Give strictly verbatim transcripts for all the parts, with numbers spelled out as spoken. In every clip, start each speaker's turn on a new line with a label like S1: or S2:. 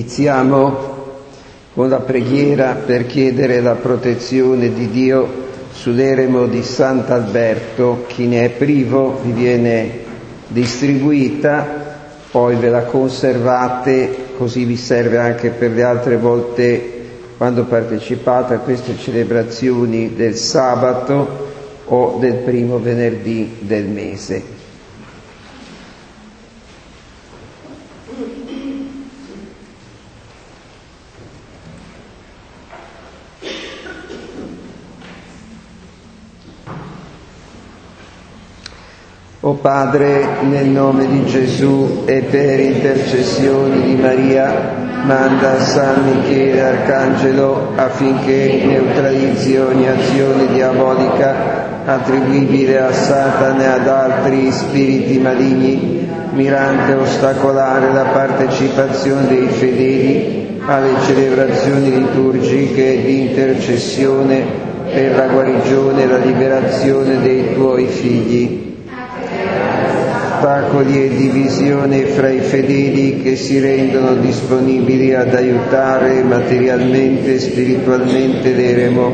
S1: Iniziamo con la preghiera per chiedere la protezione di Dio sull'eremo di Sant'Alberto. Chi ne è privo vi viene distribuita, poi ve la conservate, così vi serve anche per le altre volte quando partecipate a queste celebrazioni del sabato o del primo venerdì del mese. O Padre, nel nome di Gesù e per intercessioni di Maria, manda San Michele Arcangelo affinché neutralizzi ogni azione diabolica attribuibile a Satana e ad altri spiriti maligni, mirante a ostacolare la partecipazione dei fedeli alle celebrazioni liturgiche di intercessione per la guarigione e la liberazione dei tuoi figli. Ostacoli e divisione fra i fedeli che si rendono disponibili ad aiutare materialmente e spiritualmente l'eremo,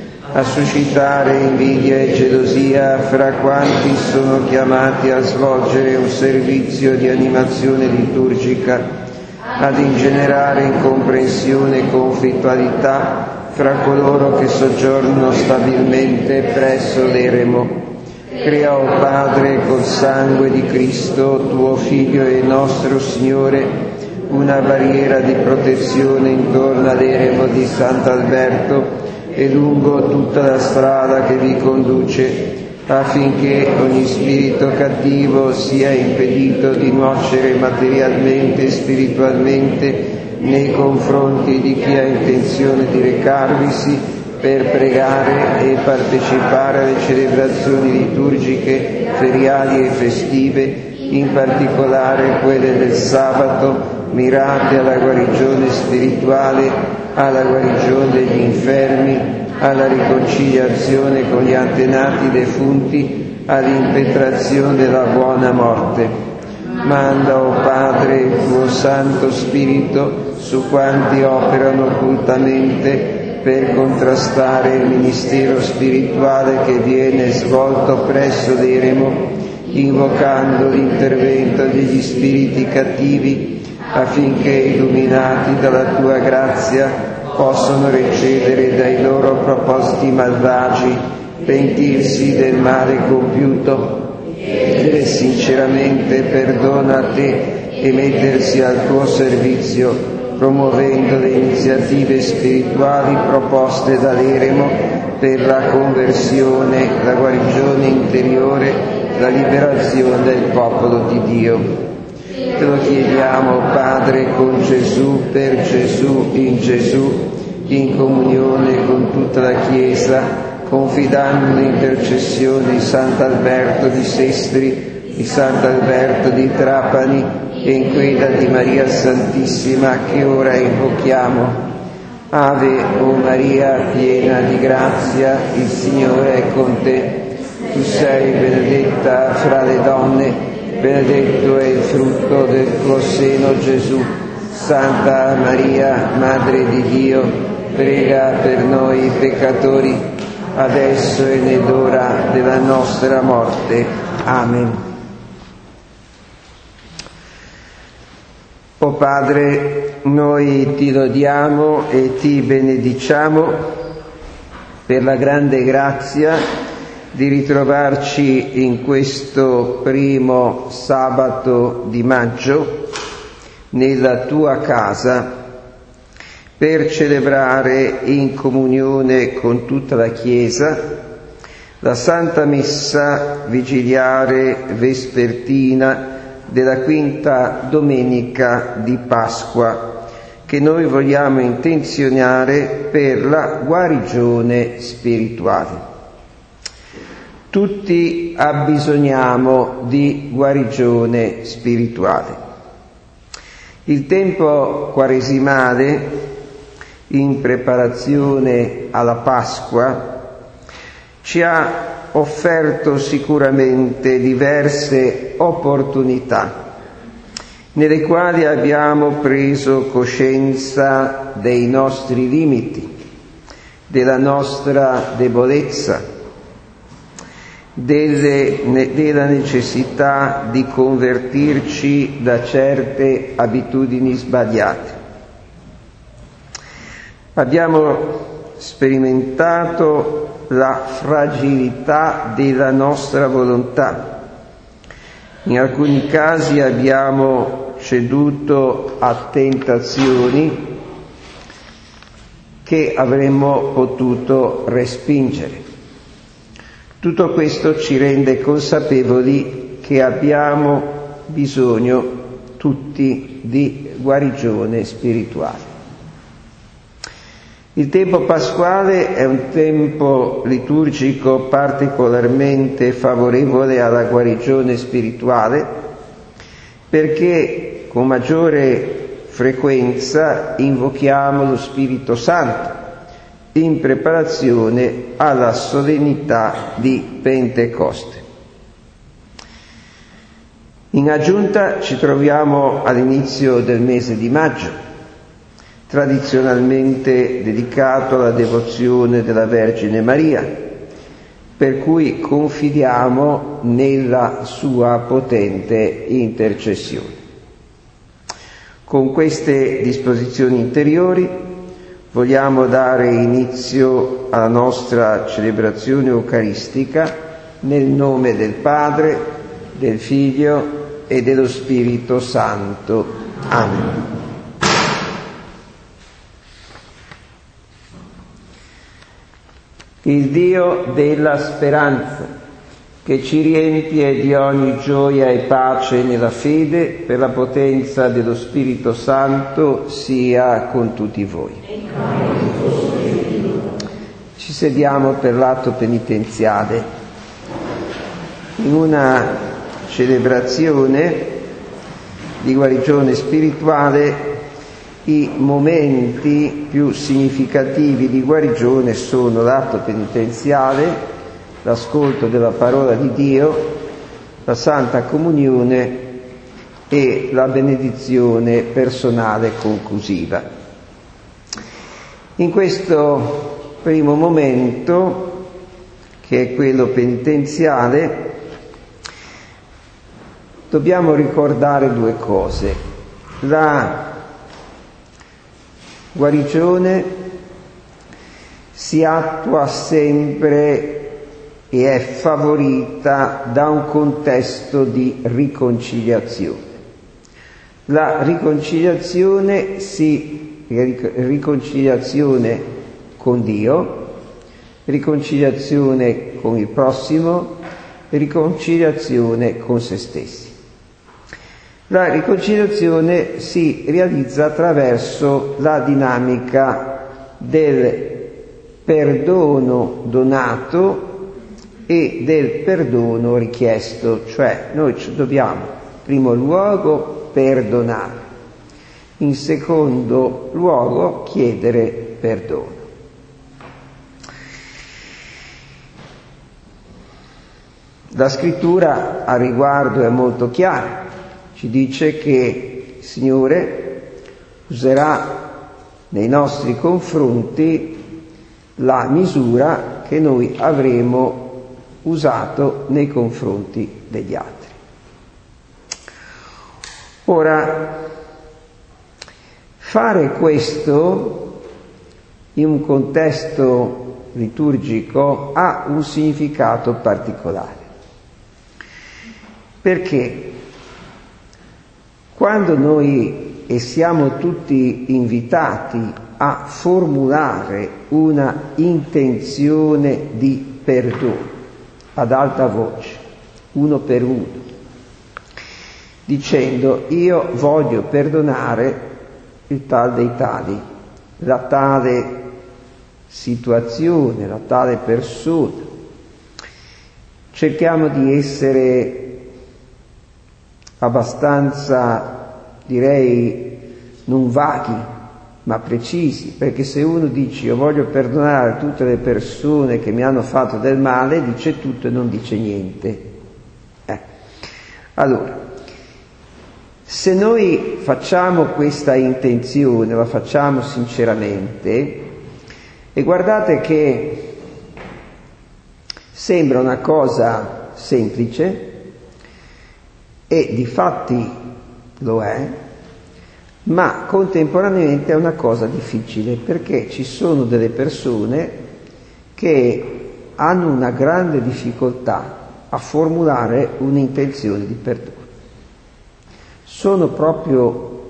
S1: a suscitare invidia e gelosia fra quanti sono chiamati a svolgere un servizio di animazione liturgica, ad ingenerare incomprensione e conflittualità fra coloro che soggiornano stabilmente presso l'eremo. Crea, o Padre, col sangue di Cristo, tuo Figlio e nostro Signore, una barriera di protezione intorno all'eremo di Sant'Alberto e lungo tutta la strada che vi conduce, affinché ogni spirito cattivo sia impedito di nuocere materialmente e spiritualmente nei confronti di chi ha intenzione di recarvisi per pregare e partecipare alle celebrazioni liturgiche, feriali e festive, in particolare quelle del sabato, mirate alla guarigione spirituale, alla guarigione degli infermi, alla riconciliazione con gli antenati defunti, all'impetrazione della buona morte. Manda, o Padre, il tuo Santo Spirito su quanti operano occultamente per contrastare il ministero spirituale che viene svolto presso l'eremo, invocando l'intervento degli spiriti cattivi, affinché, illuminati dalla tua grazia, possano recedere dai loro propositi malvagi, pentirsi del male compiuto, chiedere sinceramente perdono a te e mettersi al tuo servizio, promuovendo le iniziative spirituali proposte dall'eremo per la conversione, la guarigione interiore, la liberazione del popolo di Dio. Te lo chiediamo, Padre, con Gesù, per Gesù, in Gesù, in comunione con tutta la Chiesa, confidando l'intercessione di Sant'Alberto di Sestri, di Sant'Alberto di Trapani, e in quella di Maria Santissima che ora invochiamo. Ave, o Maria, piena di grazia, il Signore è con te. Tu sei benedetta fra le donne, benedetto è il frutto del tuo seno, Gesù. Santa Maria, Madre di Dio, prega per noi peccatori, adesso e nell'ora della nostra morte. Amen. O Padre, noi ti lodiamo e ti benediciamo per la grande grazia di ritrovarci in questo primo sabato di maggio nella tua casa per celebrare in comunione con tutta la Chiesa la Santa Messa vigiliare vespertina della quinta domenica di Pasqua, che noi vogliamo intenzionare per la guarigione spirituale. Tutti abbisogniamo di guarigione spirituale. Il tempo quaresimale, in preparazione alla Pasqua, ci ha offerto sicuramente diverse opportunità nelle quali abbiamo preso coscienza dei nostri limiti, della nostra debolezza, delle, ne, della necessità di convertirci da certe abitudini sbagliate. Abbiamo sperimentato la fragilità della nostra volontà. In alcuni casi abbiamo ceduto a tentazioni che avremmo potuto respingere. Tutto questo ci rende consapevoli che abbiamo bisogno tutti di guarigione spirituale. Il tempo pasquale è un tempo liturgico particolarmente favorevole alla guarigione spirituale, perché con maggiore frequenza invochiamo lo Spirito Santo in preparazione alla solennità di Pentecoste. In aggiunta ci troviamo all'inizio del mese di maggio, tradizionalmente dedicato alla devozione della Vergine Maria, per cui confidiamo nella sua potente intercessione. Con queste disposizioni interiori vogliamo dare inizio alla nostra celebrazione eucaristica nel nome del Padre, del Figlio e dello Spirito Santo. Amen. Il Dio della speranza, che ci riempie di ogni gioia e pace nella fede, per la potenza dello Spirito Santo, sia con tutti voi. Ci sediamo per l'atto penitenziale in una celebrazione di guarigione spirituale. I momenti più significativi di guarigione sono l'atto penitenziale, l'ascolto della parola di Dio, la Santa Comunione e la benedizione personale conclusiva. In questo primo momento, che è quello penitenziale, dobbiamo ricordare due cose. La guarigione si attua sempre e è favorita da un contesto di riconciliazione. La riconciliazione si riconciliazione con Dio, riconciliazione con il prossimo, riconciliazione con se stessi. La riconciliazione si realizza attraverso la dinamica del perdono donato e del perdono richiesto, cioè noi dobbiamo in primo luogo perdonare, in secondo luogo chiedere perdono. La scrittura a riguardo è molto chiara. Ci dice che il Signore userà nei nostri confronti la misura che noi avremo usato nei confronti degli altri. Ora, fare questo in un contesto liturgico ha un significato particolare. Perché? Quando noi e siamo tutti invitati a formulare una intenzione di perdono ad alta voce, uno per uno, dicendo io voglio perdonare il tal dei tali, la tale situazione, la tale persona, cerchiamo di essere abbastanza, direi, non vaghi, ma precisi, perché se uno dice io voglio perdonare tutte le persone che mi hanno fatto del male, dice tutto e non dice niente. Eh. Allora, Se noi facciamo questa intenzione, la facciamo sinceramente, e guardate che sembra una cosa semplice, e difatti lo è, ma contemporaneamente è una cosa difficile, perché ci sono delle persone che hanno una grande difficoltà a formulare un'intenzione di perdono. Sono proprio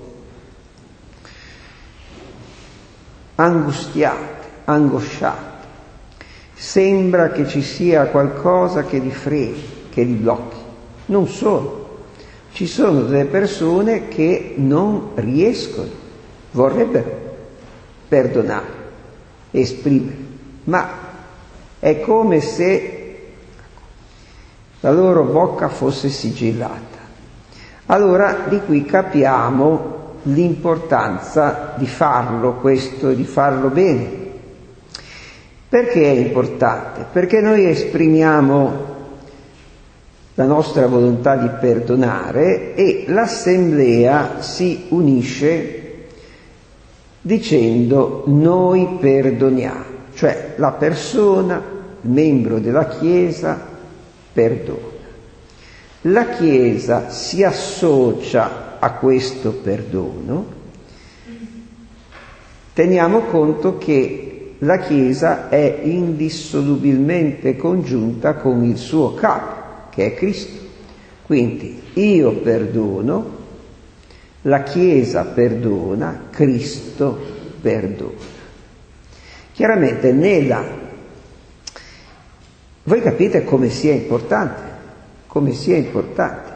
S1: angustiate, angosciate. Sembra che ci sia qualcosa che li freni, che li blocchi. Non solo. Ci sono delle persone che non riescono, vorrebbero perdonare, esprimere, ma è come se la loro bocca fosse sigillata. Allora di qui capiamo l'importanza di farlo questo, di farlo bene. Perché è importante? Perché noi esprimiamo la nostra volontà di perdonare e l'assemblea si unisce dicendo noi perdoniamo, cioè la persona, il membro della Chiesa, perdona. La Chiesa si associa a questo perdono. Teniamo conto che la Chiesa è indissolubilmente congiunta con il suo capo, che è Cristo. Quindi io perdono, la Chiesa perdona, Cristo perdona. Chiaramente nella... Voi capite come sia importante, come sia importante.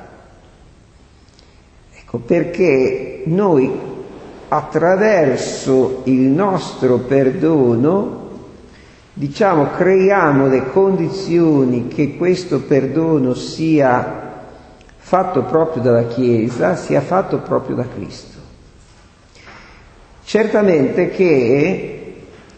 S1: Ecco, perché noi attraverso il nostro perdono diciamo, creiamo le condizioni che questo perdono sia fatto proprio dalla Chiesa, sia fatto proprio da Cristo. Certamente che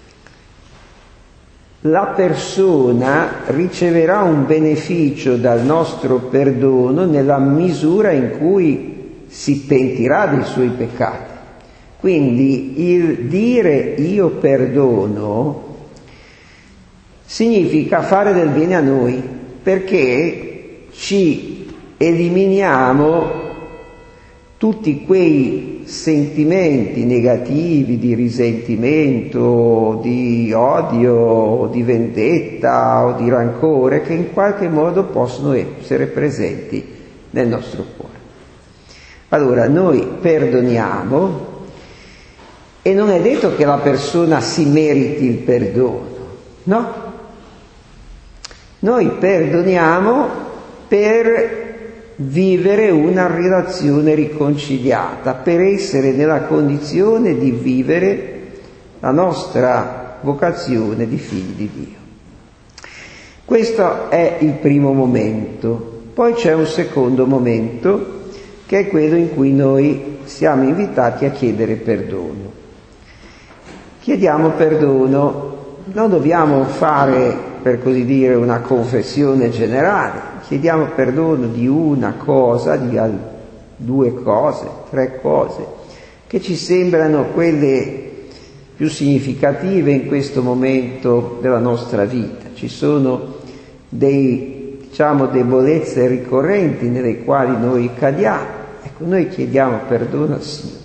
S1: la persona riceverà un beneficio dal nostro perdono nella misura in cui si pentirà dei suoi peccati. Quindi il dire io perdono significa fare del bene a noi, perché ci eliminiamo tutti quei sentimenti negativi di risentimento, di odio, di vendetta o di rancore che in qualche modo possono essere presenti nel nostro cuore. Allora, noi perdoniamo e non è detto che la persona si meriti il perdono, no? Noi perdoniamo per vivere una relazione riconciliata, per essere nella condizione di vivere la nostra vocazione di figli di Dio. Questo è il primo momento. Poi c'è un secondo momento, che è quello in cui noi siamo invitati a chiedere perdono. Chiediamo perdono, non dobbiamo fare, per così dire, una confessione generale, chiediamo perdono di una cosa, di due cose, tre cose, che ci sembrano quelle più significative in questo momento della nostra vita. Ci sono dei, diciamo, debolezze ricorrenti nelle quali noi cadiamo. Ecco, noi chiediamo perdono al Signore.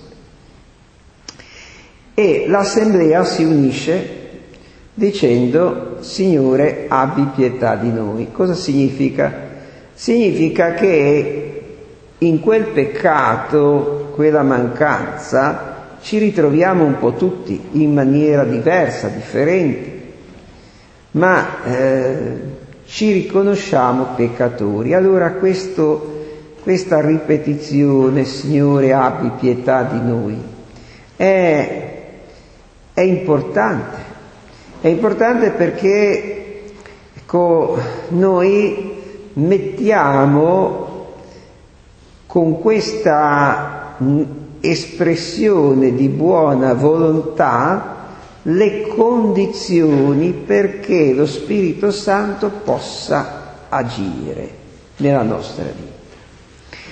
S1: E l'assemblea si unisce dicendo Signore abbi pietà di noi. Cosa significa? Significa che in quel peccato, quella mancanza, ci ritroviamo un po' tutti in maniera diversa, differente, ma eh, ci riconosciamo peccatori. Allora questo, questa ripetizione Signore abbi pietà di noi è, è importante. È importante perché ecco, noi mettiamo con questa espressione di buona volontà le condizioni perché lo Spirito Santo possa agire nella nostra vita.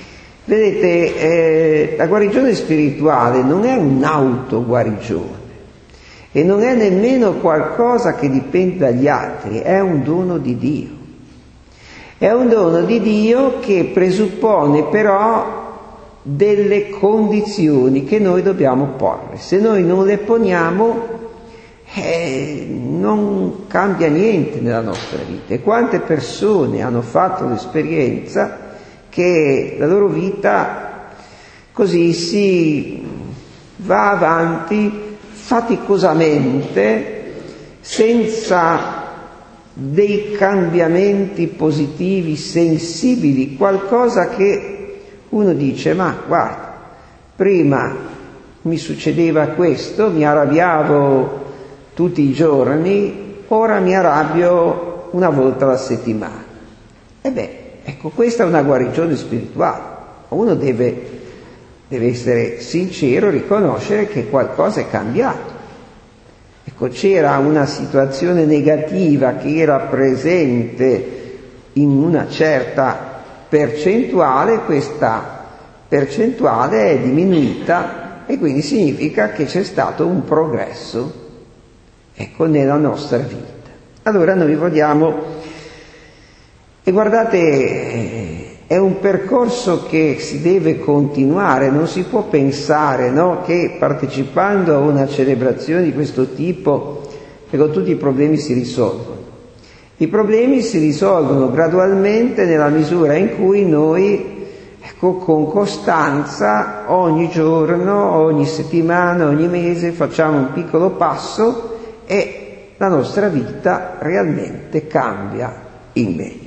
S1: Vedete, eh, la guarigione spirituale non è un'autoguarigione e non è nemmeno qualcosa che dipende dagli altri, è un dono di Dio. È un dono di Dio che presuppone però delle condizioni che noi dobbiamo porre. Se noi non le poniamo, eh, non cambia niente nella nostra vita. E quante persone hanno fatto l'esperienza che la loro vita così si va avanti faticosamente, senza dei cambiamenti positivi, sensibili, qualcosa che uno dice: ma guarda, prima mi succedeva questo, mi arrabbiavo tutti i giorni, ora mi arrabbio una volta alla settimana. E beh, ecco, questa è una guarigione spirituale. Uno deve, deve essere sincero, riconoscere che qualcosa è cambiato. Ecco, c'era una situazione negativa che era presente in una certa percentuale, questa percentuale è diminuita e quindi significa che c'è stato un progresso, ecco, nella nostra vita. Allora noi vogliamo, e guardate, è un percorso che si deve continuare, non si può pensare, no, che partecipando a una celebrazione di questo tipo, ecco, tutti i problemi si risolvono. I problemi si risolvono gradualmente nella misura in cui noi, ecco, con costanza, ogni giorno, ogni settimana, ogni mese facciamo un piccolo passo e la nostra vita realmente cambia in meglio.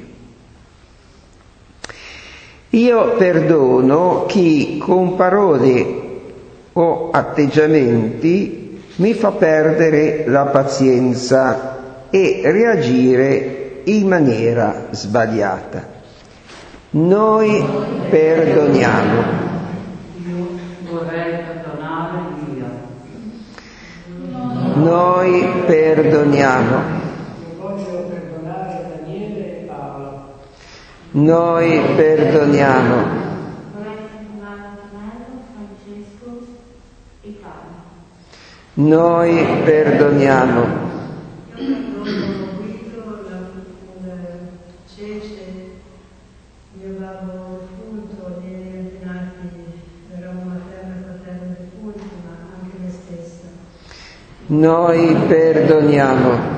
S1: Io perdono chi con parole o atteggiamenti mi fa perdere la pazienza e reagire in maniera sbagliata. Noi perdoniamo.
S2: Io vorrei perdonare Dio.
S1: Noi perdoniamo. Noi perdoniamo. Noi perdoniamo. Noi perdoniamo.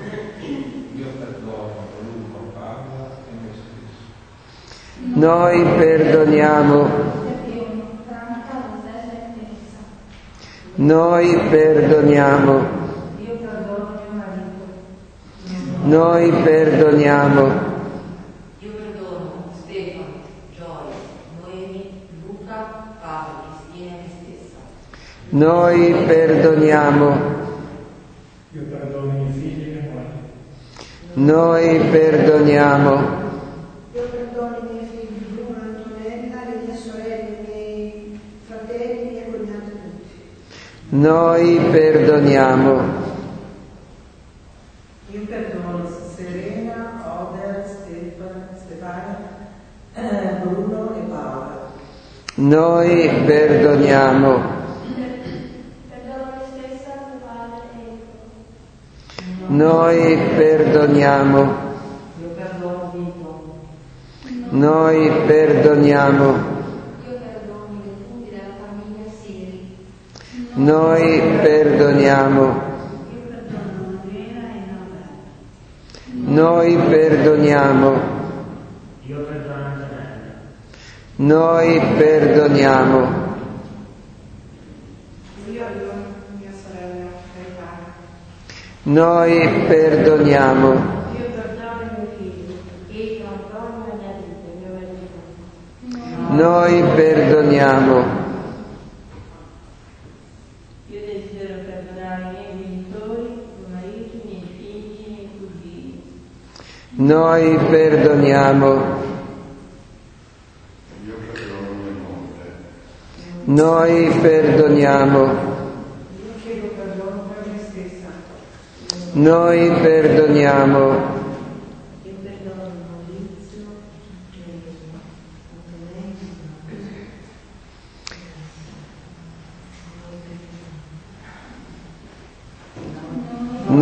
S1: Noi perdoniamo. Noi perdoniamo. Noi perdoniamo.
S3: Io perdono Stefano, Gioia, Noemi, Luca, Paolo, Cristina e me stessa.
S1: Noi perdoniamo.
S4: Io perdono i miei figli e mia moglie.
S1: Noi perdoniamo. Noi perdoniamo.
S2: Io perdono Serena, Oder, Stefano, Stefano, eh, Bruno e Paola.
S1: Noi perdoniamo.
S5: Perdono me stessa, mio padre e
S1: Noi perdoniamo.
S2: Io perdono Vito.
S1: Noi perdoniamo. Noi perdoniamo. Noi perdoniamo.
S4: Io perdono Antonella.
S1: Noi perdoniamo.
S5: io perdono mia sorella Gaetana.
S1: Noi perdoniamo.
S5: Io perdono i miei figli, Pietro, Antonio e mia vita, mio marito.
S1: Noi perdoniamo. Noi perdoniamo.
S6: Io perdono mia moglie.
S1: Noi perdoniamo.
S2: Io chiedo perdono per me stessa.
S1: Noi perdoniamo.
S2: Io perdono Maurizio,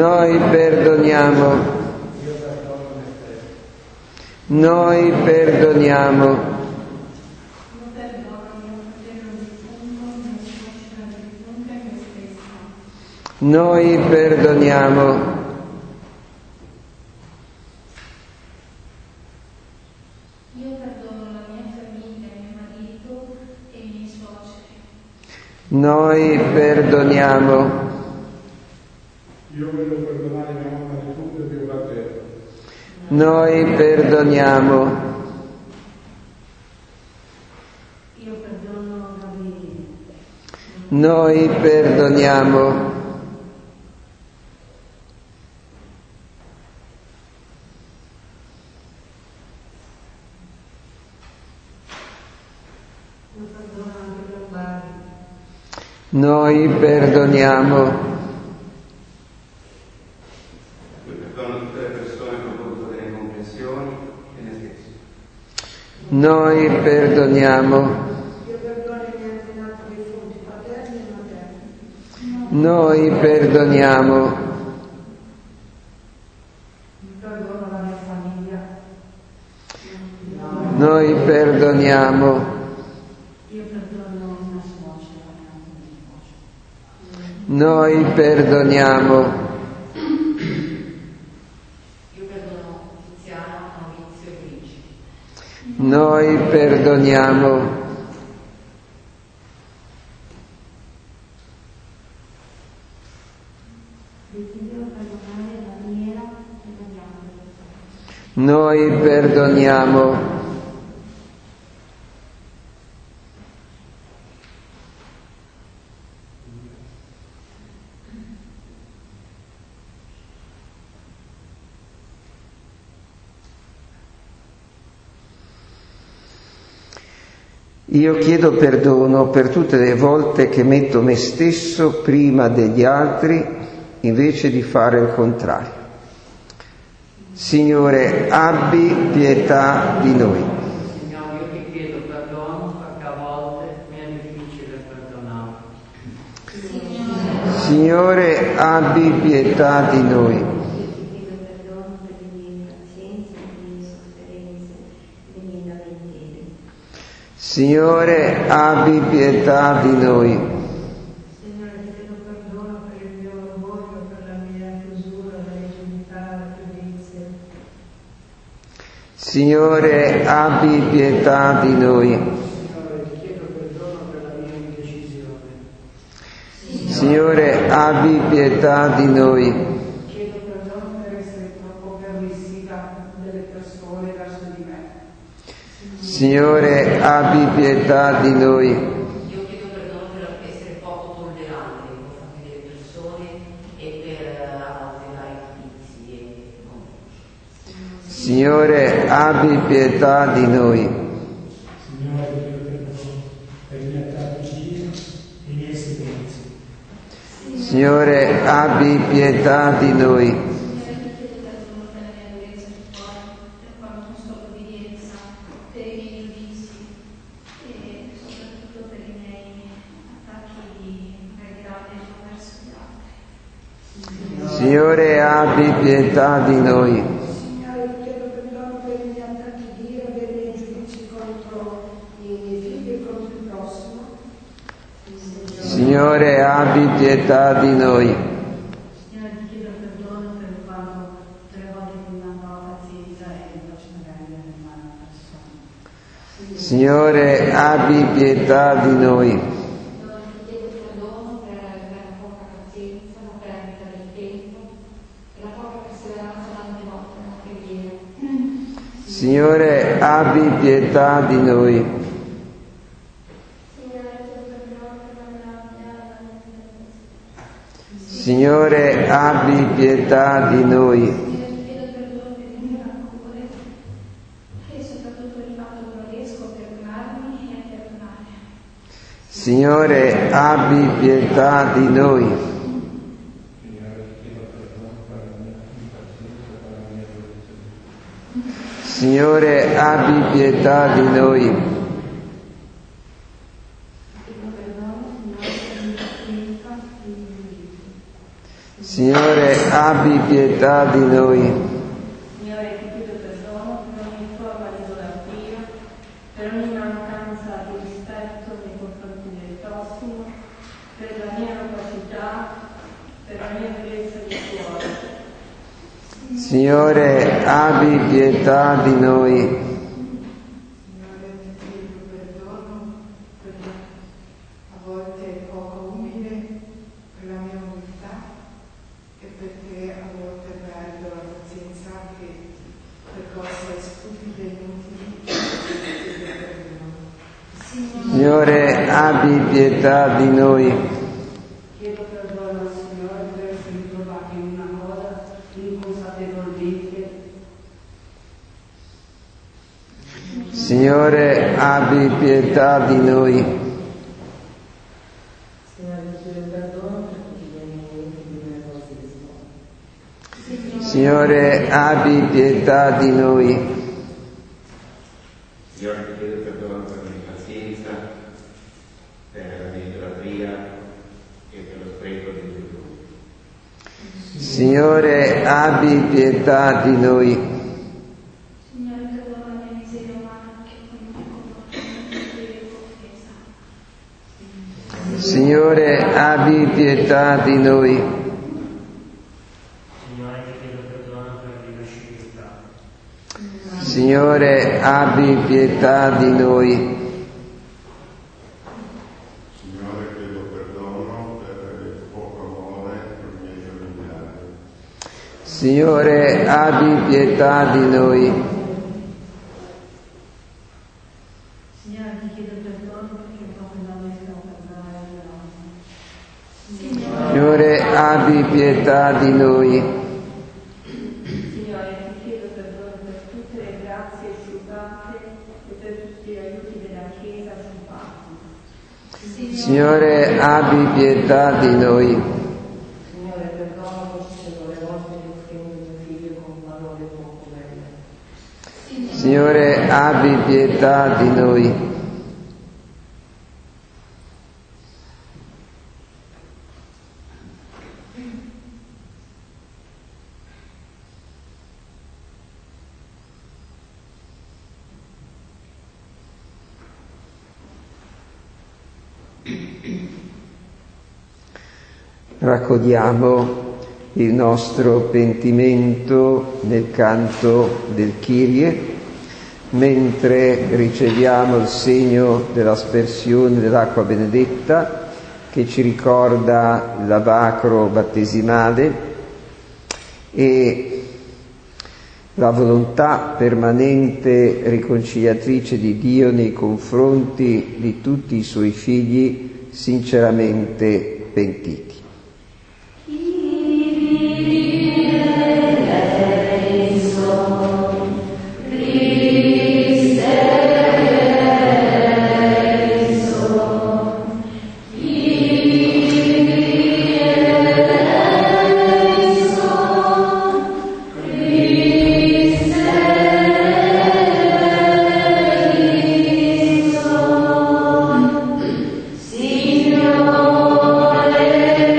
S1: Noi perdoniamo.
S4: Io perdono me stesso.
S1: Noi perdoniamo.
S5: Io perdono mio fratello defunto, mia suocera defunta e me stessa.
S1: Noi perdoniamo.
S5: Io perdono la mia famiglia, mio marito e i miei suoceri.
S1: Noi perdoniamo.
S4: Io voglio perdonare mia mamma di tutto e mio fratello.
S1: Noi perdoniamo.
S2: Io perdono Gabriele.
S1: Noi perdoniamo.
S2: Io perdono anche Lombardi.
S1: Noi perdoniamo.
S6: Io perdono tutte le persone che ho potuto avere incomprensioni e me stesso.
S1: Noi perdoniamo.
S2: Io perdono i miei antenati defunti, paterni e materni.
S1: Noi perdoniamo.
S2: Io perdono la mia famiglia.
S1: Noi perdoniamo.
S2: Io perdono una suocera, una suocera.
S1: Noi perdoniamo.
S3: Io perdono Tiziano, Maurizio e Luigi.
S1: Noi perdoniamo.
S5: Desidero perdonare Daniela e Daniele.
S1: Noi perdoniamo. Io chiedo perdono per tutte le volte che metto me stesso prima degli altri invece di fare il contrario. Signore, abbi pietà di noi.
S7: Signore, io ti chiedo perdono perché a volte mi è difficile perdonare.
S1: Signore, abbi pietà di noi.
S5: Io ti chiedo perdono per le mie impazienze, le mie sofferenze, le mie lamentele.
S1: Signore, abbi pietà di noi.
S2: Signore, ti chiedo perdono per il mio orgoglio, per la mia chiusura, la rigidità, la giudizia.
S1: Signore, abbi pietà di noi.
S4: Signore, ti chiedo perdono per la mia indecisione.
S1: Signore, abbi pietà di noi.
S2: Chiedo perdono per essere troppo permissiva delle persone verso di me.
S1: Signore, abbi pietà di noi.
S3: Io chiedo perdono per essere poco tollerante nei confronti delle persone e per allontanare giudizi e non.
S1: Signore, abbi pietà di noi.
S4: Signore, ti chiedo perdono per i miei attacchi e i miei silenzi.
S1: Signore, abbi pietà di noi.
S5: Signore, ti chiedo perdono per la mia durezza di cuore, per quanto non sto obbedienza, per i miei giudizi e soprattutto per i miei attacchi di rabbia verso gli altri.
S1: Signore, abbi pietà di noi.
S2: Signore, ti chiedo perdono per i miei attacchi di ira, per i miei giudizi contro i miei figli e contro il prossimo.
S1: Signore, abbi pietà di noi.
S2: Signore, ti chiedo perdono per quando tre volte ti mancava pazienza e mi faccio magari del male a una persona.
S1: Signore, abbi pietà di noi.
S5: Signore, ti chiedo perdono per la poca pazienza, la perdita del tempo e la poca perseveranza tante volte nella preghiera.
S1: Signore, abbi pietà di noi.
S5: Signore, ti chiedo perdono per la mia rabbia e la mia tristezza.
S1: Signore, abbi pietà di noi.
S5: Signore, ti chiedo perdono per il mio rancore e soprattutto il fatto che non riesco a perdonarmi e a perdonare.
S1: Signore, abbi pietà di noi. Signore, abbi pietà di noi.
S5: Chiedo perdono, Signore, per l'impazienza e il giudizio.
S1: Signore, abbi pietà di noi.
S2: Signore, ti chiedo perdono per ogni forma di idolatria, per ogni mancanza di rispetto nei confronti del prossimo, per la mia capacità, per la mia durezza di cuore.
S1: Signore, abbi pietà di noi. Signore, abbi pietà di noi.
S2: Chiedo perdono al Signore per essere trovato in una cosa inconsapevolmente.
S1: Signore, abbi pietà di noi.
S3: Signore, ti chiedo perdono per tutti gli elementi di nervosismo.
S1: Signore, abbi pietà di noi.
S6: Signore, ti chiedo perdono per l'impazienza, per la mia idolatria e per lo spreco di Gesù.
S1: Signore, abbi pietà di noi.
S5: Signore, perdona la mia miseria umana che con il mio comportamento è offesa.
S1: Signore, abbi pietà di noi.
S4: Signore, ti chiedo perdono per l'irascibilità.
S1: Signore, abbi pietà di noi.
S8: Signore, chiedo perdono per il poco amore per i miei familiari.
S1: Signore, abbi pietà di noi.
S2: Signore, ti chiedo perdono perché proprio da me stiamo perdonare le nostre.
S1: Signore, abbi pietà di noi.
S2: Signore, ti chiedo perdono per tutte le grazie rifiutate e per tutti gli aiuti della Chiesa sfruttati.
S1: Signore, abbi pietà di noi.
S3: Signore, perdono tutte le volte che offendo mio figlio con parole poco belle.
S1: Signore, abbi pietà di noi. Raccogliamo il nostro pentimento nel canto del Kyrie, mentre riceviamo il segno dell'aspersione dell'acqua benedetta che ci ricorda il lavacro battesimale e la volontà permanente riconciliatrice di Dio nei confronti di tutti i suoi figli sinceramente pentiti.
S5: Signore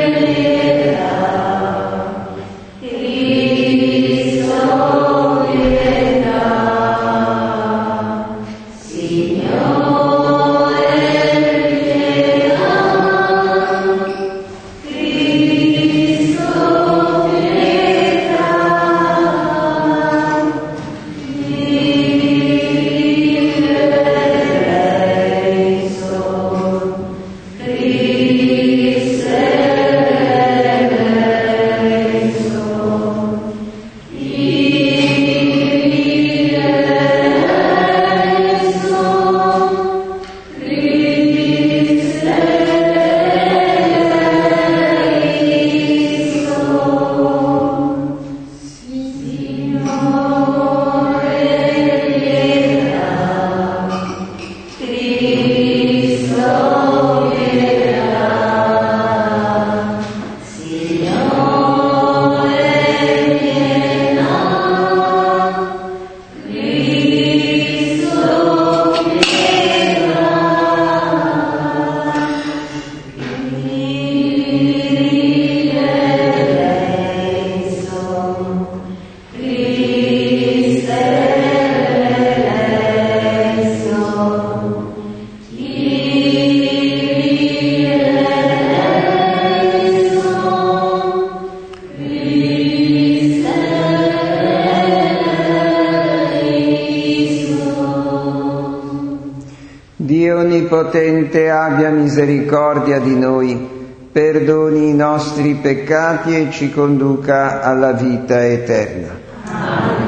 S1: Dio Onnipotente abbia misericordia di noi, perdoni i nostri peccati e ci conduca alla vita eterna.
S2: Amen.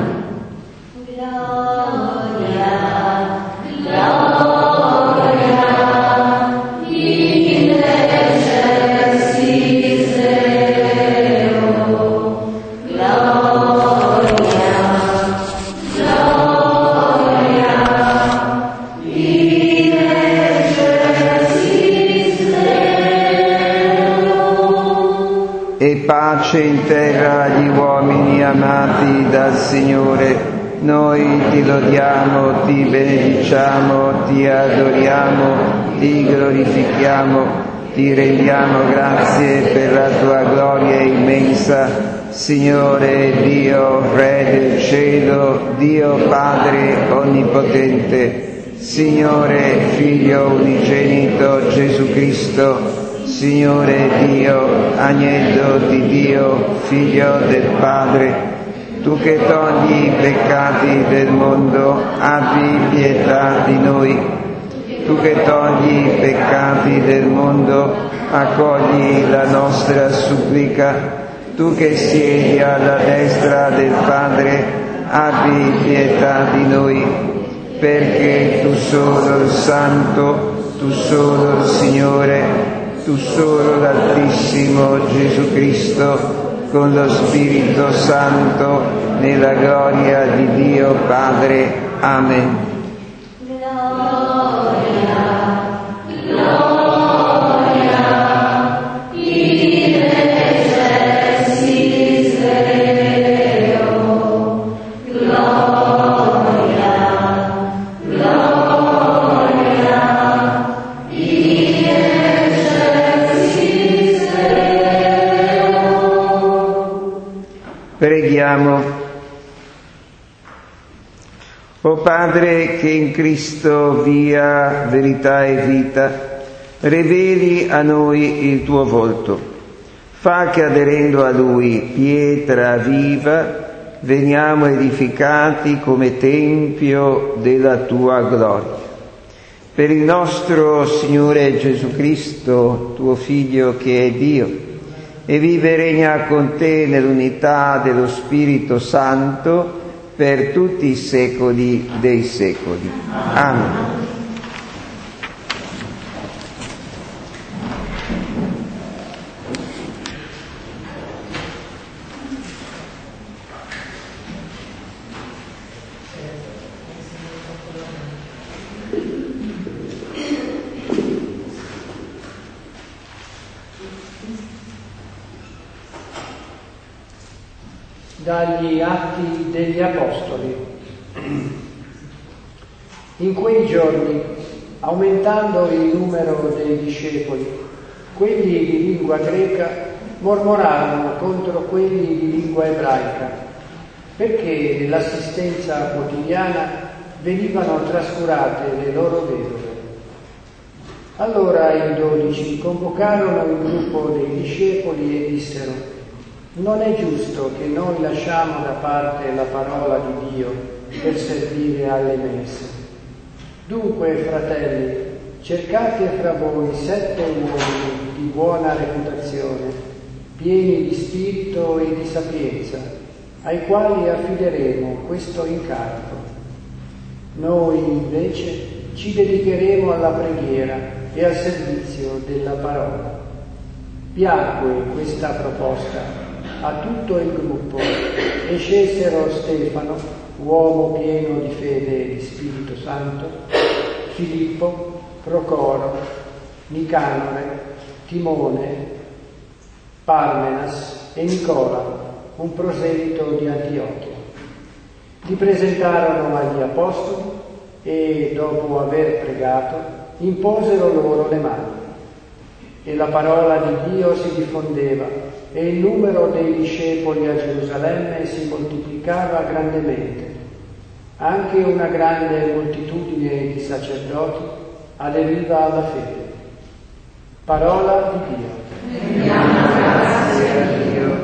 S1: E pace in terra agli uomini amati dal Signore. Noi ti lodiamo, ti benediciamo, ti adoriamo, ti glorifichiamo, ti rendiamo grazie per la tua gloria immensa, Signore Dio, Re del cielo, Dio Padre Onnipotente, Signore Figlio unigenito Gesù Cristo, Signore Dio, Agnello di Dio, Figlio del Padre, tu che togli i peccati del mondo, abbi pietà di noi. Tu che togli i peccati del mondo, accogli la nostra supplica. Tu che siedi alla destra del Padre, abbi pietà di noi, perché tu solo il Santo, tu solo il Signore, tu solo l'Altissimo Gesù Cristo, con lo Spirito Santo, nella gloria di Dio Padre. Amen.
S2: Gloria, gloria, in excelsis Deo. Gloria, gloria, in excelsis Deo.
S1: Preghiamo. O Padre che in Cristo via, verità e vita, riveli a noi il tuo volto. Fa che aderendo a Lui, pietra viva, veniamo edificati come tempio della tua gloria. Per il nostro Signore Gesù Cristo, tuo Figlio che è Dio, e vive e regna con te nell'unità dello Spirito Santo, per tutti i secoli dei secoli. Amen.
S9: Dagli Atti degli Apostoli. In quei giorni, aumentando il numero dei discepoli, quelli di lingua greca mormorarono contro quelli di lingua ebraica, perché nell'assistenza quotidiana venivano trascurate le loro vedove. Allora i dodici convocarono il gruppo dei discepoli e dissero: non è giusto che noi lasciamo da parte la parola di Dio per servire alle messe. Dunque, fratelli, cercate fra voi sette uomini di buona reputazione, pieni di spirito e di sapienza, ai quali affideremo questo incarico. Noi, invece, ci dedicheremo alla preghiera e al servizio della parola. Piacque questa proposta a tutto il gruppo e scelsero Stefano, uomo pieno di fede e di Spirito Santo, Filippo, Procoro, Nicanore, Timone, Parmenas e Nicola, un proselito di Antiochia. Li presentarono agli apostoli e, dopo aver pregato, imposero loro le mani. E la parola di Dio si diffondeva e il numero dei discepoli a Gerusalemme si moltiplicava grandemente. Anche una grande moltitudine di sacerdoti aderiva alla fede. Parola di Dio.
S2: Rendiamo grazie a Dio.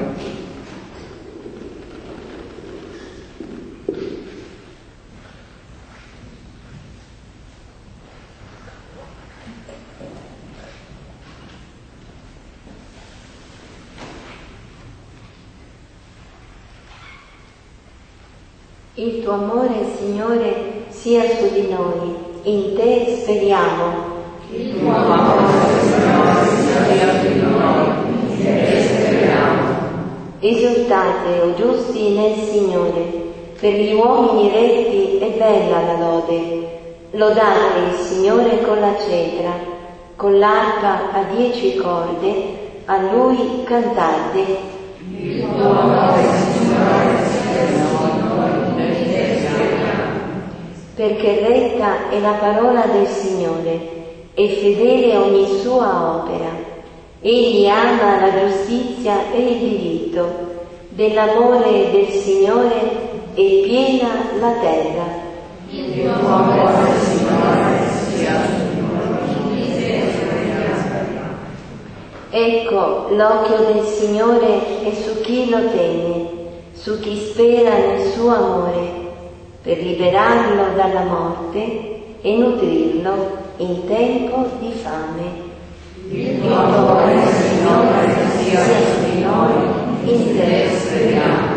S10: Il tuo amore, Signore, sia su di noi. In te speriamo.
S3: Il tuo amore, Signore, sia su di noi. In te speriamo.
S10: Esultate, o giusti, nel Signore. Per gli uomini retti è bella la lode. Lodate il Signore con la cetra, con l'arpa a dieci corde, a Lui cantate.
S3: Il tuo amore, Signore, sia su di noi, in te speriamo.
S10: Perché retta è la parola del Signore, e fedele ogni sua opera. Egli ama la giustizia e il diritto. Dell'amore del Signore è piena la terra.
S3: Il tuo amore, Signore, sia su di noi, in te speriamo.
S10: Ecco, l'occhio del Signore è su chi lo teme, su chi spera nel suo amore, per liberarlo dalla morte e nutrirlo in tempo di fame.
S3: Il tuo amore, Signore, sia su di noi, in te speriamo.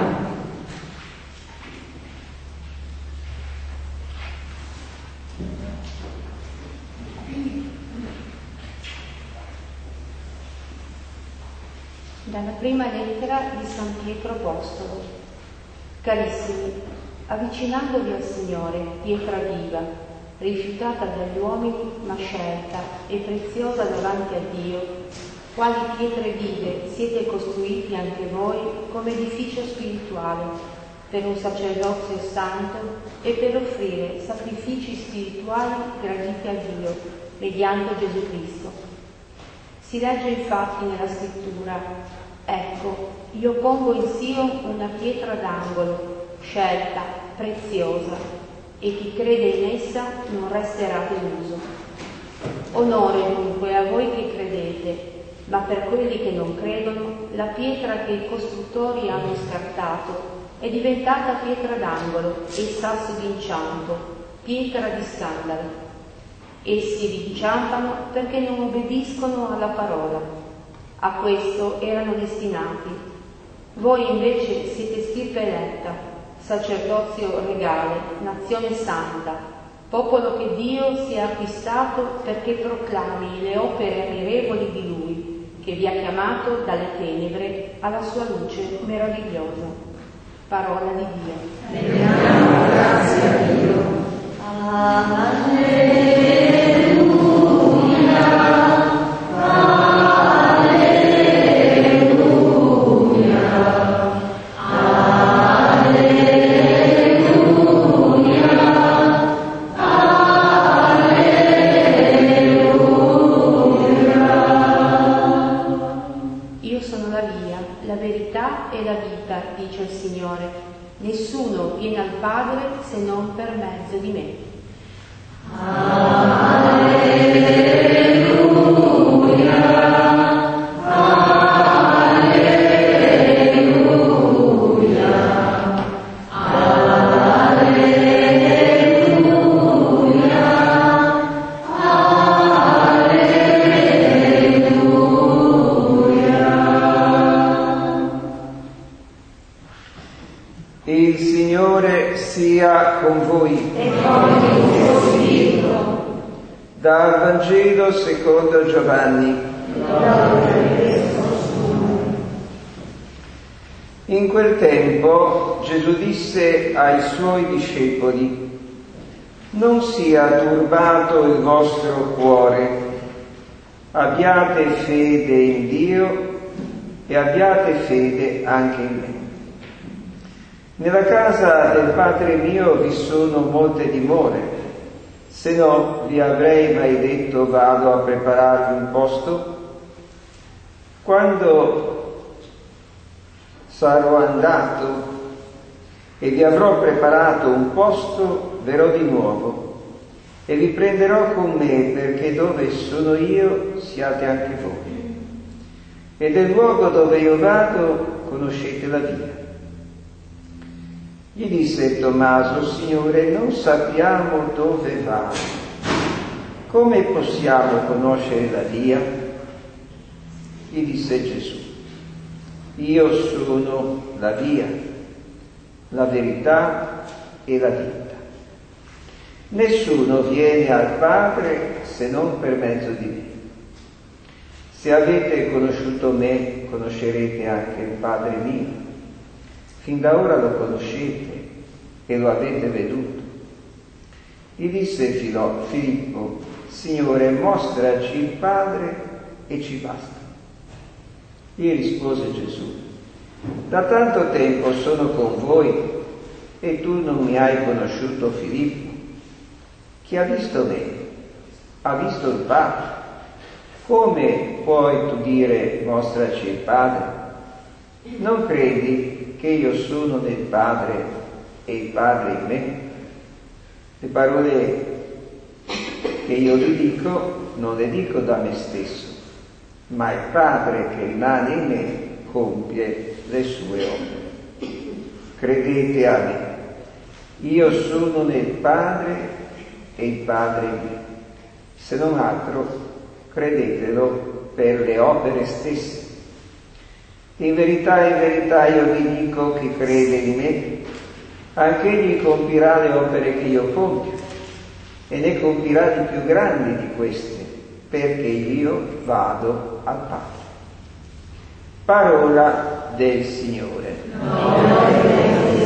S2: Dalla prima lettera di San Pietro Apostolo. Carissimi, avvicinandovi al Signore, pietra viva, rifiutata dagli uomini ma scelta e preziosa davanti a Dio, quali pietre vive siete costruiti anche voi come edificio spirituale, per un sacerdozio santo e per offrire sacrifici spirituali graditi a Dio, mediante Gesù Cristo. Si legge infatti nella scrittura: ecco, io pongo in Sion una pietra d'angolo, scelta, preziosa, e chi crede in essa non resterà deluso. Onore dunque a voi che credete, ma per quelli che non credono, la pietra che i costruttori hanno scartato è diventata pietra d'angolo e sasso d'inciampo, pietra di scandalo. Essi vi inciampano perché non obbediscono alla parola. A questo erano destinati. Voi invece siete stirpe eletta, sacerdozio regale, nazione santa, popolo che Dio si è acquistato perché proclami le opere ammirevoli di Lui, che vi ha chiamato dalle tenebre alla sua luce meravigliosa. Parola di Dio.
S3: Rendiamo grazie a Dio.
S10: Alleluia.
S2: E la vita, dice il Signore, nessuno viene al Padre se non per mezzo di me.
S3: Alleluia, alleluia,
S1: Il Signore sia con voi.
S3: e con il tuo spirito.
S1: Dal Vangelo secondo Giovanni. In quel tempo Gesù disse ai suoi discepoli: non sia turbato il vostro cuore, abbiate fede in Dio e abbiate fede anche in me. Nella casa del Padre mio vi sono molte dimore, se no vi avrei mai detto vado a prepararvi un posto. Quando sarò andato e vi avrò preparato un posto, verrò di nuovo e vi prenderò con me, perché dove sono io siate anche voi. E del luogo dove io vado conoscete la via. Gli disse Tommaso: Signore, non sappiamo dove va, come possiamo conoscere la via? Gli disse Gesù: io sono la via, la verità e la vita. Nessuno viene al Padre se non per mezzo di me. Se avete conosciuto me, conoscerete anche il Padre mio. Fin da ora lo conoscete e lo avete veduto. Gli disse Filippo: Signore, mostraci il Padre e ci basta. Gli rispose Gesù: da tanto tempo sono con voi e tu non mi hai conosciuto, Filippo? Chi ha visto me ha visto il Padre. Come puoi tu dire mostraci il Padre? Non credi che io sono nel Padre e il Padre in me? Le parole che io vi dico non le dico da me stesso, ma il Padre che rimane in me compie le sue opere. Credete a me, io sono nel Padre e il Padre in me. Se non altro, credetelo per le opere stesse. In verità, in verità io vi dico, chi crede in me, anche egli compirà le opere che io compio, e ne compirà di più grandi di queste, perché io vado al Padre. Parola del Signore.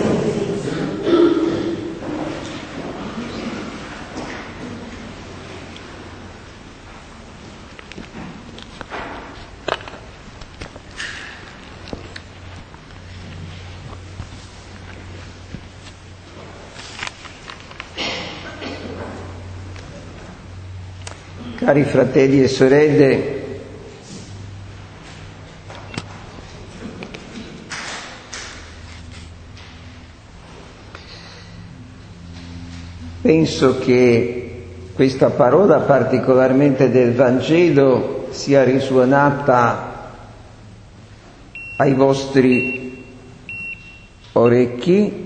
S1: Cari fratelli e sorelle, penso che questa parola particolarmente del Vangelo sia risuonata ai vostri orecchi,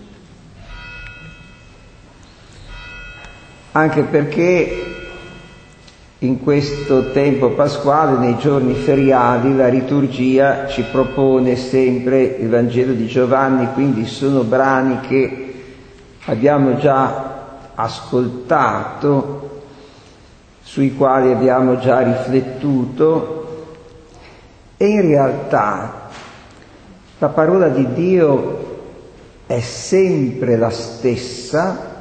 S1: anche perché in questo tempo pasquale, nei giorni feriali, la liturgia ci propone sempre il Vangelo di Giovanni, quindi sono brani che abbiamo già ascoltato, sui quali abbiamo già riflettuto, e in realtà la parola di Dio è sempre la stessa,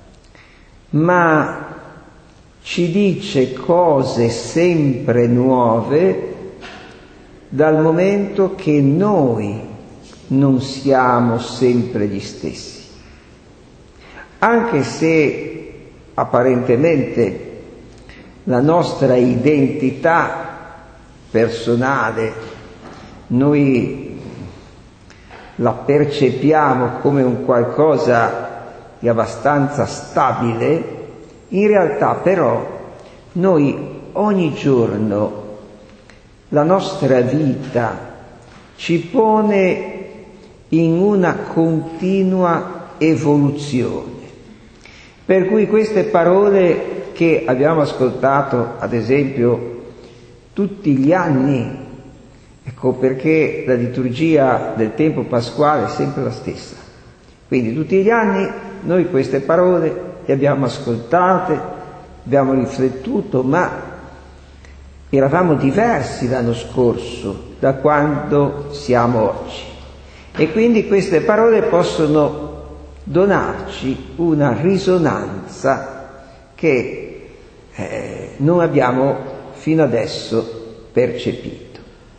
S1: ma ci dice cose sempre nuove dal momento che noi non siamo sempre gli stessi. Anche se apparentemente la nostra identità personale noi la percepiamo come un qualcosa di abbastanza stabile, in realtà però noi ogni giorno la nostra vita ci pone in una continua evoluzione. Per cui queste parole che abbiamo ascoltato, ad esempio, tutti gli anni, ecco perché la liturgia del tempo pasquale è sempre la stessa. Quindi tutti gli anni noi queste parole le abbiamo ascoltate, abbiamo riflettuto, ma eravamo diversi l'anno scorso da quando siamo oggi. E quindi queste parole possono donarci una risonanza che eh, non abbiamo fino adesso percepito.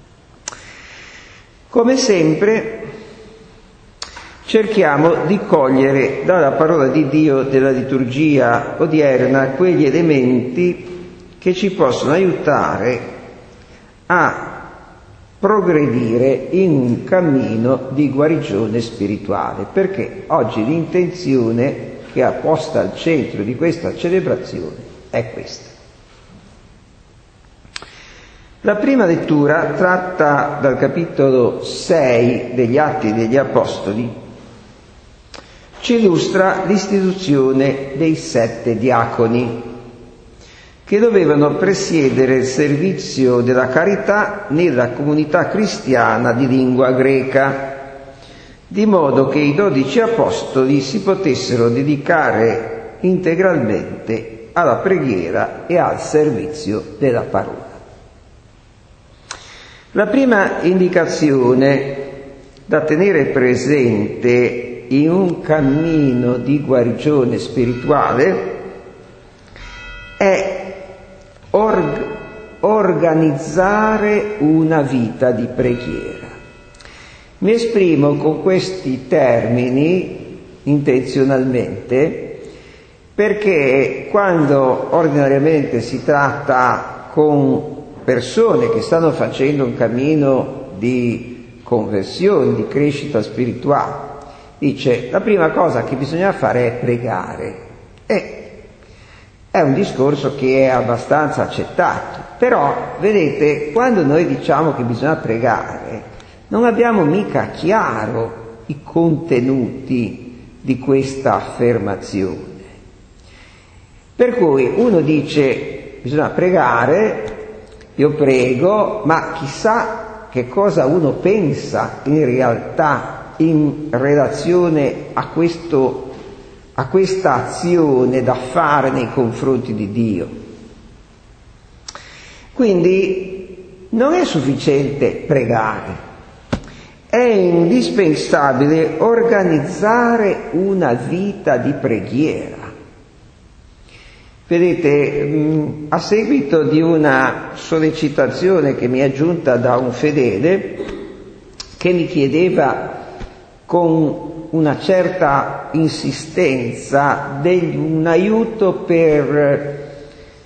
S1: Come sempre cerchiamo di cogliere dalla parola di Dio della liturgia odierna quegli elementi che ci possono aiutare a progredire in un cammino di guarigione spirituale, perché oggi l'intenzione che è posta al centro di questa celebrazione è questa. La prima lettura tratta dal capitolo sei degli Atti degli Apostoli, ci illustra l'istituzione dei sette diaconi che dovevano presiedere il servizio della carità nella comunità cristiana di lingua greca, di modo che i dodici apostoli si potessero dedicare integralmente alla preghiera e al servizio della parola. La prima indicazione da tenere presente in un cammino di guarigione spirituale è org- organizzare una vita di preghiera. Mi esprimo con questi termini intenzionalmente perché quando ordinariamente si tratta con persone che stanno facendo un cammino di conversione, di crescita spirituale, dice la prima cosa che bisogna fare è pregare. E è un discorso che è abbastanza accettato, però vedete, quando noi diciamo che bisogna pregare, non abbiamo mica chiaro i contenuti di questa affermazione. Per cui uno dice bisogna pregare, io prego, ma chissà che cosa uno pensa in realtà in relazione a questo, a questa azione da fare nei confronti di Dio. Quindi non è sufficiente pregare. È indispensabile organizzare una vita di preghiera. Vedete, a seguito di una sollecitazione che mi è giunta da un fedele che mi chiedeva con una certa insistenza degli, un aiuto per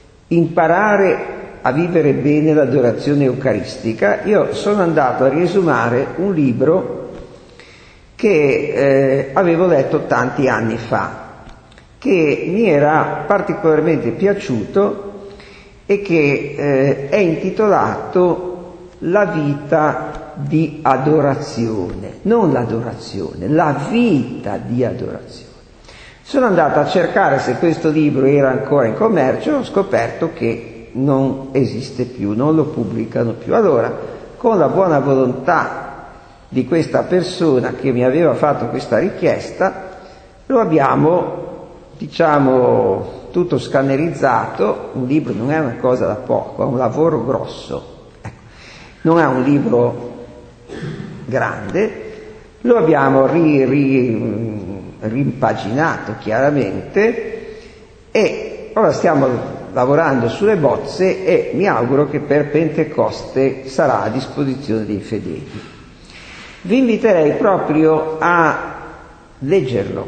S1: imparare a vivere bene l'adorazione eucaristica, io sono andato a riesumare un libro che eh, avevo letto tanti anni fa, che mi era particolarmente piaciuto e che eh, è intitolato La vita di adorazione, non l'adorazione, la vita di adorazione. Sono andato a cercare se questo libro era ancora in commercio e ho scoperto che non esiste più, non lo pubblicano più. Allora, con la buona volontà di questa persona che mi aveva fatto questa richiesta, lo abbiamo, diciamo, tutto scannerizzato. Un libro non è una cosa da poco, è un lavoro grosso, ecco. Non è un libro grande, lo abbiamo ri, ri, rimpaginato chiaramente e ora stiamo lavorando sulle bozze e mi auguro che per Pentecoste sarà a disposizione dei fedeli. Vi inviterei proprio a leggerlo.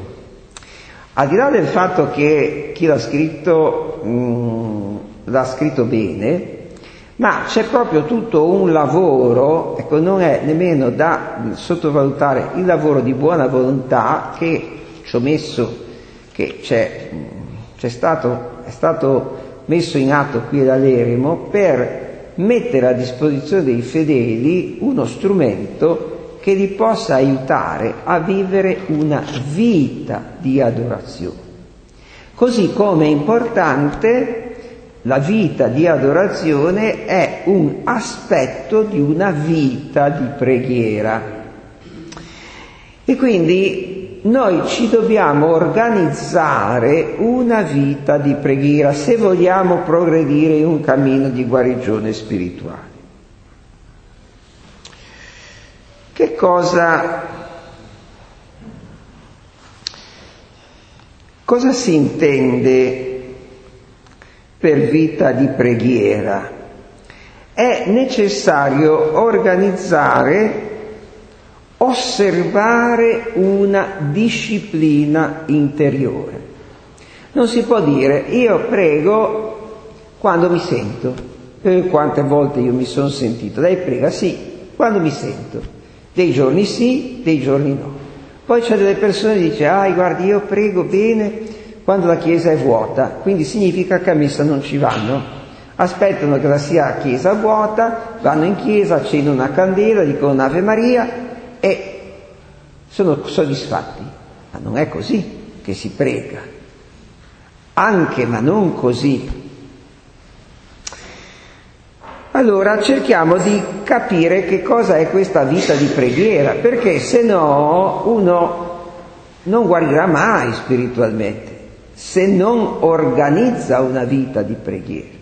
S1: Al di là del fatto che chi l'ha scritto mh, l'ha scritto bene, ma c'è proprio tutto un lavoro, ecco, non è nemmeno da sottovalutare il lavoro di buona volontà che ci ho messo, che c'è, c'è stato, è stato messo in atto qui ad Alerimo per mettere a disposizione dei fedeli uno strumento che li possa aiutare a vivere una vita di adorazione. Così come è importante, la vita di adorazione è un aspetto di una vita di preghiera. E quindi noi ci dobbiamo organizzare una vita di preghiera se vogliamo progredire in un cammino di guarigione spirituale. Che cosa, cosa si intende per vita di preghiera? È necessario organizzare, osservare una disciplina interiore. Non si può dire io prego quando mi sento. Eh, quante volte io mi sono sentito, lei prega sì, quando mi sento. Dei giorni sì, dei giorni no. Poi c'è delle persone che dicono ah guardi io prego bene quando la chiesa è vuota, quindi significa che a messa non ci vanno. Aspettano che la sia chiesa vuota, vanno in chiesa, accendono una candela, dicono un'Ave Maria e sono soddisfatti. Ma non è così che si prega. Anche, ma non così. Allora cerchiamo di capire che cosa è questa vita di preghiera, perché se no uno non guarirà mai spiritualmente, se non organizza una vita di preghiera.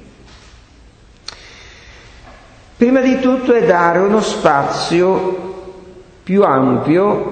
S1: Prima di tutto è dare uno spazio più ampio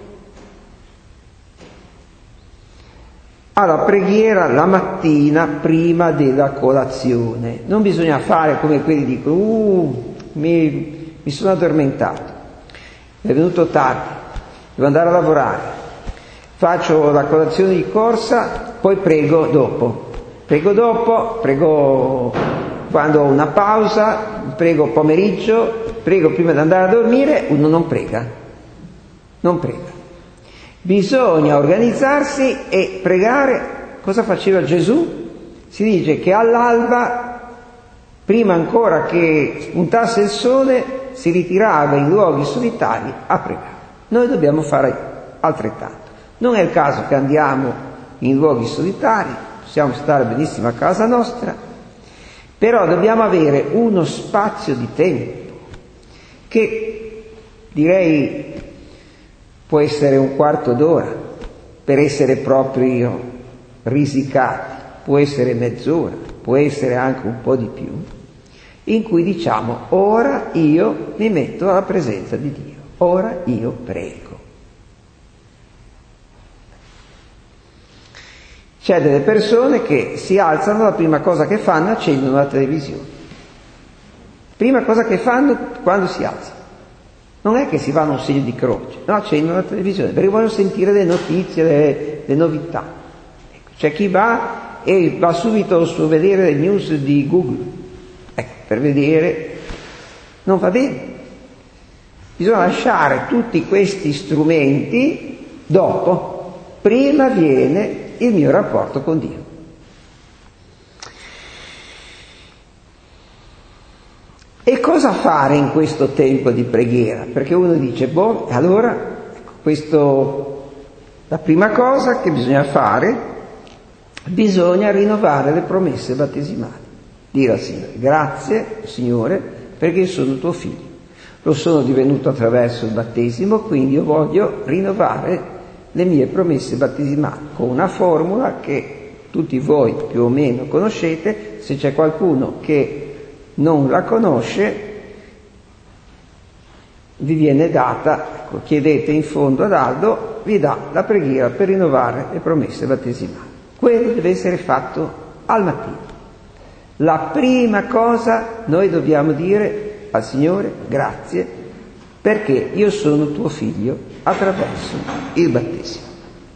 S1: alla preghiera la mattina prima della colazione. Non bisogna fare come quelli che dicono uh, mi, mi sono addormentato, è venuto tardi, devo andare a lavorare, faccio la colazione di corsa, poi prego dopo, prego dopo, prego quando ho una pausa, prego pomeriggio, prego prima di andare a dormire. Uno non prega, non prega. Bisogna organizzarsi e pregare. Cosa faceva Gesù? Si dice che all'alba, prima ancora che spuntasse il sole, si ritirava in luoghi solitari a pregare. Noi dobbiamo fare altrettanto. Non è il caso che andiamo in luoghi solitari, possiamo stare benissimo a casa nostra, però dobbiamo avere uno spazio di tempo che direi può essere un quarto d'ora per essere proprio risicati, può essere mezz'ora, può essere anche un po' di più, in cui diciamo ora io mi metto alla presenza di Dio, ora io prego. C'è delle persone che si alzano, la prima cosa che fanno accendono la televisione. Prima cosa che fanno quando si alzano. Non è che si vanno a un segno di croce, no, accendono la televisione, perché vogliono sentire le notizie, le, le novità. Ecco, c'è chi va e va subito su vedere le news di Google, ecco, per vedere, non va bene. Bisogna lasciare tutti questi strumenti dopo, prima viene il mio rapporto con Dio. E cosa fare in questo tempo di preghiera? Perché uno dice, boh, allora, ecco, questo, la prima cosa che bisogna fare, bisogna rinnovare le promesse battesimali. Dire al Signore, grazie Signore, perché sono tuo figlio. Lo sono divenuto attraverso il battesimo, quindi io voglio rinnovare le mie promesse battesimali con una formula che tutti voi più o meno conoscete. Se c'è qualcuno che non la conosce, vi viene data, ecco, chiedete in fondo ad Aldo, vi dà la preghiera per rinnovare le promesse battesimali. Quello deve essere fatto al mattino. La prima cosa noi dobbiamo dire al Signore, grazie, perché io sono tuo figlio attraverso il battesimo.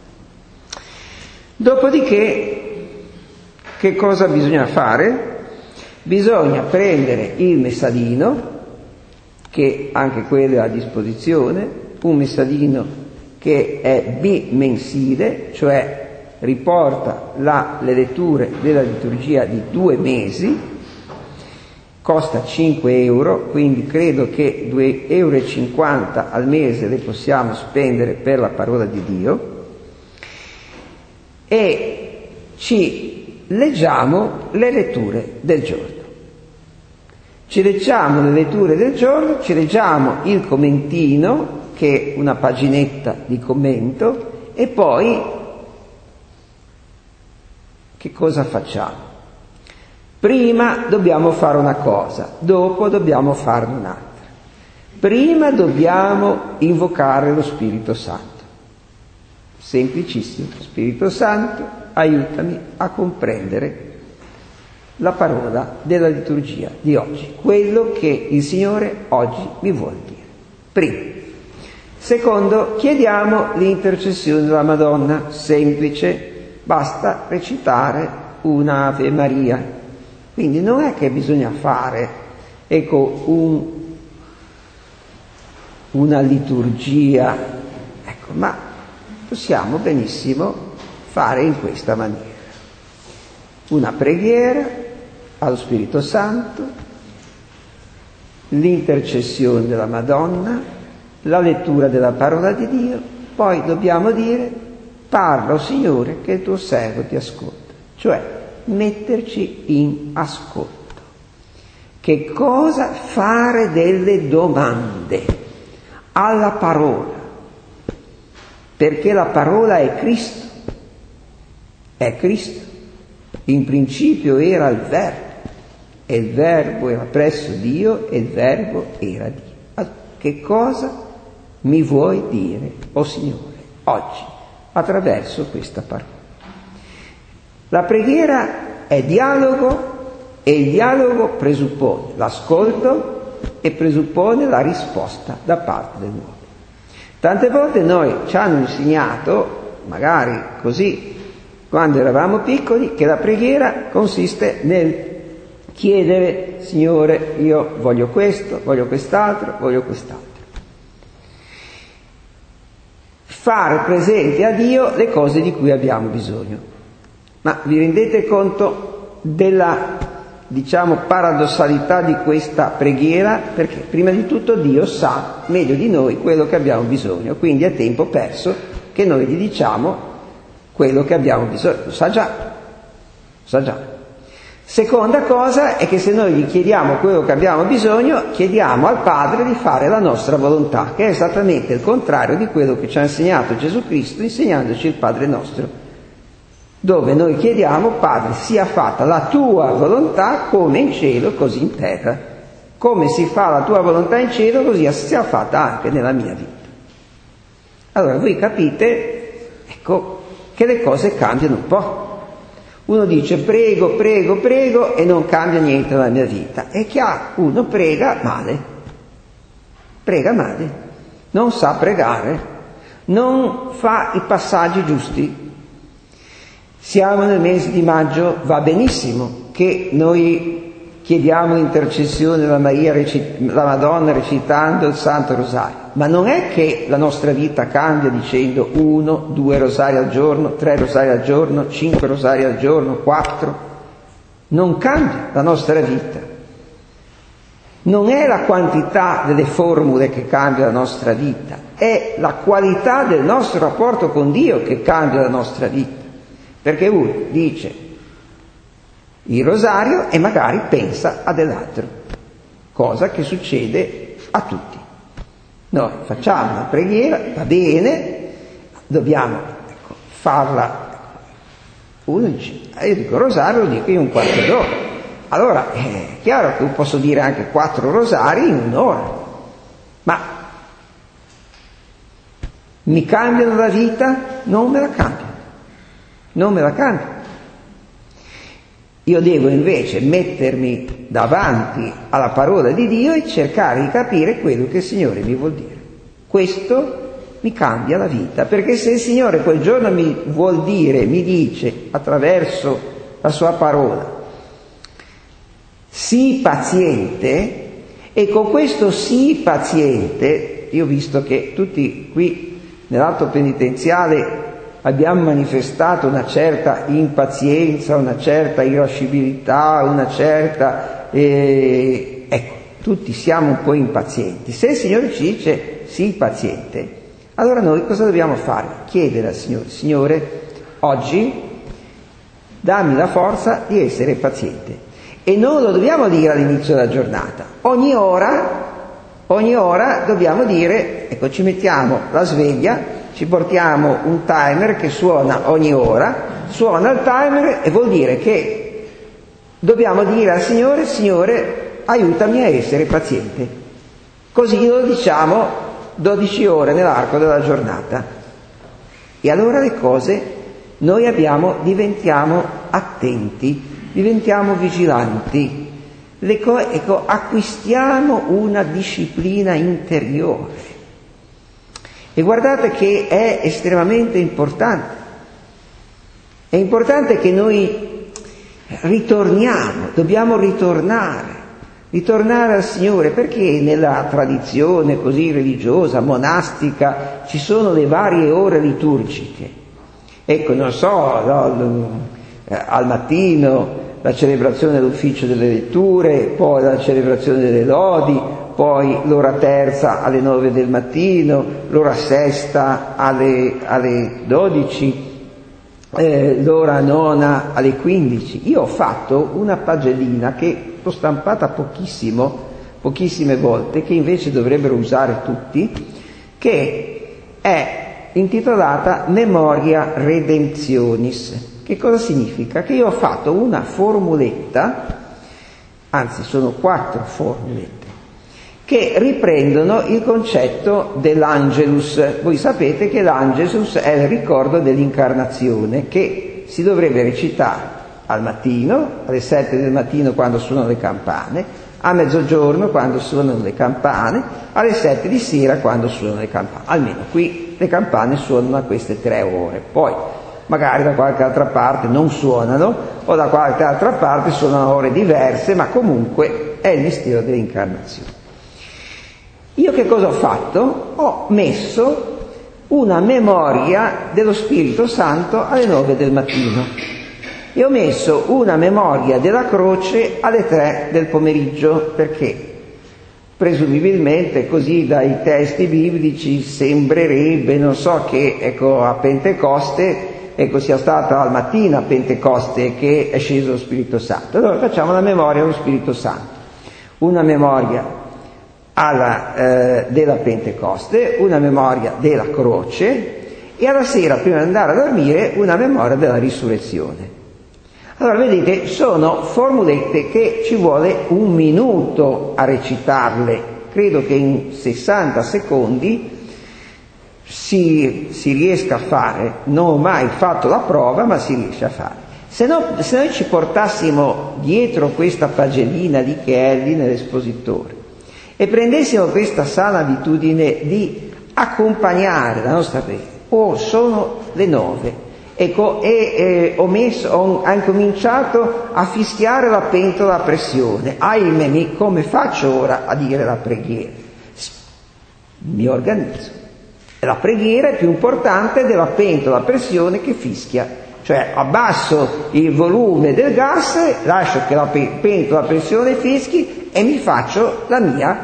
S1: Dopodiché, che cosa bisogna fare? Bisogna prendere il messalino, che anche quello è a disposizione, un messalino che è bimensile, cioè riporta la, le letture della liturgia di due mesi, costa cinque euro, quindi credo che due euro e cinquanta al mese le possiamo spendere per la parola di Dio, e ci leggiamo le letture del giorno. Ci leggiamo le letture del giorno, ci leggiamo il commentino, che è una paginetta di commento, e poi che cosa facciamo? Prima dobbiamo fare una cosa, dopo dobbiamo farne un'altra. Prima dobbiamo invocare lo Spirito Santo. Semplicissimo. Spirito Santo, aiutami a comprendere la parola della liturgia di oggi, quello che il Signore oggi mi vuole dire. Primo. Secondo, chiediamo l'intercessione della Madonna, semplice, basta recitare un'Ave Maria. Quindi non è che bisogna fare, ecco, un, una liturgia, ecco, ma possiamo benissimo fare in questa maniera. Una preghiera allo Spirito Santo, l'intercessione della Madonna, la lettura della parola di Dio, poi dobbiamo dire, parla, Signore, che il tuo servo ti ascolta, cioè metterci in ascolto, Che cosa? Fare delle domande alla parola, perché la parola è Cristo, è Cristo. In principio era il Verbo, e il Verbo era presso Dio, e il Verbo era Dio. Allora, che cosa mi vuoi dire, o Signore, oggi, attraverso questa parola? La preghiera è dialogo, e il dialogo presuppone l'ascolto e presuppone la risposta da parte dell'uomo. Tante volte noi ci hanno insegnato, magari così, quando eravamo piccoli, che la preghiera consiste nel chiedere: Signore, io voglio questo, voglio quest'altro, voglio quest'altro. Fare presente a Dio le cose di cui abbiamo bisogno. Ma vi rendete conto della, diciamo, paradossalità di questa preghiera? Perché prima di tutto Dio sa meglio di noi quello che abbiamo bisogno, quindi è tempo perso che noi gli diciamo quello che abbiamo bisogno. Lo sa già, lo sa già. Seconda cosa è che se noi gli chiediamo quello che abbiamo bisogno, chiediamo al Padre di fare la nostra volontà, che è esattamente il contrario di quello che ci ha insegnato Gesù Cristo insegnandoci il Padre nostro, dove noi chiediamo: Padre, sia fatta la tua volontà come in cielo così in terra. Come si fa la tua volontà in cielo, così sia fatta anche nella mia vita. Allora voi capite, ecco, che le cose cambiano un po'. Uno dice prego, prego, prego e non cambia niente nella mia vita. È chiaro, uno prega male, prega male, non sa pregare, non fa i passaggi giusti. Siamo nel mese di maggio, va benissimo che noi chiediamo intercessione alla Maria, la Madonna, recitando il Santo Rosario, ma non è che la nostra vita cambia dicendo uno, due rosari al giorno, tre rosari al giorno, cinque rosari al giorno, quattro. Non cambia la nostra vita. Non è la quantità delle formule che cambia la nostra vita, è la qualità del nostro rapporto con Dio che cambia la nostra vita. Perché uno dice il rosario e magari pensa a dell'altro, cosa che succede a tutti. Noi facciamo la preghiera, va bene, dobbiamo ecco, farla. Uno dice, io dico rosario, lo dico in un quarto d'ora. Allora è chiaro che io posso dire anche quattro rosari in un'ora, ma mi cambiano la vita? Non me la cambiano, non me la cambiano. Io devo invece mettermi davanti alla parola di Dio e cercare di capire quello che il Signore mi vuol dire. Questo mi cambia la vita, perché se il Signore quel giorno mi vuol dire, mi dice attraverso la sua parola, sii paziente, e con questo sii paziente, io ho visto che tutti qui nell'atto penitenziale abbiamo manifestato una certa impazienza, una certa irascibilità, una certa... Eh, ecco, tutti siamo un po' impazienti. Se il Signore ci dice sii paziente, allora noi cosa dobbiamo fare? Chiedere al Signore: Signore, oggi dammi la forza di essere paziente. E non lo dobbiamo dire all'inizio della giornata. Ogni ora, ogni ora dobbiamo dire, ecco, ci mettiamo la sveglia, ci portiamo un timer che suona ogni ora, suona il timer e vuol dire che dobbiamo dire al Signore: Signore, aiutami a essere paziente. Così lo diciamo dodici ore nell'arco della giornata. E allora le cose, noi abbiamo, diventiamo attenti, diventiamo vigilanti, le co- ecco, acquistiamo una disciplina interiore. E guardate che è estremamente importante. È importante che noi ritorniamo, dobbiamo ritornare, ritornare al Signore, perché nella tradizione così religiosa, monastica, ci sono le varie ore liturgiche. Ecco, non so, no, al mattino la celebrazione dell'ufficio delle letture, poi la celebrazione delle lodi, poi l'ora terza alle nove del mattino, l'ora sesta alle, alle dodici, eh, l'ora nona alle quindici. Io ho fatto una pagellina che l'ho stampata pochissimo, pochissime volte, che invece dovrebbero usare tutti, che è intitolata Memoria Redemptionis. Che cosa significa? Che io ho fatto una formuletta, anzi sono quattro formulette, che riprendono il concetto dell'Angelus. Voi sapete che l'Angelus è il ricordo dell'incarnazione, che si dovrebbe recitare al mattino, alle sette del mattino quando suonano le campane, a mezzogiorno quando suonano le campane, alle sette di sera quando suonano le campane. Almeno qui le campane suonano a queste tre ore. Poi magari da qualche altra parte non suonano, o da qualche altra parte suonano a ore diverse, ma comunque è il mistero dell'incarnazione. Io che cosa ho fatto? Ho messo una memoria dello Spirito Santo alle nove del mattino e ho messo una memoria della croce alle tre del pomeriggio, perché presumibilmente così dai testi biblici sembrerebbe, non so, che ecco a Pentecoste ecco sia stata al mattino a Pentecoste che è sceso lo Spirito Santo. Allora facciamo la memoria dello Spirito Santo, una memoria alla, eh, della Pentecoste, una memoria della croce e alla sera, prima di andare a dormire, una memoria della risurrezione. Allora vedete, sono formulette che ci vuole un minuto a recitarle, credo che in sessanta secondi si, si riesca a fare. Non ho mai fatto la prova, ma si riesce a fare. Se, no, se noi ci portassimo dietro questa pagellina di Kelly nell'espositore e prendessimo questa sana abitudine di accompagnare la nostra preghiera, oh, sono le nove, ecco, e eh, ho, messo, ho incominciato a fischiare la pentola a pressione. Ahimè, come faccio ora a dire la preghiera? Mi organizzo. La preghiera è più importante della pentola a pressione che fischia. Cioè abbasso il volume del gas, lascio che la pentola a pressione fischi e mi faccio la mia,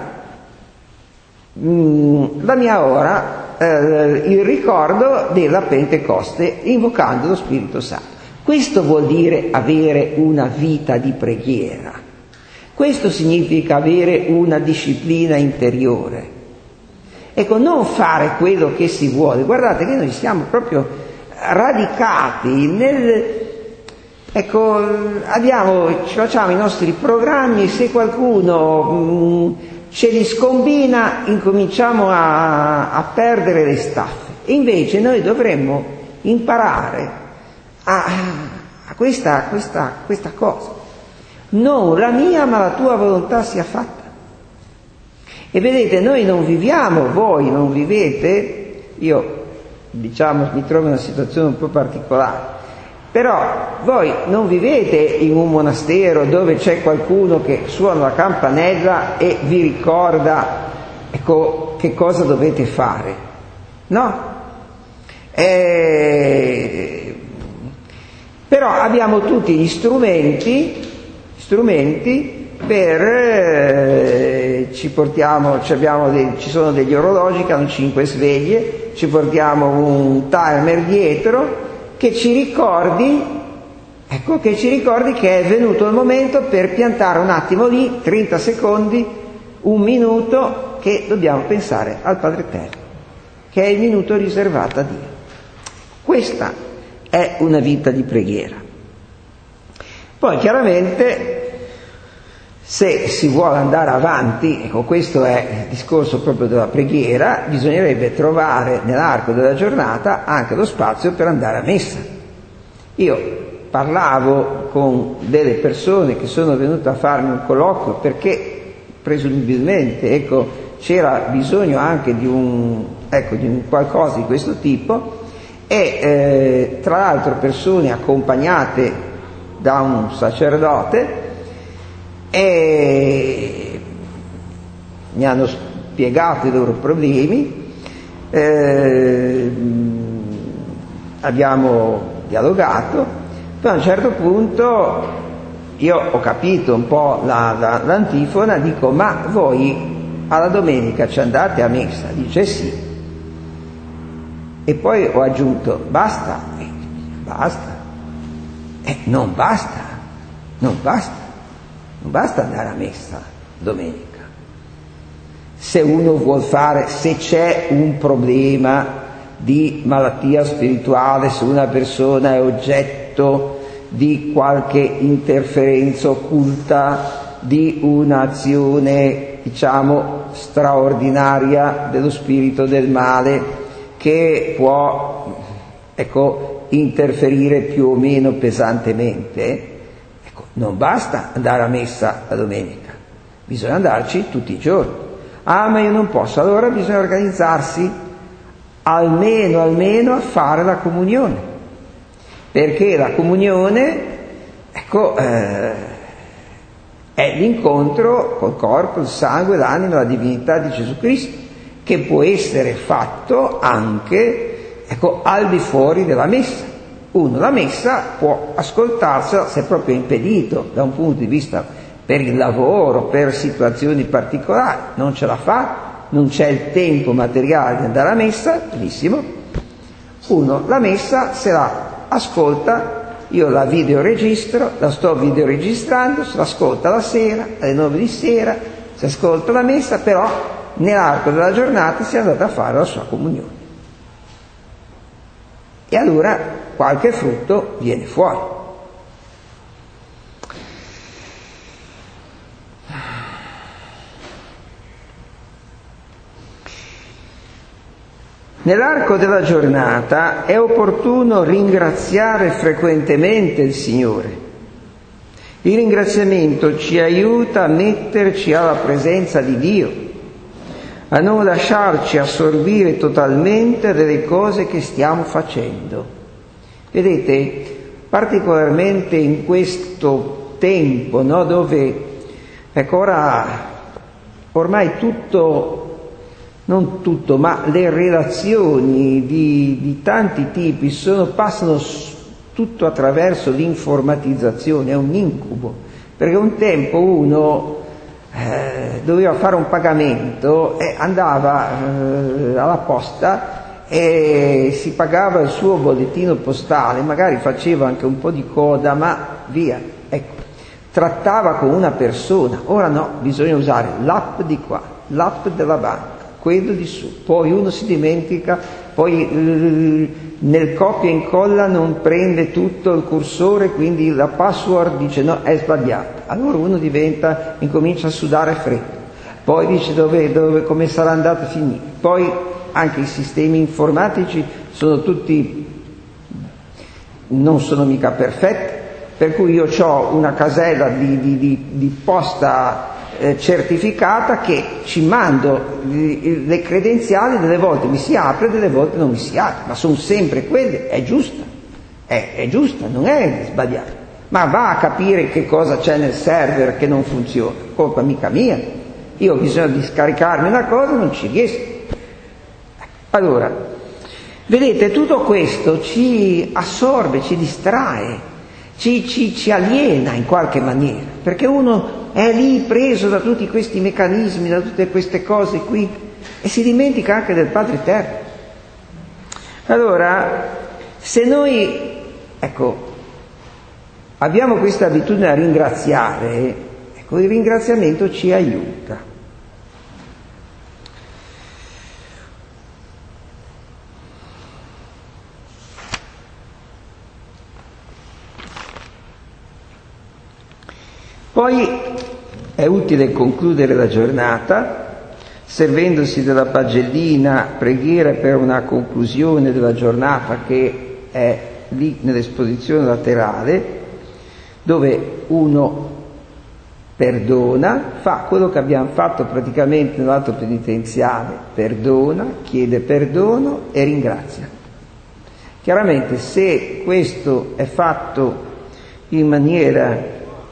S1: mm, la mia ora, eh, il ricordo della Pentecoste, invocando lo Spirito Santo. Questo vuol dire avere una vita di preghiera. Questo significa avere una disciplina interiore. Ecco, non fare quello che si vuole. Guardate che noi siamo proprio radicati nel, ecco, abbiamo, ci facciamo i nostri programmi, se qualcuno mh, ce li scombina incominciamo a, a perdere le staffe. E invece noi dovremmo imparare a, a questa, questa, questa cosa. Non la mia ma la tua volontà sia fatta. E vedete, noi non viviamo, voi non vivete, io diciamo mi trovo in una situazione un po' particolare, però voi non vivete in un monastero dove c'è qualcuno che suona la campanella e vi ricorda, ecco, che cosa dovete fare, no? E... però abbiamo tutti gli strumenti, strumenti per eh, ci portiamo, ci, abbiamo dei, ci sono degli orologi che hanno cinque sveglie, ci portiamo un timer dietro che ci ricordi, ecco, che ci ricordi che è venuto il momento per piantare un attimo lì, trenta secondi, un minuto, che dobbiamo pensare al Padre Eterno, che è il minuto riservato a Dio. Questa è una vita di preghiera. Poi chiaramente, se si vuole andare avanti, ecco, questo è il discorso proprio della preghiera, bisognerebbe trovare nell'arco della giornata anche lo spazio per andare a messa. Io parlavo con delle persone che sono venute a farmi un colloquio perché presumibilmente, ecco, c'era bisogno anche di un, ecco, di un qualcosa di questo tipo, e eh, tra l'altro persone accompagnate da un sacerdote, e mi hanno spiegato i loro problemi, eh, abbiamo dialogato, poi a un certo punto io ho capito un po' la, la, l'antifona, dico: ma voi alla domenica ci andate a messa? Dice sì. E poi ho aggiunto: basta? basta, eh, non basta, non basta, non basta andare a messa domenica. Se uno vuol fare, se c'è un problema di malattia spirituale, se una persona è oggetto di qualche interferenza occulta, di un'azione, diciamo, straordinaria dello spirito del male che può, ecco, interferire più o meno pesantemente, ecco, non basta andare a messa la domenica, bisogna andarci tutti i giorni. Ah, ma io non posso, allora bisogna organizzarsi almeno, almeno a fare la comunione, perché la comunione, ecco, eh, è l'incontro col corpo, il sangue, l'anima, la divinità di Gesù Cristo, che può essere fatto anche, ecco, al di fuori della messa. Uno la messa può ascoltarsela se è proprio impedito da un punto di vista per il lavoro, per situazioni particolari, non ce la fa, non c'è il tempo materiale di andare a messa, benissimo. Uno la messa se la ascolta, io la videoregistro, la sto videoregistrando, se l'ascolta la sera, alle nove di sera, si ascolta la messa, però nell'arco della giornata si è andata a fare la sua comunione. E allora qualche frutto viene fuori. Nell'arco della giornata è opportuno ringraziare frequentemente il Signore. Il ringraziamento ci aiuta a metterci alla presenza di Dio, a non lasciarci assorbire totalmente delle cose che stiamo facendo. Vedete, particolarmente in questo tempo, no, dove, ecco, ora ormai tutto, non tutto, ma le relazioni di, di tanti tipi sono, passano tutto attraverso l'informatizzazione, è un incubo, perché un tempo uno eh, doveva fare un pagamento e andava eh, alla posta e si pagava il suo bollettino postale, magari faceva anche un po' di coda, ma via, ecco, trattava con una persona. Ora no, bisogna usare l'app di qua, l'app della banca, quello di su, poi uno si dimentica, poi eh, nel copia e incolla non prende tutto il cursore, quindi la password dice no, è sbagliata, allora uno diventa, incomincia a sudare freddo, poi dice dove, dove, come sarà andato a finire, poi anche i sistemi informatici sono tutti, non sono mica perfetti, per cui io ho una casella di, di, di, di posta Eh, certificata che ci mando le, le credenziali, delle volte mi si apre, delle volte non mi si apre, ma sono sempre quelle, è giusta, è, è giusta, non è sbagliata, ma va a capire che cosa c'è nel server che non funziona, colpa mica mia, io ho bisogno di scaricarmi una cosa, non ci riesco. Allora, vedete, tutto questo ci assorbe, ci distrae, ci, ci, ci aliena in qualche maniera, perché uno è lì preso da tutti questi meccanismi, da tutte queste cose qui, e si dimentica anche del Padre Eterno. Allora, se noi, ecco, abbiamo questa abitudine a ringraziare, ecco, il ringraziamento ci aiuta. Poi è utile concludere la giornata servendosi della pagellina preghiera per una conclusione della giornata che è lì nell'esposizione laterale, dove uno perdona, fa quello che abbiamo fatto praticamente nell'atto penitenziale, perdona, chiede perdono e ringrazia. Chiaramente se questo è fatto in maniera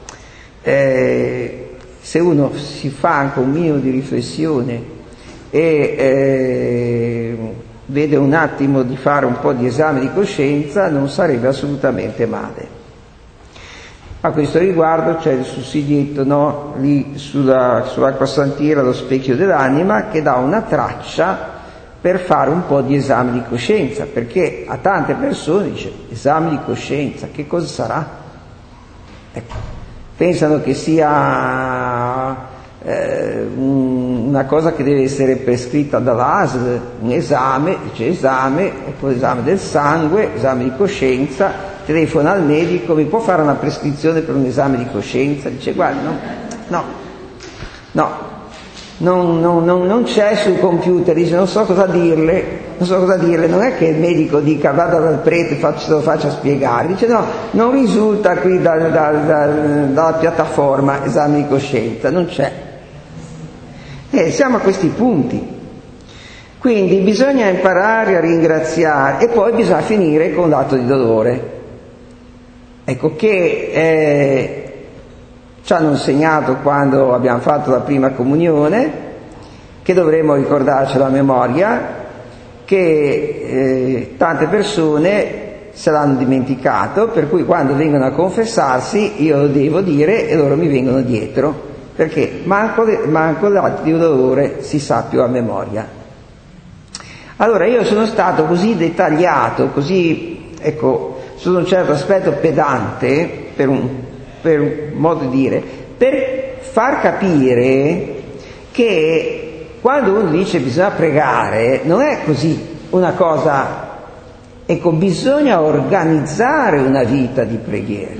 S1: Eh, se uno si fa anche un minimo di riflessione e eh, vede un attimo di fare un po' di esame di coscienza, non sarebbe assolutamente male. A questo riguardo c'è il sussidietto, no, lì sulla, sull'acquasantiera, lo specchio dell'anima, che dà una traccia per fare un po' di esame di coscienza, perché a tante persone dice esame di coscienza, che cosa sarà? Ecco, pensano che sia eh, un, una cosa che deve essere prescritta dall'A S L, un esame, dice esame, ecco esame del sangue, esame di coscienza, telefona al medico, mi può fare una prescrizione per un esame di coscienza? Dice guarda, no, no, no. Non, non, non, non c'è sul computer, dice non so cosa dirle, non so cosa dirle, non è che il medico dica vada dal prete e faccia, lo faccia spiegare, dice no, non risulta qui da, da, da, dalla piattaforma esame di coscienza, non c'è. E siamo a questi punti, quindi bisogna imparare a ringraziare e poi bisogna finire con l'atto di dolore. Ecco che eh, ci hanno insegnato quando abbiamo fatto la prima comunione, che dovremmo ricordarcelo a memoria, che eh, tante persone se l'hanno dimenticato, per cui quando vengono a confessarsi io lo devo dire e loro mi vengono dietro, perché manco, manco l'atto di dolore si sa più a memoria. Allora io sono stato così dettagliato, così, ecco, sotto un certo aspetto pedante, per un per un modo di dire, per far capire che quando uno dice bisogna pregare, non è così una cosa, ecco, bisogna organizzare una vita di preghiera.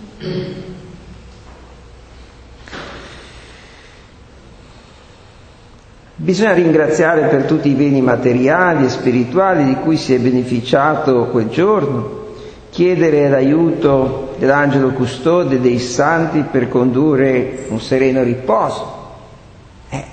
S1: Bisogna ringraziare per tutti i beni materiali e spirituali di cui si è beneficiato quel giorno, chiedere l'aiuto dell'angelo custode dei santi per condurre un sereno riposo. Eh.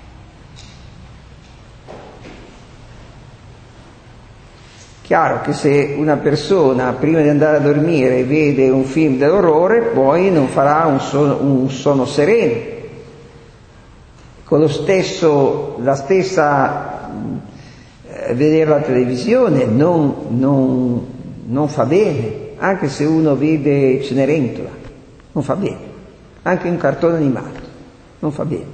S1: Chiaro che se una persona prima di andare a dormire vede un film dell'orrore, poi non farà un sonno, un sonno sereno. Con lo stesso, la stessa eh, vedere la televisione non, non, non fa bene. Anche se uno vede Cenerentola, non fa bene. Anche un cartone animato, non fa bene.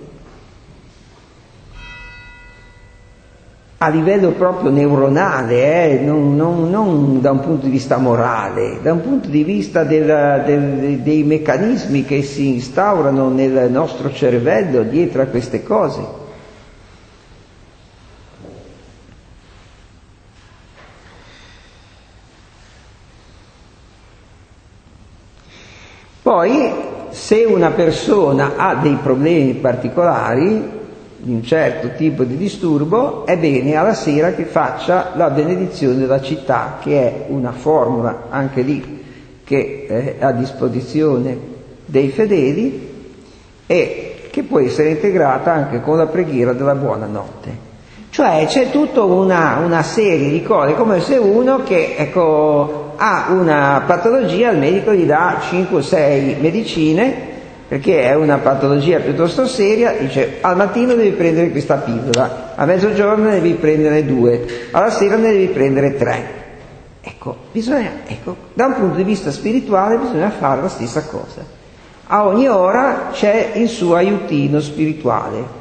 S1: A livello proprio neuronale, eh, non, non, non da un punto di vista morale, da un punto di vista del, del, dei meccanismi che si instaurano nel nostro cervello dietro a queste cose. Poi, se una persona ha dei problemi particolari, di un certo tipo di disturbo, è bene alla sera che faccia la benedizione della città, che è una formula anche lì che è a disposizione dei fedeli e che può essere integrata anche con la preghiera della buonanotte. Cioè c'è tutta una, una serie di cose, come se uno che ecco, ha una patologia, il medico gli dà cinque o sei medicine, perché è una patologia piuttosto seria, dice al mattino devi prendere questa pillola, a mezzogiorno ne devi prendere due, alla sera ne devi prendere tre. Ecco, bisogna, ecco, da un punto di vista spirituale bisogna fare la stessa cosa. A ogni ora c'è il suo aiutino spirituale.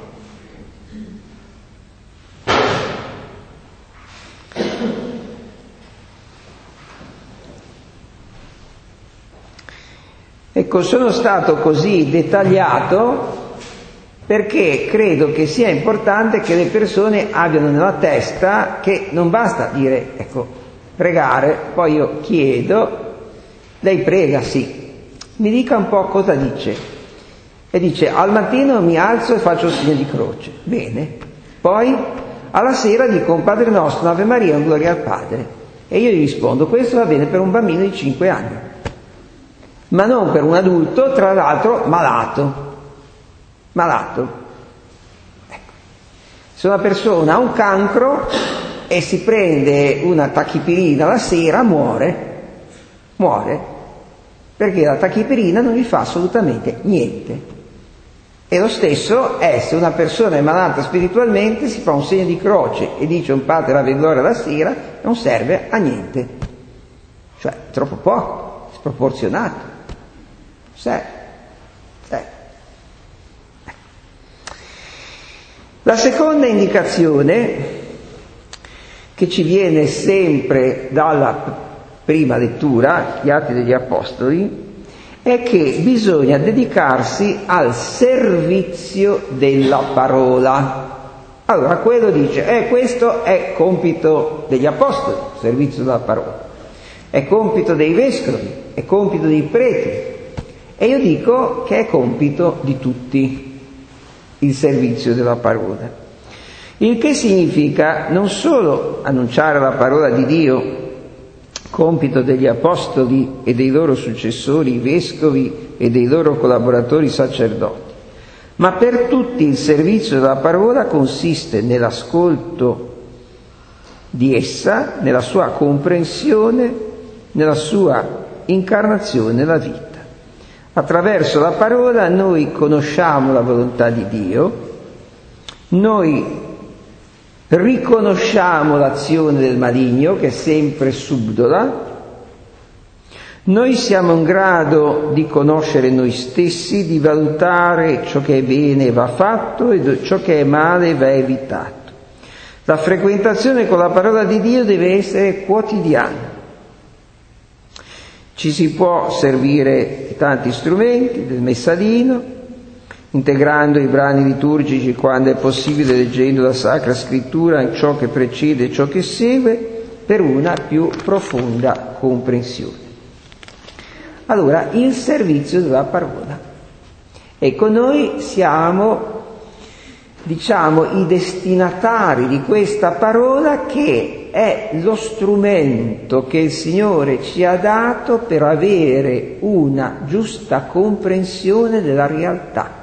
S1: Ecco, sono stato così dettagliato perché credo che sia importante che le persone abbiano nella testa che non basta dire, ecco, pregare, poi io chiedo, lei prega, sì, mi dica un po' cosa dice. E dice, al mattino mi alzo e faccio il segno di croce. Bene. Poi, alla sera dico un Padre Nostro, Ave Maria, un Gloria al Padre. E io gli rispondo, questo va bene per un bambino di cinque anni. Ma non per un adulto, tra l'altro malato. Malato. Ecco. Se una persona ha un cancro e si prende una tachipirina la sera, muore. Muore. Perché la tachipirina non gli fa assolutamente niente. E lo stesso è se una persona è malata spiritualmente, si fa un segno di croce e dice un Padre Ave Gloria la sera, non serve a niente. Cioè, troppo poco, sproporzionato. Sì. Sì. La seconda indicazione che ci viene sempre dalla prima lettura, gli Atti degli Apostoli, è che bisogna dedicarsi al servizio della parola. Allora quello dice, eh, questo è compito degli Apostoli, servizio della parola, è compito dei vescovi, è compito dei preti, e io dico che è compito di tutti il servizio della parola. Il che significa non solo annunciare la parola di Dio, compito degli apostoli e dei loro successori, i vescovi e dei loro collaboratori sacerdoti, ma per tutti il servizio della parola consiste nell'ascolto di essa, nella sua comprensione, nella sua incarnazione nella vita. Attraverso la parola noi conosciamo la volontà di Dio, noi riconosciamo l'azione del maligno che è sempre subdola, noi siamo in grado di conoscere noi stessi, di valutare ciò che è bene va fatto e ciò che è male va evitato. La frequentazione con la parola di Dio deve essere quotidiana. Ci si può servire di tanti strumenti, del messalino, integrando i brani liturgici quando è possibile, leggendo la Sacra Scrittura ciò che precede e ciò che segue, per una più profonda comprensione. Allora, il servizio della parola. Ecco, noi siamo, diciamo, i destinatari di questa parola, che è lo strumento che il Signore ci ha dato per avere una giusta comprensione della realtà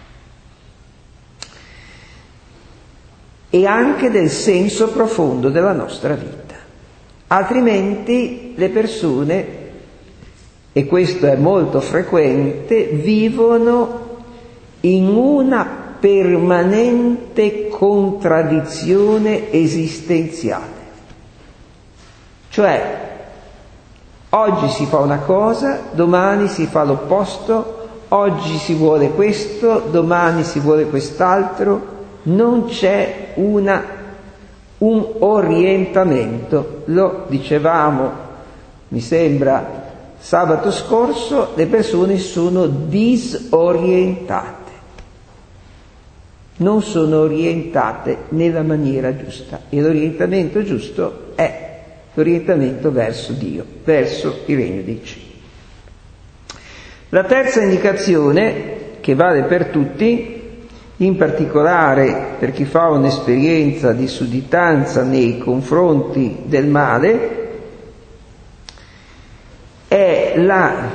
S1: e anche del senso profondo della nostra vita. Altrimenti le persone, e questo è molto frequente, vivono in una permanente contraddizione esistenziale. Cioè, oggi si fa una cosa, domani si fa l'opposto, oggi si vuole questo, domani si vuole quest'altro, non c'è una, un orientamento. Lo dicevamo, mi sembra, sabato scorso, le persone sono disorientate, non sono orientate nella maniera giusta, e l'orientamento giusto è l'orientamento verso Dio, verso il regno dei cieli. La terza indicazione, che vale per tutti, in particolare per chi fa un'esperienza di sudditanza nei confronti del male, è la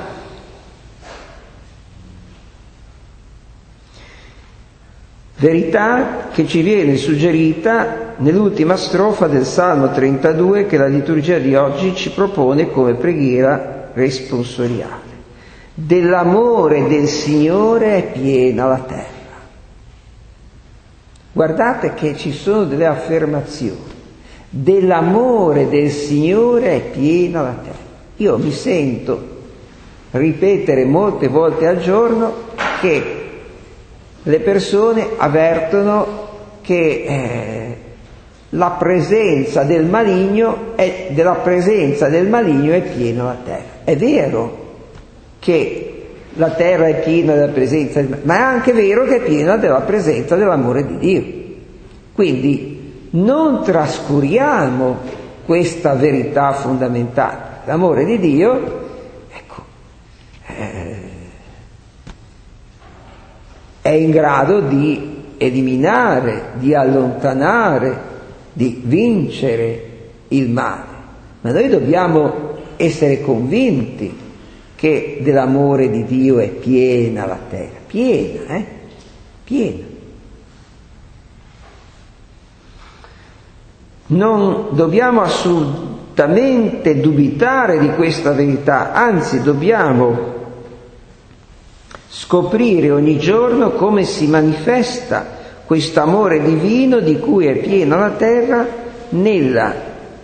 S1: verità che ci viene suggerita nell'ultima strofa del Salmo trentadue, che la liturgia di oggi ci propone come preghiera responsoriale. Dell'amore del Signore è piena la terra. Guardate che ci sono delle affermazioni. Dell'amore del Signore è piena la terra. Io mi sento ripetere molte volte al giorno che le persone avvertono che eh, la presenza del maligno è, della presenza del maligno è piena la terra. È vero che la terra è piena della presenza del maligno, ma è anche vero che è piena della presenza dell'amore di Dio. Quindi non trascuriamo questa verità fondamentale. L'amore di Dio, ecco, eh, è in grado di eliminare, di allontanare, di vincere il male. Ma noi dobbiamo essere convinti che dell'amore di Dio è piena la terra, piena, eh? Piena. Non dobbiamo assolutamente dubitare di questa verità, anzi dobbiamo scoprire ogni giorno come si manifesta questo amore divino di cui è piena la terra nella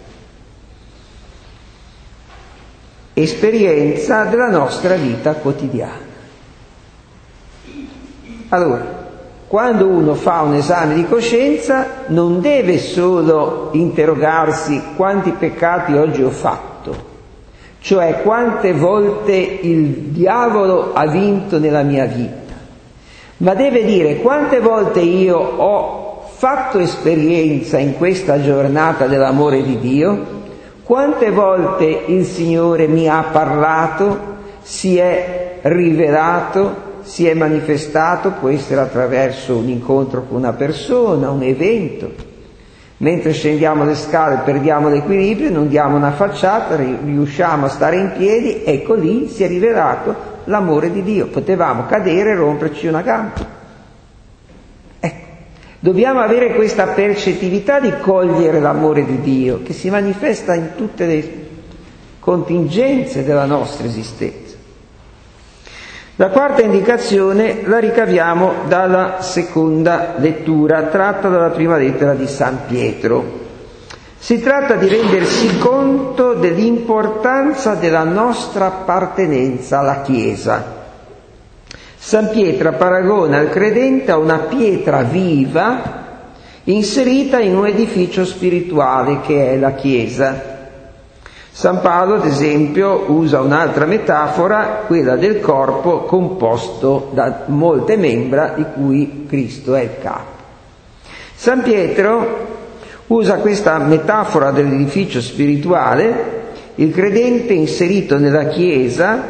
S1: esperienza della nostra vita quotidiana. Allora, Quando uno fa un esame di coscienza non deve solo interrogarsi quanti peccati oggi ho fatto, cioè quante volte il diavolo ha vinto nella mia vita, ma deve dire quante volte io ho fatto esperienza in questa giornata dell'amore di Dio, quante volte il Signore mi ha parlato, si è rivelato, si è manifestato, può essere attraverso un incontro con una persona, un evento. Mentre scendiamo le scale perdiamo l'equilibrio, non diamo una facciata, riusciamo a stare in piedi, ecco lì si è rivelato l'amore di Dio. Potevamo cadere e romperci una gamba. Ecco, dobbiamo avere questa percettività di cogliere l'amore di Dio, che si manifesta in tutte le contingenze della nostra esistenza. La quarta indicazione la ricaviamo dalla seconda lettura, tratta dalla prima lettera di San Pietro. Si tratta di rendersi conto dell'importanza della nostra appartenenza alla Chiesa. San Pietro paragona il credente a una pietra viva inserita in un edificio spirituale che è la Chiesa. San Paolo, ad esempio, usa un'altra metafora, quella del corpo composto da molte membra di cui Cristo è il capo. San Pietro usa questa metafora dell'edificio spirituale, il credente inserito nella Chiesa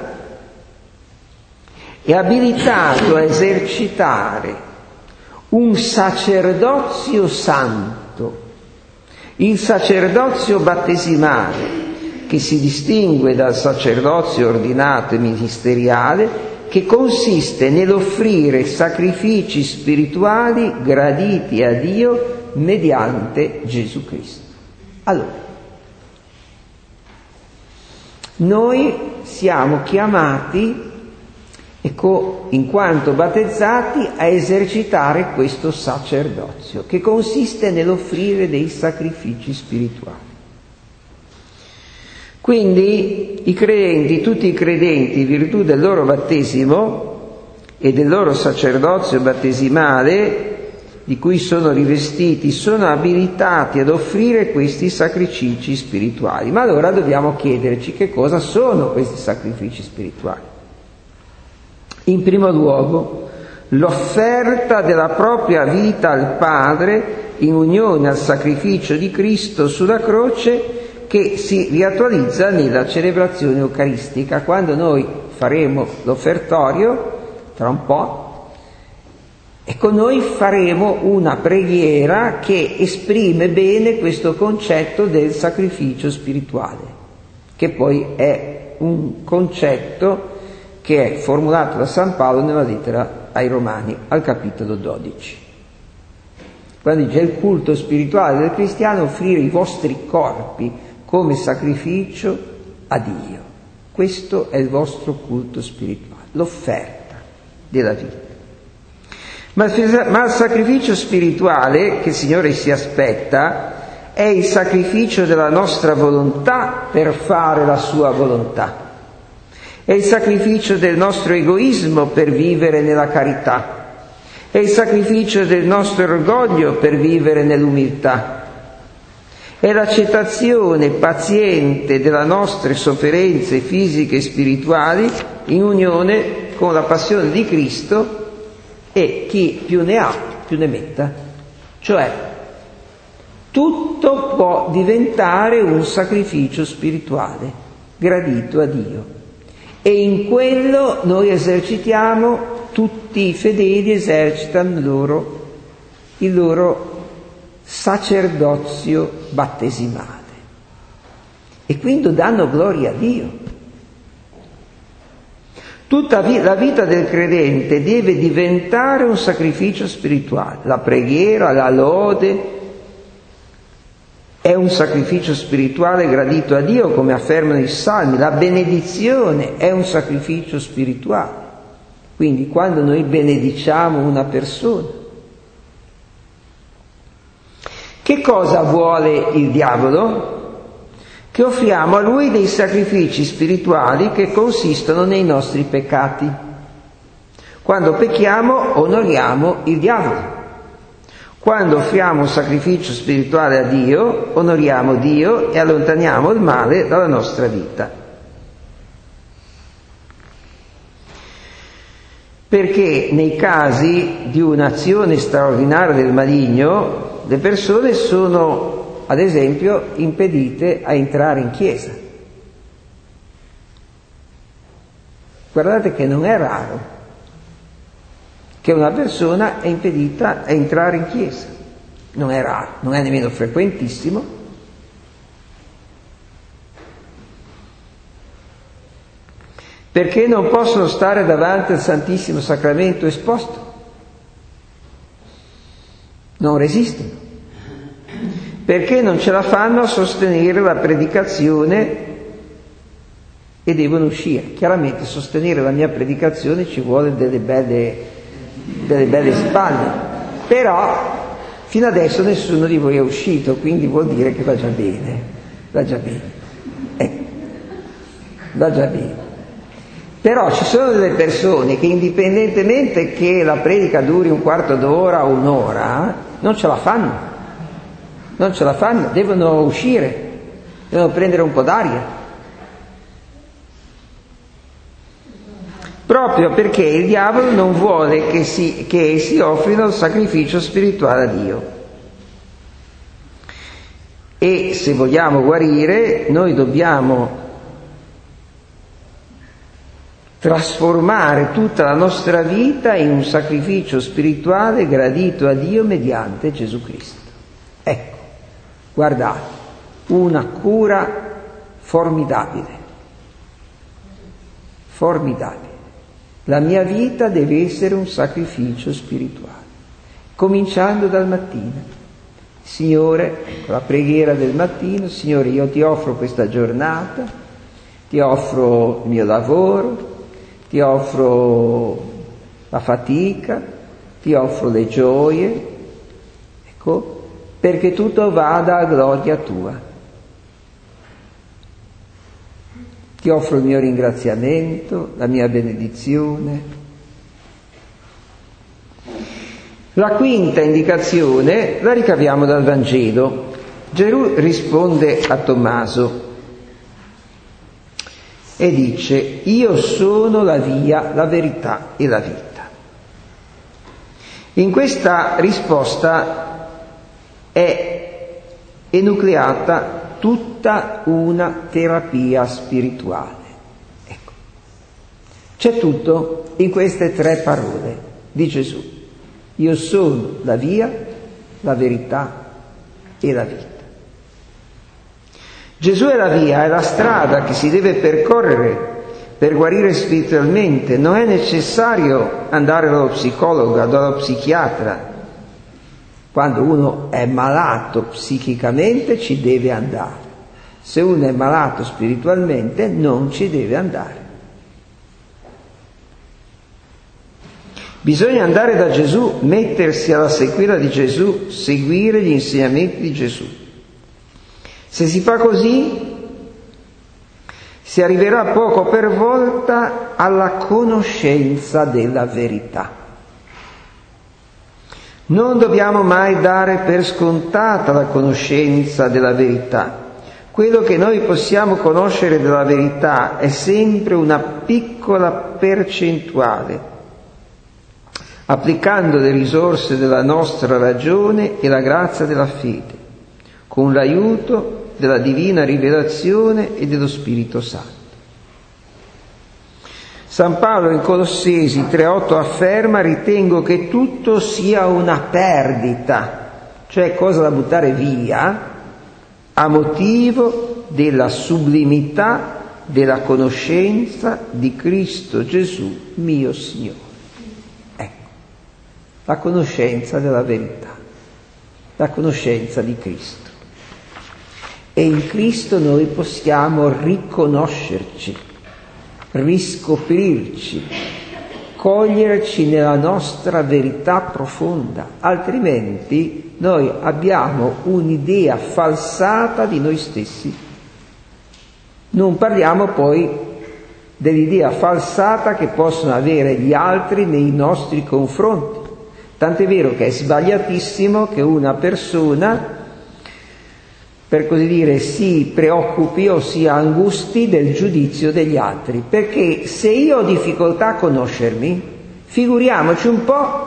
S1: è abilitato a esercitare un sacerdozio santo, il sacerdozio battesimale, che si distingue dal sacerdozio ordinato e ministeriale, che consiste nell'offrire sacrifici spirituali graditi a Dio mediante Gesù Cristo. Allora, noi siamo chiamati, ecco, in quanto battezzati, a esercitare questo sacerdozio, che consiste nell'offrire dei sacrifici spirituali. Quindi i credenti, tutti i credenti, in virtù del loro battesimo e del loro sacerdozio battesimale, di cui sono rivestiti, sono abilitati ad offrire questi sacrifici spirituali. Ma allora dobbiamo chiederci che cosa sono questi sacrifici spirituali. In primo luogo, l'offerta della propria vita al Padre in unione al sacrificio di Cristo sulla croce, che si riattualizza nella celebrazione eucaristica. Quando noi faremo l'offertorio, tra un po', ecco, noi faremo una preghiera che esprime bene questo concetto del sacrificio spirituale, che poi è un concetto che è formulato da San Paolo nella lettera ai Romani, al capitolo dodici. Quando dice il culto spirituale del cristiano, offrire i vostri corpi come sacrificio a Dio. Questo è il vostro culto spirituale, l'offerta della vita. Ma il, ma il sacrificio spirituale che il Signore si aspetta è il sacrificio della nostra volontà per fare la sua volontà. È il sacrificio del nostro egoismo per vivere nella carità. È il sacrificio del nostro orgoglio per vivere nell'umiltà. È l'accettazione paziente delle nostre sofferenze fisiche e spirituali in unione con la passione di Cristo, e chi più ne ha più ne metta. Cioè, tutto può diventare un sacrificio spirituale gradito a Dio, e in quello noi esercitiamo, tutti i fedeli esercitano il loro, il loro sacerdozio battesimale, e quindi danno gloria a Dio. Tutta la vita del credente deve diventare un sacrificio spirituale. La preghiera, la lode è un sacrificio spirituale gradito a Dio, come affermano i salmi. La benedizione è un sacrificio spirituale. Quindi quando noi benediciamo una persona, che cosa vuole il diavolo? Che offriamo a lui dei sacrifici spirituali che consistono nei nostri peccati. Quando pecchiamo onoriamo il diavolo. Quando offriamo un sacrificio spirituale a Dio, onoriamo Dio e allontaniamo il male dalla nostra vita. Perché nei casi di un'azione straordinaria del maligno, le persone sono, ad esempio, impedite a entrare in chiesa. Guardate che non è raro che una persona è impedita a entrare in chiesa. Non è raro, non è nemmeno frequentissimo. Perché non possono stare davanti al Santissimo Sacramento esposto. Non resistono. Perché non ce la fanno a sostenere la predicazione e devono uscire. Chiaramente sostenere la mia predicazione ci vuole delle belle, delle belle spalle, però fino adesso nessuno di voi è uscito, quindi vuol dire che va già bene, va già bene, eh, va già bene. Però ci sono delle persone che indipendentemente che la predica duri un quarto d'ora o un'ora, non ce la fanno, non ce la fanno, devono uscire, devono prendere un po' d'aria. Proprio perché il diavolo non vuole che si, che si offrino il sacrificio spirituale a Dio. E se vogliamo guarire, noi dobbiamo trasformare tutta la nostra vita in un sacrificio spirituale gradito a Dio mediante Gesù Cristo. Ecco, guardate, una cura formidabile, formidabile. La mia vita deve essere un sacrificio spirituale, cominciando dal mattino. Signore, con la preghiera del mattino, Signore, io ti offro questa giornata, ti offro il mio lavoro, ti offro la fatica, ti offro le gioie, ecco, perché tutto vada a gloria tua. Ti offro il mio ringraziamento, la mia benedizione. La quinta indicazione la ricaviamo dal Vangelo. Gesù risponde a Tommaso e dice: io sono la via, la verità e la vita. In questa risposta è enucleata tutta una terapia spirituale. Ecco. C'è tutto in queste tre parole di Gesù. Io sono la via, la verità e la vita. Gesù è la via, è la strada che si deve percorrere per guarire spiritualmente. Non è necessario andare dallo psicologo, dallo psichiatra. Quando uno è malato psichicamente ci deve andare. Se uno è malato spiritualmente non ci deve andare. Bisogna andare da Gesù, mettersi alla sequela di Gesù, seguire gli insegnamenti di Gesù. Se si fa così, si arriverà poco per volta alla conoscenza della verità. Non dobbiamo mai dare per scontata la conoscenza della verità. Quello che noi possiamo conoscere della verità è sempre una piccola percentuale, applicando le risorse della nostra ragione e la grazia della fede, con l'aiuto della divina rivelazione e dello Spirito Santo. San Paolo in Colossesi tre otto afferma: ritengo che tutto sia una perdita, cioè cosa da buttare via, a motivo della sublimità della conoscenza di Cristo Gesù mio Signore. Ecco, la conoscenza della verità, la conoscenza di Cristo. E in Cristo noi possiamo riconoscerci, riscoprirci, coglierci nella nostra verità profonda, altrimenti noi abbiamo un'idea falsata di noi stessi. Non parliamo poi dell'idea falsata che possono avere gli altri nei nostri confronti. Tant'è vero che è sbagliatissimo che una persona, per così dire, si preoccupi o si angusti del giudizio degli altri, perché se io ho difficoltà a conoscermi, figuriamoci un po'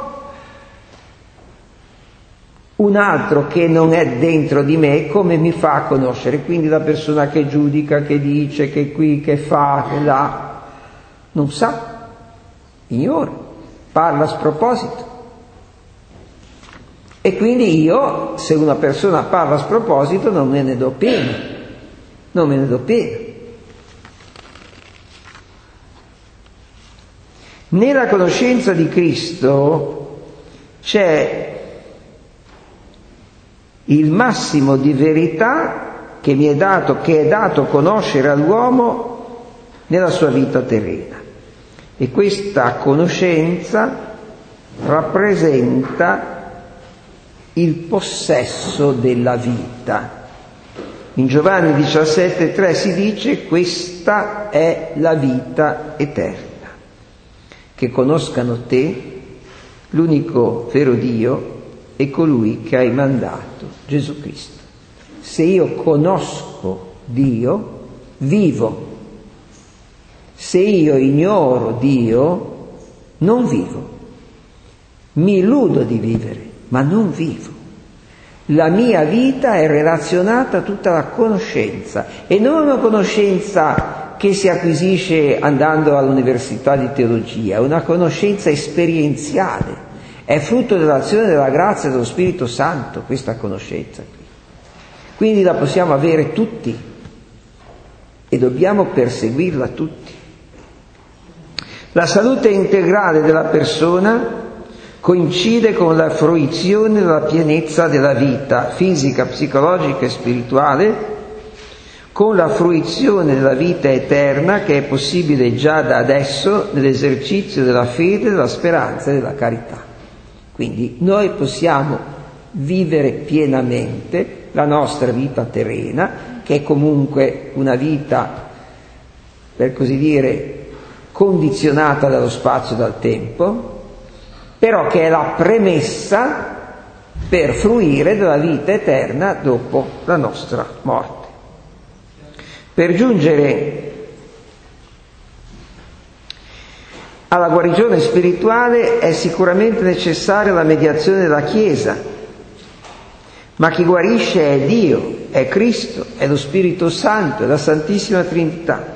S1: un altro che non è dentro di me come mi fa a conoscere. Quindi la persona che giudica, che dice, che qui, che fa, che là, non sa, ignora, parla a sproposito. E quindi io, se una persona parla a sproposito, non me ne do pena, non me ne do pena. Nella conoscenza di Cristo c'è il massimo di verità che mi è dato, che è dato conoscere all'uomo nella sua vita terrena. E questa conoscenza rappresenta il possesso della vita. In Giovanni diciassette tre si dice: questa è la vita eterna, che conoscano te, l'unico vero Dio, e colui che hai mandato, Gesù Cristo. Se io conosco Dio, vivo. Se io ignoro Dio, non vivo. Mi illudo di vivere, ma non vivo. La mia vita è relazionata a tutta la conoscenza, e non una conoscenza che si acquisisce andando all'università di teologia, è una conoscenza esperienziale, è frutto dell'azione della grazia dello Spirito Santo questa conoscenza qui. Quindi la possiamo avere tutti e dobbiamo perseguirla tutti. La salute integrale della persona coincide con la fruizione della pienezza della vita fisica, psicologica e spirituale, con la fruizione della vita eterna che è possibile già da adesso nell'esercizio della fede, della speranza e della carità. Quindi noi possiamo vivere pienamente la nostra vita terrena, che è comunque una vita, per così dire, condizionata dallo spazio e dal tempo, però che è la premessa per fruire della vita eterna dopo la nostra morte. Per giungere alla guarigione spirituale è sicuramente necessaria la mediazione della Chiesa, ma chi guarisce è Dio, è Cristo, è lo Spirito Santo, è la Santissima Trinità.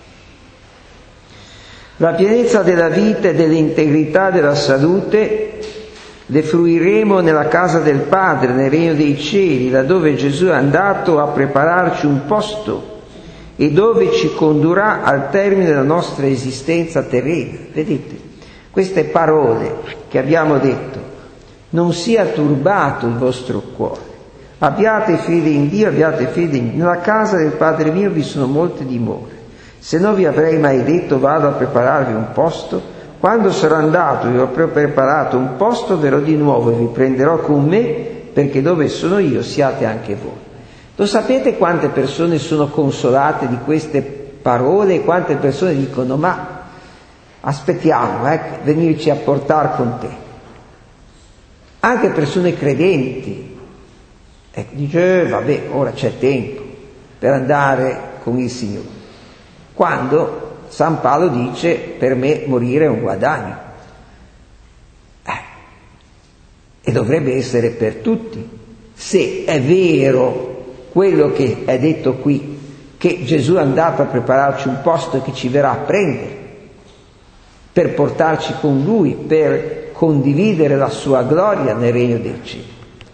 S1: La pienezza della vita e dell'integrità della salute le fruiremo nella casa del Padre, nel regno dei cieli, laddove Gesù è andato a prepararci un posto e dove ci condurrà al termine della nostra esistenza terrena. Vedete, queste parole che abbiamo detto: non sia turbato il vostro cuore, abbiate fede in Dio, abbiate fede in... Nella casa del Padre mio vi sono molte dimore. Se non vi avrei mai detto vado a prepararvi un posto, quando sarò andato e vi avrò preparato un posto, verrò di nuovo e vi prenderò con me, perché dove sono io siate anche voi. Lo sapete quante persone sono consolate di queste parole e quante persone dicono: ma aspettiamo, eh, venirci a portare con te. Anche persone credenti. Ecco, dice, eh, vabbè, ora c'è tempo per andare con il Signore. Quando San Paolo dice: per me morire è un guadagno. Eh, e dovrebbe essere per tutti, se è vero quello che è detto qui, che Gesù è andato a prepararci un posto e che ci verrà a prendere per portarci con Lui, per condividere la sua gloria nel regno dei cieli.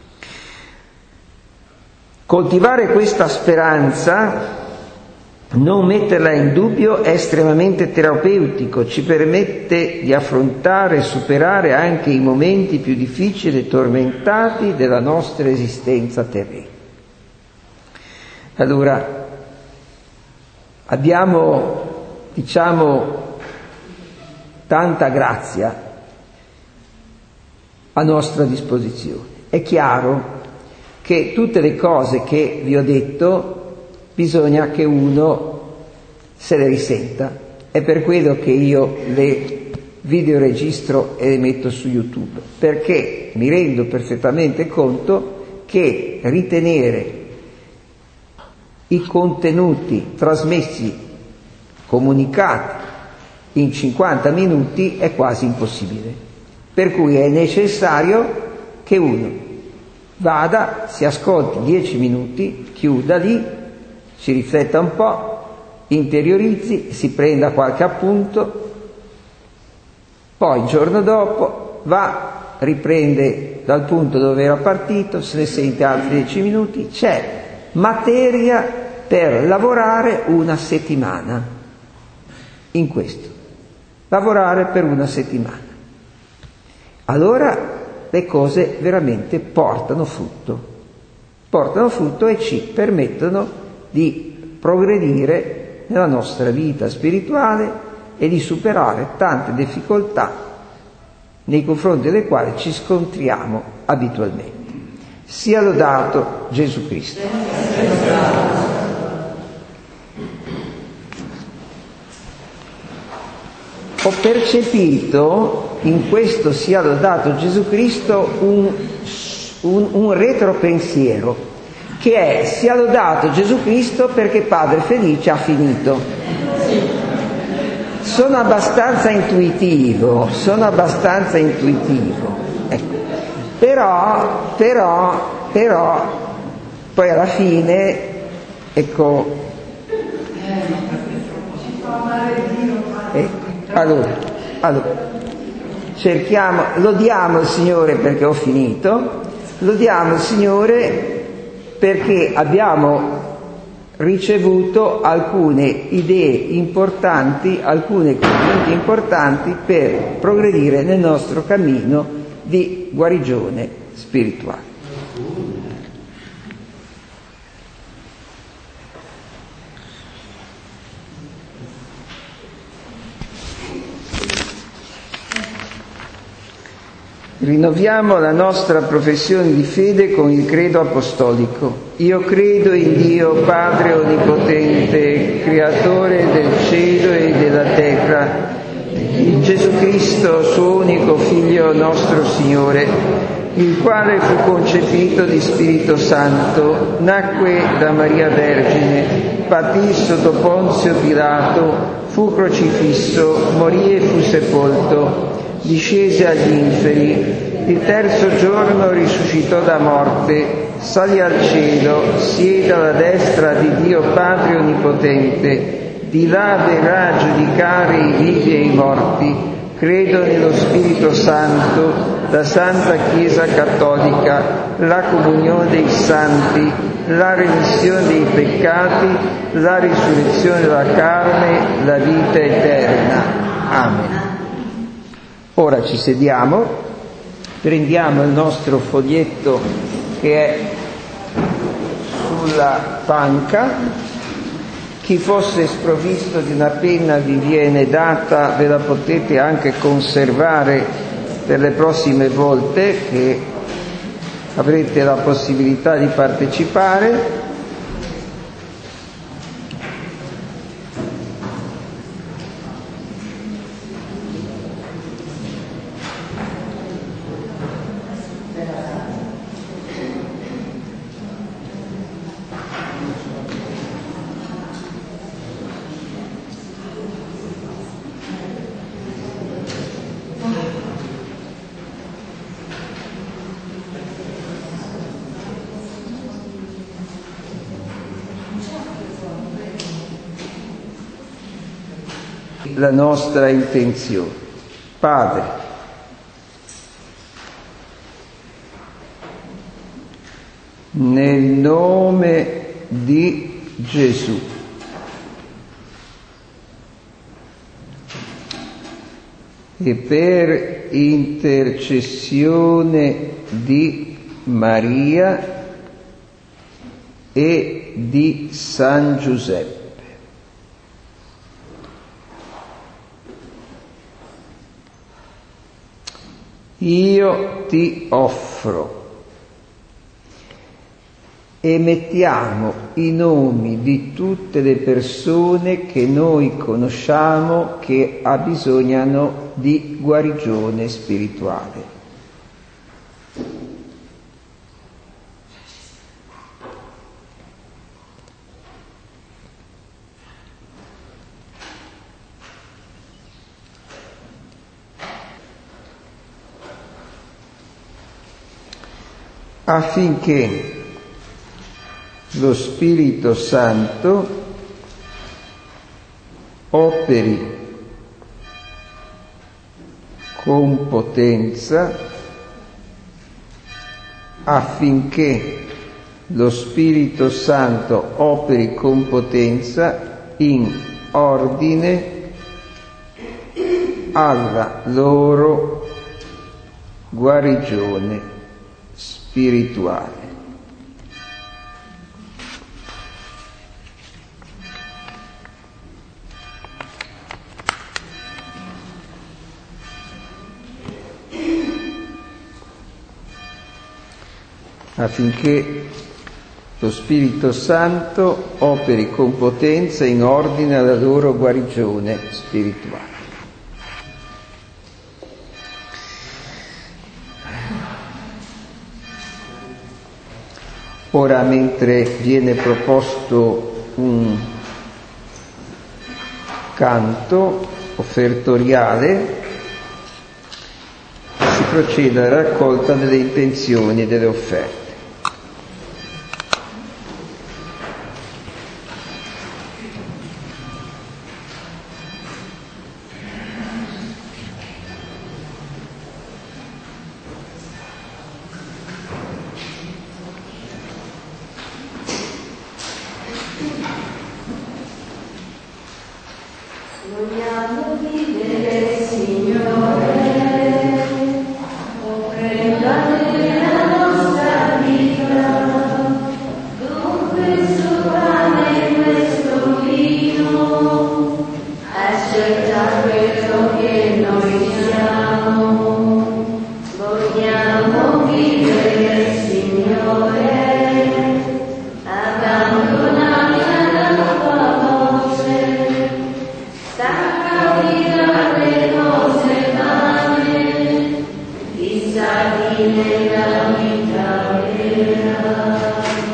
S1: Coltivare questa speranza, non metterla in dubbio, è estremamente terapeutico, ci permette di affrontare e superare anche i momenti più difficili e tormentati della nostra esistenza terrena. Allora, abbiamo, diciamo, tanta grazia a nostra disposizione. È chiaro che tutte le cose che vi ho detto bisogna che uno se le risenta, È per quello che io le videoregistro e le metto su YouTube, perché mi rendo perfettamente conto che ritenere i contenuti trasmessi, comunicati in cinquanta minuti è quasi impossibile. Per cui è necessario che uno vada, si ascolti dieci minuti, chiuda lì, ci rifletta un po', interiorizzi, si prenda qualche appunto, poi il giorno dopo va, riprende dal punto dove era partito, se ne sente altri dieci minuti, c'è materia per lavorare una settimana in questo, lavorare per una settimana. Allora le cose veramente portano frutto, portano frutto e ci permettono di progredire nella nostra vita spirituale e di superare tante difficoltà nei confronti delle quali ci scontriamo abitualmente. Sia lodato Gesù Cristo. Ho percepito in questo sia lodato Gesù Cristo un, un, un retropensiero, che è sia lodato Gesù Cristo perché Padre Felice ha finito. Sono abbastanza intuitivo, sono abbastanza intuitivo, ecco. Però, però, però, poi alla fine, ecco, ecco, allora, allora, cerchiamo, lodiamo il Signore perché ho finito, lodiamo il Signore perché abbiamo ricevuto alcune idee importanti, alcune convinti importanti per progredire nel nostro cammino di guarigione spirituale. Rinnoviamo la nostra professione di fede con il credo apostolico. Io credo in Dio Padre Onnipotente, Creatore del cielo e della terra, in Gesù Cristo, suo unico Figlio nostro Signore, il quale fu concepito di Spirito Santo, nacque da Maria Vergine, patì sotto Ponzio Pilato, fu crocifisso, morì e fu sepolto, discese agli inferi, il terzo giorno risuscitò da morte, salì al cielo, siede alla destra di Dio Padre Onnipotente, di là verrà a giudicare i vivi e i morti. Credo nello Spirito Santo, la Santa Chiesa Cattolica, la comunione dei santi, la remissione dei peccati, la risurrezione della carne, la vita eterna. Amen. Ora ci sediamo, prendiamo il nostro foglietto che è sulla panca. Chi fosse sprovvisto di una penna vi viene data, ve la potete anche conservare per le prossime volte che avrete la possibilità di partecipare. La nostra intenzione. Padre, nel nome di Gesù, e per intercessione di Maria e di San Giuseppe, io ti offro e mettiamo i nomi di tutte le persone che noi conosciamo che abbisognano di guarigione spirituale. Affinché lo Spirito Santo operi con potenza, affinché lo Spirito Santo operi con potenza in ordine alla loro guarigione spirituale. Affinché lo Spirito Santo operi con potenza in ordine alla loro guarigione spirituale. Ora, mentre viene proposto un canto offertoriale, si procede alla raccolta delle intenzioni e delle offerte.
S10: Vogliamo vivere, Signore, offrendone la nostra vita, dunque questo pane e questo vino, accetta quello che noi siamo. Vogliamo vivere, Signore, abbandonati alla tua voce, staccati dalle cose vane, fissati nella vita vera.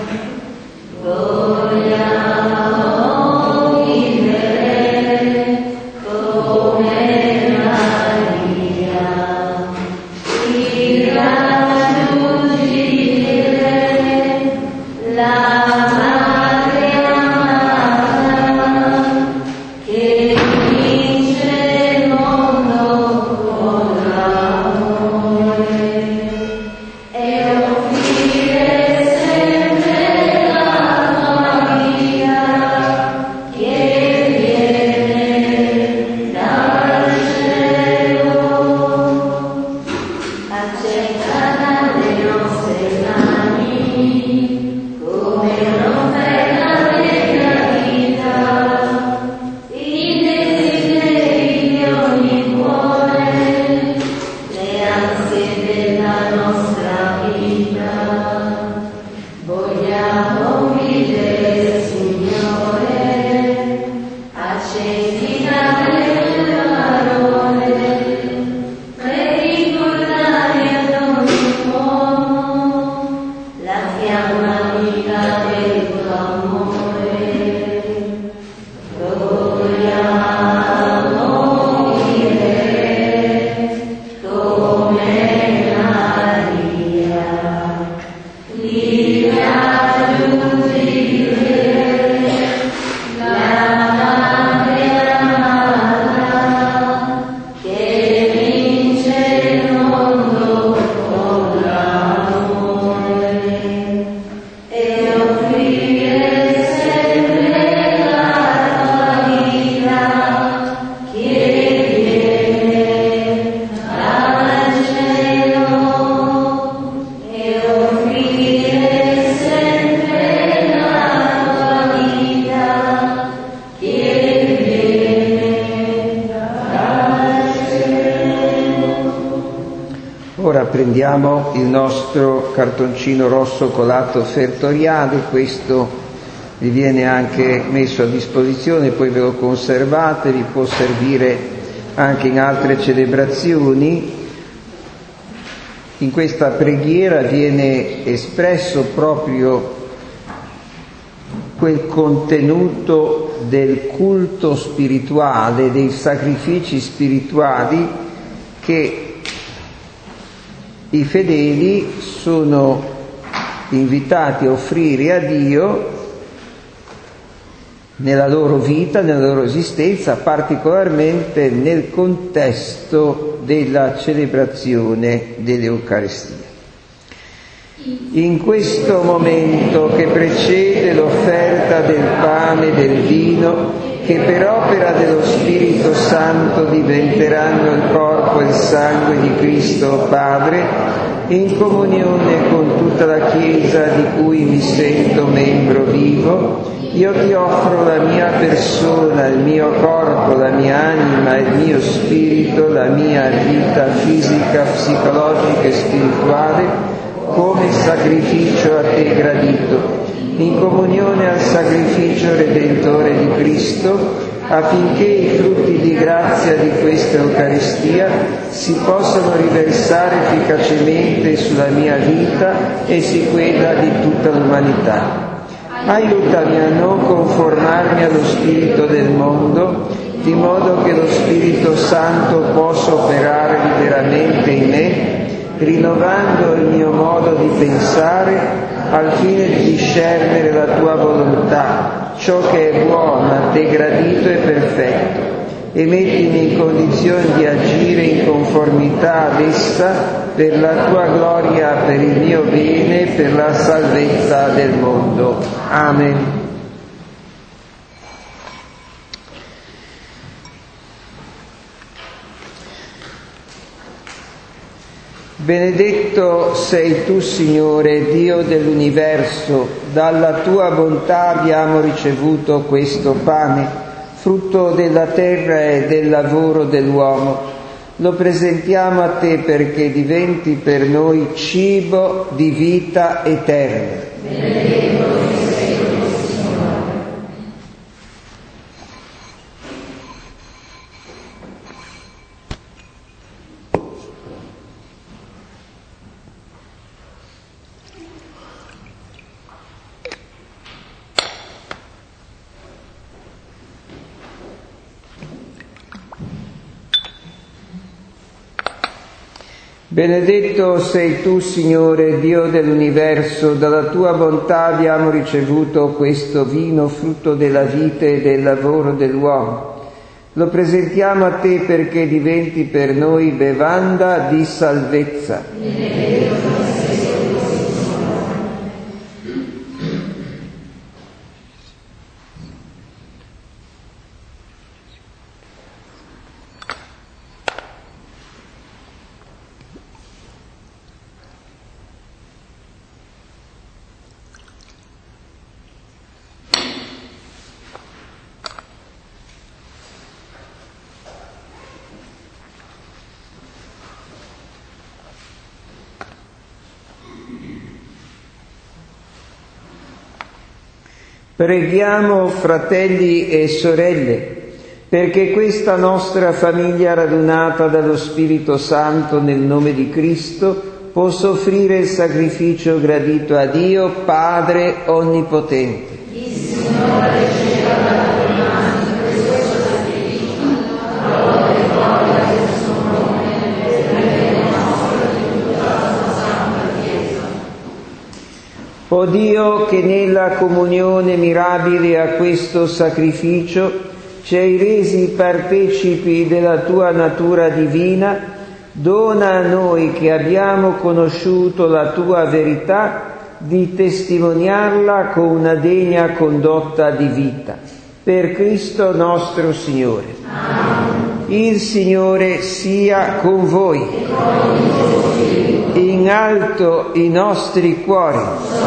S10: Vogliamo vivere come Maria, di raggiungere la madre amata che vince il mondo con l'amore e offrire se
S1: Ora prendiamo il nostro cartoncino rosso colato fertoriale, questo vi viene anche messo a disposizione, poi ve lo conservate, vi può servire anche in altre celebrazioni. In questa preghiera viene espresso proprio quel contenuto del culto spirituale, dei sacrifici spirituali che i fedeli sono invitati a offrire a Dio nella loro vita, nella loro esistenza, particolarmente nel contesto della celebrazione dell'Eucaristia. In questo momento che precede l'offerta del pane e del vino, che per opera dello Spirito Santo diventeranno il corpo e il sangue di Cristo Padre, in comunione con tutta la Chiesa di cui mi sento membro vivo, io ti offro la mia persona, il mio corpo, la mia anima, il mio spirito, la mia vita fisica, psicologica e spirituale come sacrificio a te gradito, in comunione al sacrificio redentore di Cristo, affinché i frutti di grazia di questa Eucaristia si possano riversare efficacemente sulla mia vita e su quella di tutta l'umanità. Aiutami a non conformarmi allo spirito del mondo, di modo che lo Spirito Santo possa operare liberamente in me, rinnovando il mio modo di pensare al fine di discernere la tua volontà, ciò che è buono, a te gradito e perfetto, e mettimi in condizione di agire in conformità ad essa per la tua gloria, per il mio bene, per la salvezza del mondo. Amen. Benedetto sei tu, Signore, Dio dell'universo, dalla tua bontà abbiamo ricevuto questo pane, frutto della terra e del lavoro dell'uomo. Lo presentiamo a te perché diventi per noi cibo di vita eterna. Benedetto sei tu, Signore. Benedetto sei tu, Signore, Dio dell'universo, dalla tua bontà abbiamo ricevuto questo vino, frutto della vita e del lavoro dell'uomo. Lo presentiamo a te perché diventi per noi bevanda di salvezza. Benedetto sei tu, Signore. Preghiamo, fratelli e sorelle, perché questa nostra famiglia radunata dallo Spirito Santo nel nome di Cristo possa offrire il sacrificio gradito a Dio Padre Onnipotente. Il Signore riceva da tua mano questo sacrificio, lode e gloria del suo nome, per bene nostro e di tutta la sua santa Chiesa. O Dio, che nella comunione mirabile a questo sacrificio ci hai resi partecipi della tua natura divina, dona a noi che abbiamo conosciuto la tua verità di testimoniarla con una degna condotta di vita. Per Cristo nostro Signore. Amen. Il Signore sia con voi. In alto i nostri cuori.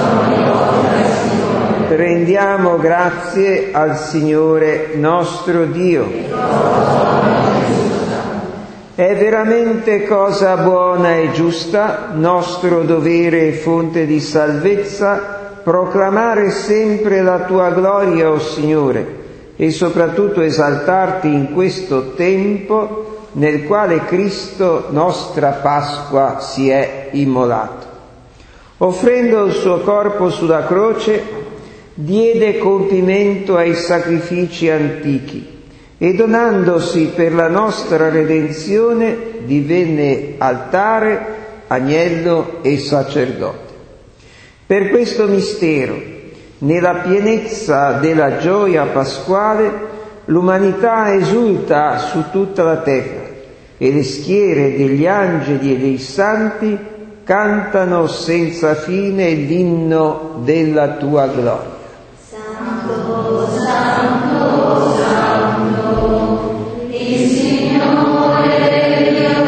S1: Rendiamo grazie al Signore nostro Dio. È veramente cosa buona e giusta, nostro dovere e fonte di salvezza, proclamare sempre la tua gloria, o Signore, e soprattutto esaltarti in questo tempo nel quale Cristo, nostra Pasqua, si è immolato. Offrendo il suo corpo sulla croce, diede compimento ai sacrifici antichi e donandosi per la nostra redenzione divenne altare, agnello e sacerdote. Per questo mistero, nella pienezza della gioia pasquale, l'umanità esulta su tutta la terra e le schiere degli angeli e dei santi cantano senza fine l'inno della tua gloria.
S10: Santo, santo, santo, il Signore Dio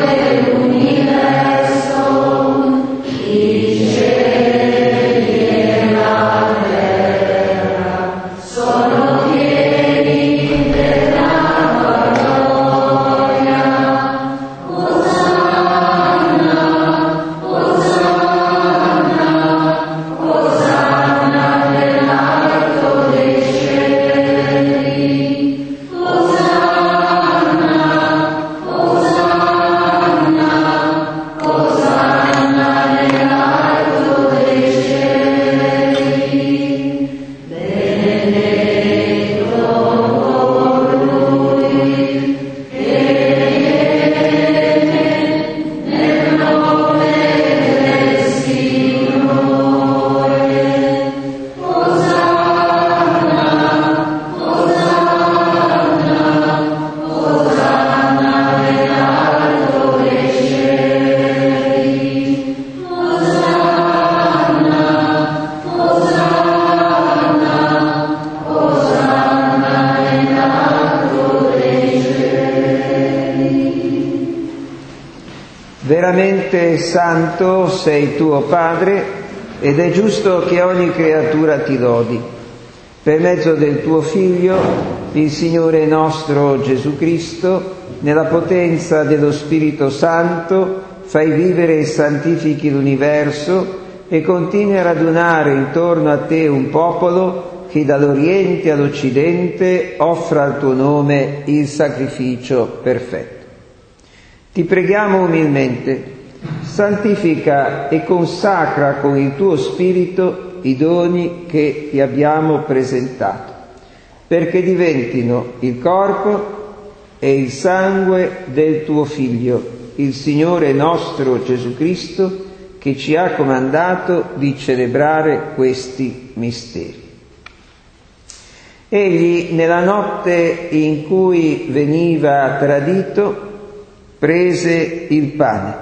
S10: dell'universo, i cieli e la terra sono pieni della tua gloria. Osanna, Osanna, Osanna nell'alto dei cieli. Osanna, Osanna, Osanna nell'alto dei cieli. Benedetto colui che viene nel nome del Signore. Osanna, Osanna, Osanna nell'alto dei cieli. Osanna, Osanna, Osanna nell'alto dei cieli.
S1: Veramente santo sei tuo Padre, ed è giusto che ogni creatura ti lodi. Per mezzo del tuo Figlio, il Signore nostro Gesù Cristo, nella potenza dello Spirito Santo, fai vivere e santifichi l'universo e continui a radunare intorno a te un popolo che dall'Oriente all'Occidente offra al tuo nome il sacrificio perfetto. Ti preghiamo umilmente, santifica e consacra con il tuo Spirito i doni che ti abbiamo presentato, perché diventino il corpo e il sangue del tuo Figlio, il Signore nostro Gesù Cristo, che ci ha comandato di celebrare questi misteri. Egli, nella notte in cui veniva tradito, prese il pane,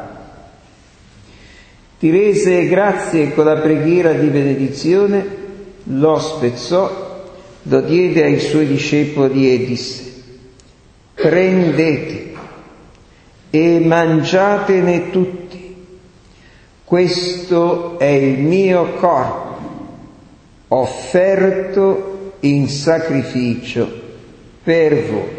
S1: ti rese grazie con la preghiera di benedizione, lo spezzò, lo diede ai suoi discepoli e disse: prendete e mangiatene tutti, questo è il mio corpo, offerto in sacrificio per voi.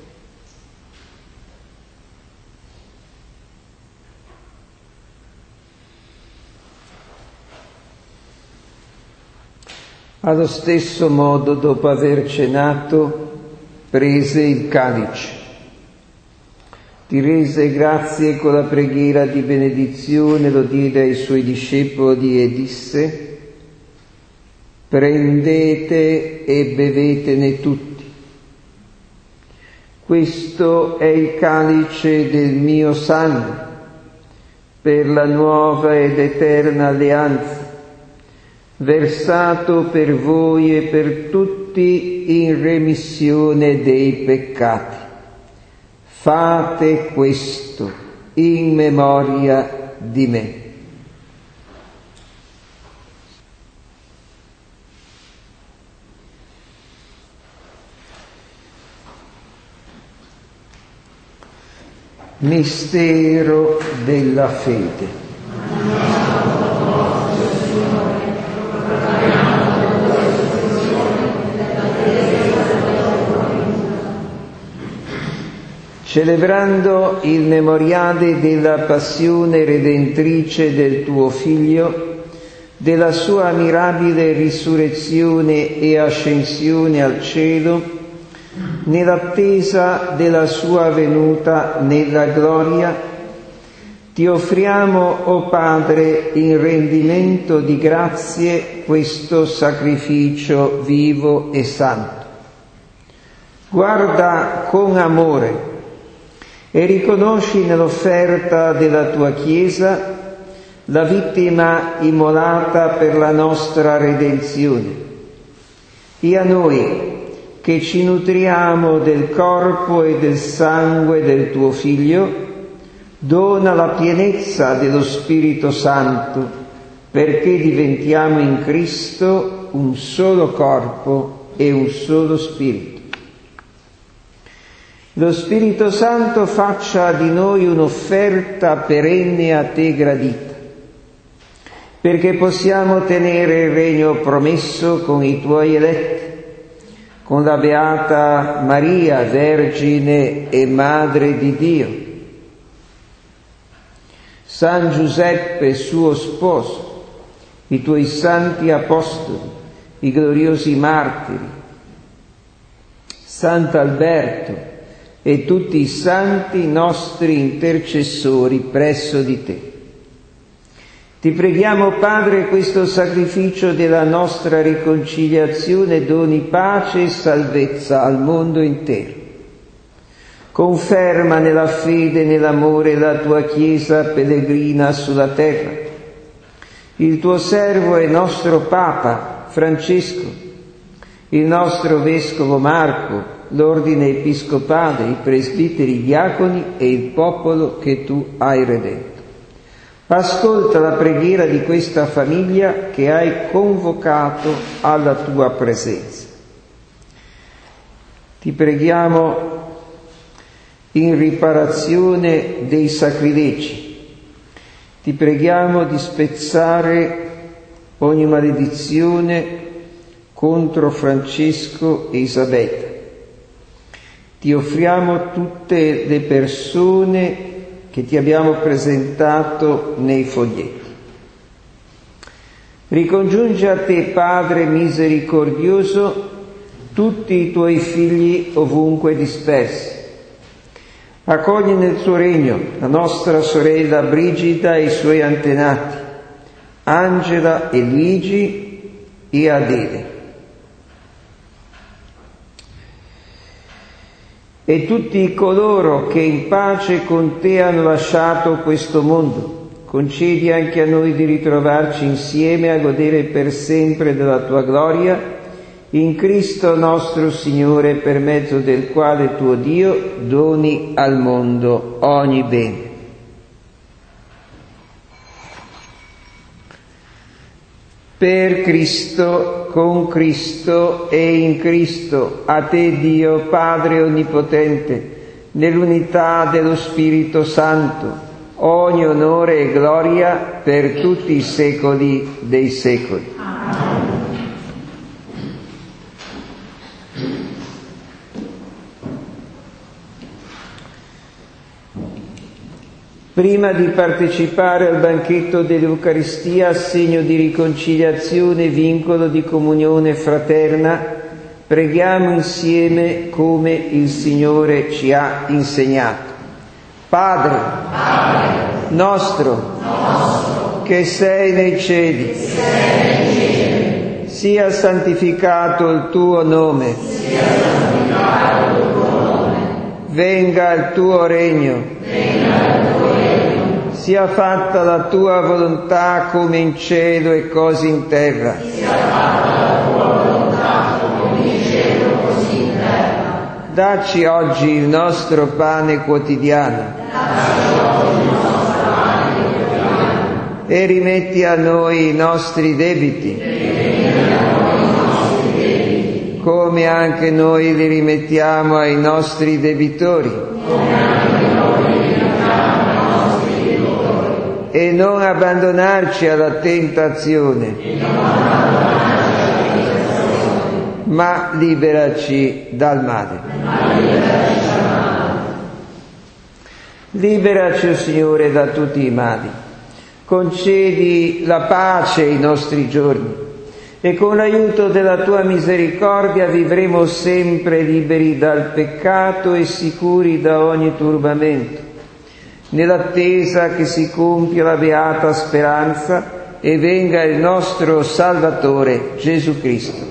S1: Allo stesso modo, dopo aver cenato, prese il calice, ti rese grazie con la preghiera di benedizione, lo diede ai suoi discepoli e disse: prendete e bevetene tutti, questo è il calice del mio sangue, per la nuova ed eterna alleanza, versato per voi e per tutti in remissione dei peccati. Fate questo in memoria di me. Mistero della fede. celebrando il memoriale della passione redentrice del tuo Figlio, della sua mirabile risurrezione e ascensione al cielo, nell'attesa della sua venuta nella gloria, ti offriamo, o Padre, in rendimento di grazie questo sacrificio vivo e santo. Guarda con amore e riconosci nell'offerta della tua Chiesa la vittima immolata per la nostra redenzione. E a noi, che ci nutriamo del corpo e del sangue del tuo Figlio, dona la pienezza dello Spirito Santo, perché diventiamo in Cristo un solo corpo e un solo Spirito. Lo Spirito Santo faccia di noi un'offerta perenne a te gradita, perché possiamo tenere il regno promesso con i tuoi eletti, con la Beata Maria, Vergine e Madre di Dio, San Giuseppe suo sposo, i tuoi santi apostoli, i gloriosi martiri, Sant'Alberto e tutti i santi nostri intercessori presso di te. Ti preghiamo, Padre, questo sacrificio della nostra riconciliazione doni pace e salvezza al mondo intero. Conferma nella fede e nell'amore la tua Chiesa pellegrina sulla terra, il tuo servo e nostro Papa Francesco, il nostro Vescovo Marco, l'ordine episcopale, i presbiteri, i diaconi e il popolo che tu hai redento. Ascolta la preghiera di questa famiglia che hai convocato alla tua presenza. Ti preghiamo in riparazione dei sacrilegi. Ti preghiamo di spezzare ogni maledizione contro Francesco e Isabella. Ti offriamo tutte le persone che ti abbiamo presentato nei foglietti. Ricongiungi a te, Padre misericordioso, tutti i tuoi figli ovunque dispersi. Accogli nel tuo regno la nostra sorella Brigida e i suoi antenati, Angela e Luigi e Adele. E tutti coloro che in pace con te hanno lasciato questo mondo, concedi anche a noi di ritrovarci insieme a godere per sempre della tua gloria, in Cristo nostro Signore, per mezzo del quale tuo Dio doni al mondo ogni bene. Per Cristo, con Cristo e in Cristo, a te Dio Padre Onnipotente, nell'unità dello Spirito Santo, ogni onore e gloria per tutti i secoli dei secoli. Amen. Prima di partecipare al banchetto dell'Eucaristia, segno di riconciliazione e vincolo di comunione fraterna, preghiamo insieme come il Signore ci ha insegnato. Padre, Padre nostro, nostro, che sei nei cieli, sei nei cieli, sia santificato il tuo nome, sia santificato il tuo nome, venga il tuo regno, venga il tuo sia fatta la tua volontà come in cielo e così in terra. Sia fatta la tua volontà come in cielo e così in terra. Dacci oggi il nostro pane quotidiano. Dacci oggi il nostro pane quotidiano. E rimetti a noi i nostri debiti. E rimetti a noi i nostri debiti. Come anche noi li rimettiamo ai nostri debitori. Come anche noi li rimettiamo e non abbandonarci alla tentazione, ma liberaci dal male. Liberaci, o Signore, da tutti i mali. Concedi la pace ai nostri giorni e con l'aiuto della tua misericordia vivremo sempre liberi dal peccato e sicuri da ogni turbamento, nell'attesa che si compia la beata speranza e venga il nostro Salvatore Gesù Cristo.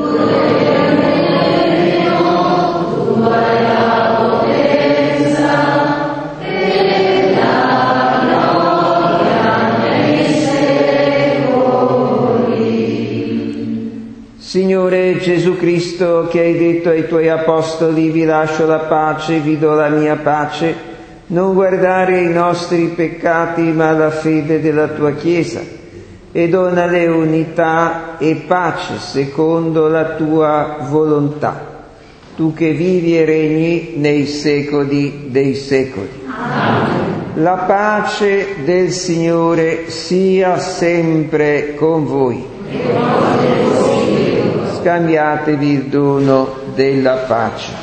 S1: Signore Gesù Cristo, che hai detto ai tuoi apostoli: vi lascio la pace, vi do la mia pace, non guardare ai nostri peccati ma alla fede della tua Chiesa, e donale unità e pace secondo la tua volontà, tu che vivi e regni nei secoli dei secoli. Amen. La pace del Signore sia sempre con voi. Scambiatevi il dono della pace.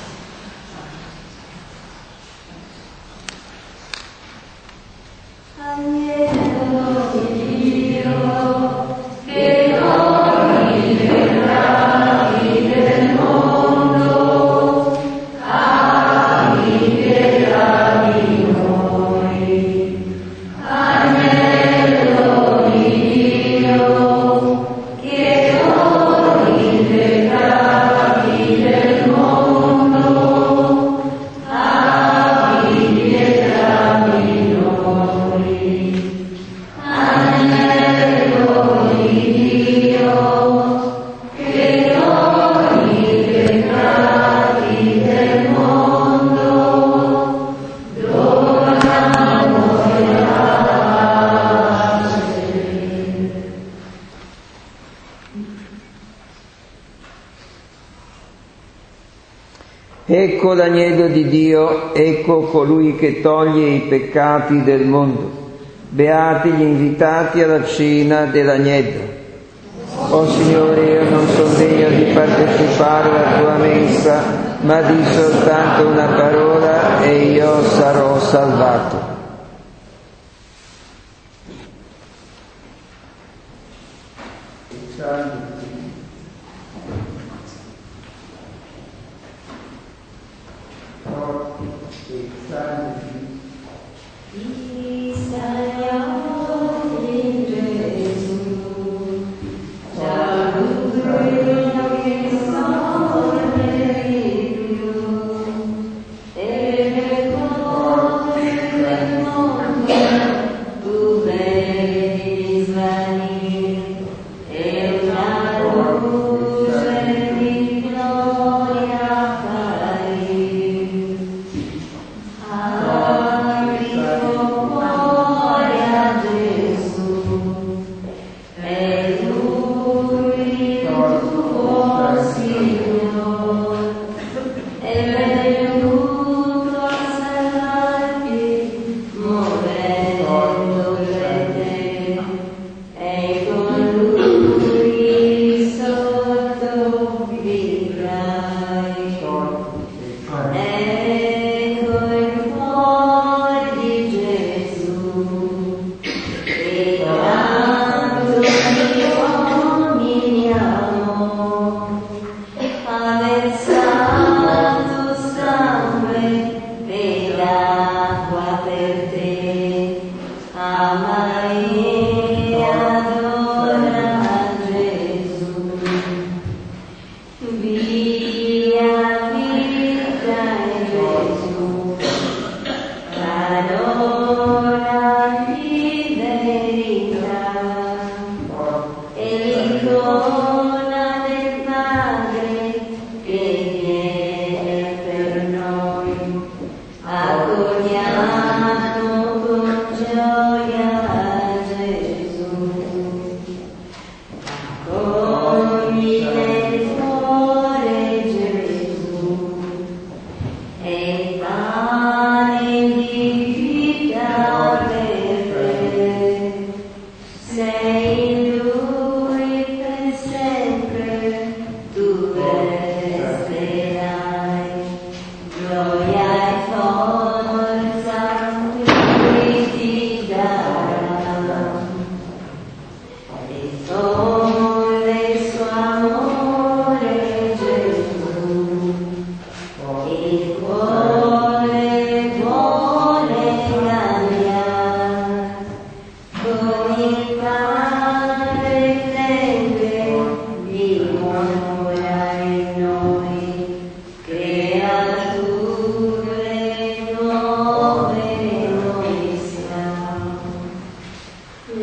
S1: Ecco l'agnello di Dio, ecco colui che toglie i peccati del mondo. Beati gli invitati alla cena dell'agnello. O Signore, io non sono degno di partecipare alla tua mensa, ma di soltanto una parola e io sarò salvato.
S10: Accogliamo con gioia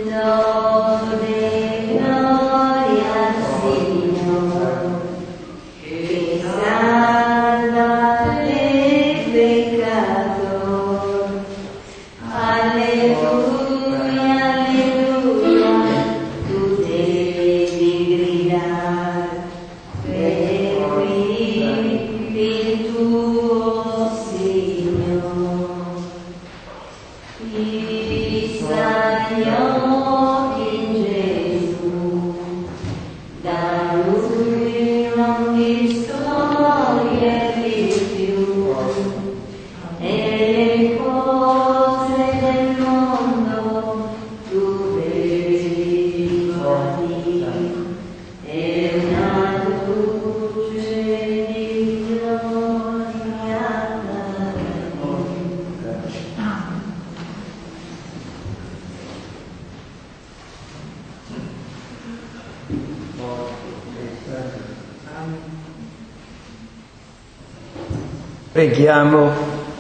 S1: Preghiamo.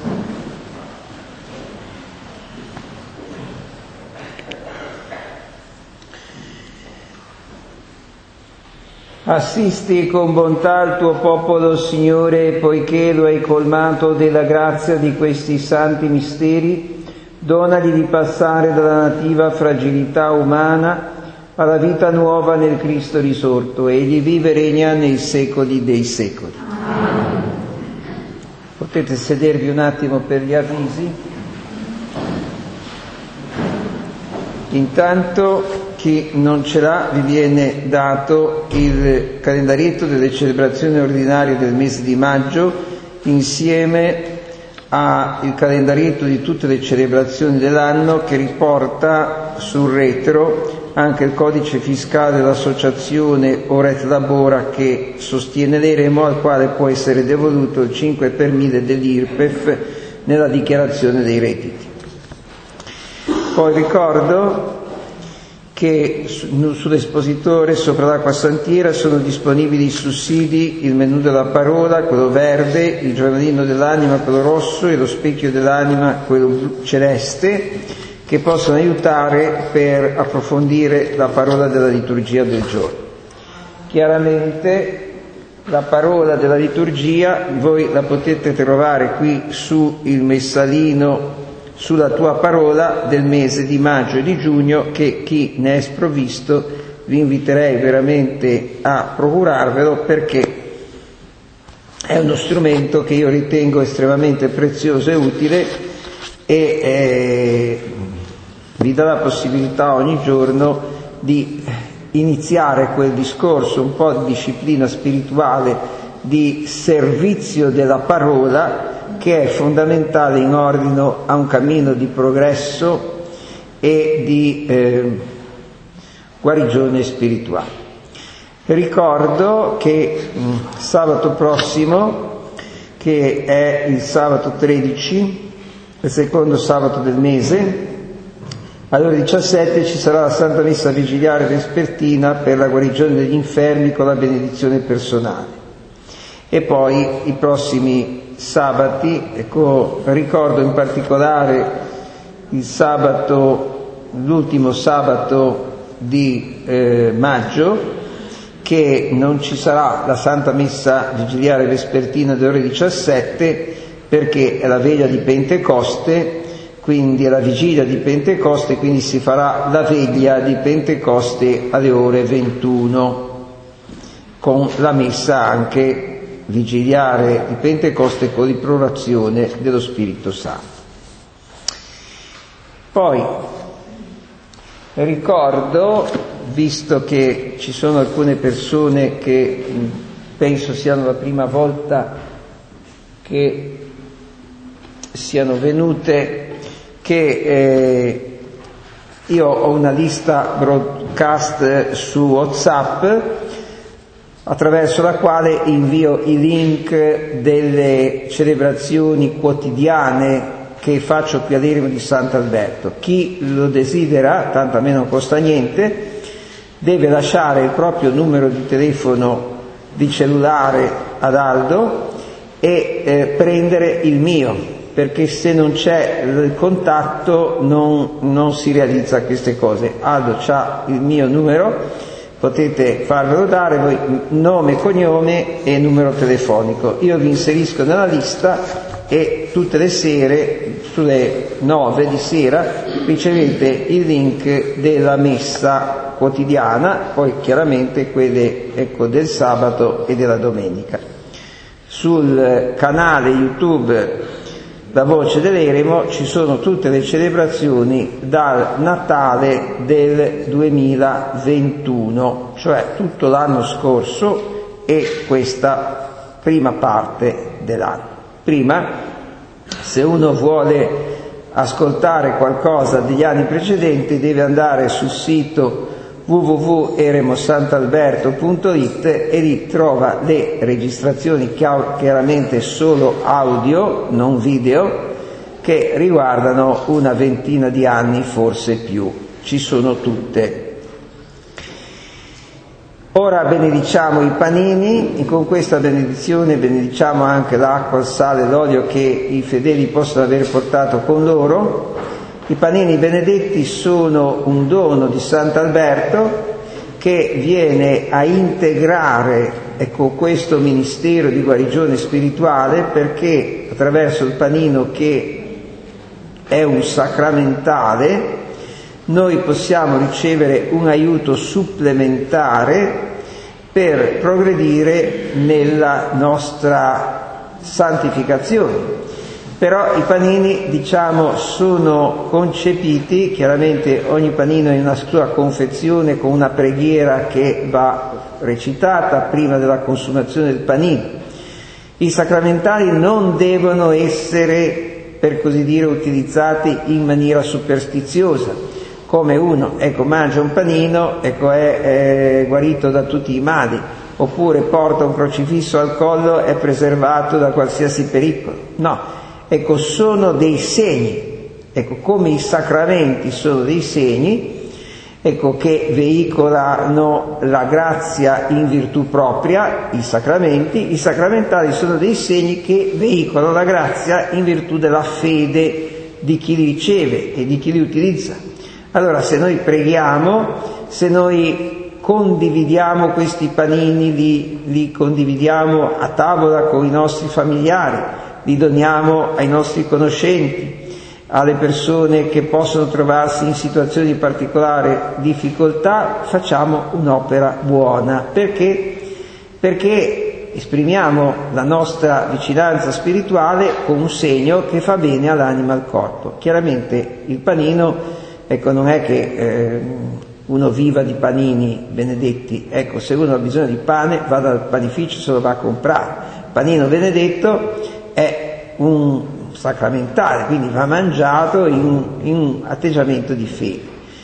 S1: Assisti con bontà il tuo popolo, Signore, poiché lo hai colmato della grazia di questi santi misteri, donagli di passare dalla nativa fragilità umana alla vita nuova nel Cristo risorto. Egli vive e regna nei secoli dei secoli. Amen. Potete sedervi un attimo per gli avvisi. Intanto chi non ce l'ha vi viene dato il calendarietto delle celebrazioni ordinarie del mese di maggio insieme al calendarietto di tutte le celebrazioni dell'anno, che riporta sul retro anche il codice fiscale dell'associazione Ora et Labora, che sostiene l'eremo, al quale può essere devoluto il cinque per mille dell'I R P E F nella dichiarazione dei redditi. Poi ricordo che sull'espositore sopra l'acqua santiera sono disponibili i sussidi, il menù della parola, quello verde, il giornalino dell'anima, quello rosso, e lo specchio dell'anima, quello blu celeste, che possono aiutare per approfondire la parola della liturgia del giorno. Chiaramente la parola della liturgia voi la potete trovare qui su il messalino, sulla tua parola del mese di maggio e di giugno, che chi ne è sprovvisto vi inviterei veramente a procurarvelo, perché è uno strumento che io ritengo estremamente prezioso e utile, e eh, vi dà la possibilità ogni giorno di iniziare quel discorso un po' di disciplina spirituale, di servizio della parola, che è fondamentale in ordine a un cammino di progresso e di eh, guarigione spirituale. Ricordo che mh, sabato prossimo, che è il sabato tredici, il secondo sabato del mese, alle ore diciassette ci sarà la Santa Messa Vigiliare Vespertina per la guarigione degli infermi con la benedizione personale. E poi i prossimi sabati, ecco, ricordo in particolare il sabato, l'ultimo sabato di eh, maggio, che non ci sarà la Santa Messa Vigiliare Vespertina alle ore diciassette, perché è la veglia di Pentecoste, quindi è la vigilia di Pentecoste, quindi si farà la veglia di Pentecoste alle ore ventuno, con la messa anche vigiliare di Pentecoste con l'implorazione dello Spirito Santo. Poi ricordo, visto che ci sono alcune persone che penso siano la prima volta che siano venute, che eh, io ho una lista broadcast su WhatsApp, attraverso la quale invio i link delle celebrazioni quotidiane che faccio qui all'Eremo di Sant'Alberto. Chi lo desidera, tanto a me non costa niente, deve lasciare il proprio numero di telefono di cellulare ad Aldo e eh, prendere il mio, perché se non c'è il contatto non, non si realizza queste cose. Aldo c'ha il mio numero, potete farvelo dare voi, nome, cognome e numero telefonico. Io vi inserisco nella lista e tutte le sere, sulle nove di sera, ricevete il link della messa quotidiana, poi chiaramente quelle, ecco, del sabato e della domenica. Sul canale YouTube La Voce dell'Eremo ci sono tutte le celebrazioni dal Natale del duemilaventuno, cioè tutto l'anno scorso e questa prima parte dell'anno. Prima, se uno vuole ascoltare qualcosa degli anni precedenti, deve andare sul sito w w w punto eremosantalberto punto it e lì trova le registrazioni, chiaramente solo audio, non video, che riguardano una ventina di anni, forse più. Ci sono tutte. Ora benediciamo i panini e con questa benedizione benediciamo anche l'acqua, il sale, l'olio che i fedeli possono aver portato con loro. I panini benedetti sono un dono di Sant'Alberto che viene a integrare, ecco, questo ministero di guarigione spirituale, perché attraverso il panino, che è un sacramentale, noi possiamo ricevere un aiuto supplementare per progredire nella nostra santificazione. Però i panini, diciamo, sono concepiti, chiaramente ogni panino è in una sua confezione con una preghiera che va recitata prima della consumazione del panino. I sacramentali non devono essere, per così dire, utilizzati in maniera superstiziosa, come uno, ecco, mangia un panino, ecco, è, è guarito da tutti i mali, oppure porta un crocifisso al collo, è preservato da qualsiasi pericolo. No. Ecco, sono dei segni, ecco, come i sacramenti sono dei segni, ecco, che veicolano la grazia in virtù propria, i sacramenti. I sacramentali sono dei segni che veicolano la grazia in virtù della fede di chi li riceve e di chi li utilizza. Allora, se noi preghiamo, se noi condividiamo questi panini, li, li condividiamo a tavola con i nostri familiari, li doniamo ai nostri conoscenti, alle persone che possono trovarsi in situazioni di particolare difficoltà, facciamo un'opera buona. Perché? Perché esprimiamo la nostra vicinanza spirituale con un segno che fa bene all'anima e al corpo. Chiaramente il panino, ecco, non è che eh, uno viva di panini benedetti. Ecco, se uno ha bisogno di pane, va dal panificio, se lo va a comprare. Panino benedetto è un sacramentale, quindi va mangiato in un, in un atteggiamento di fede,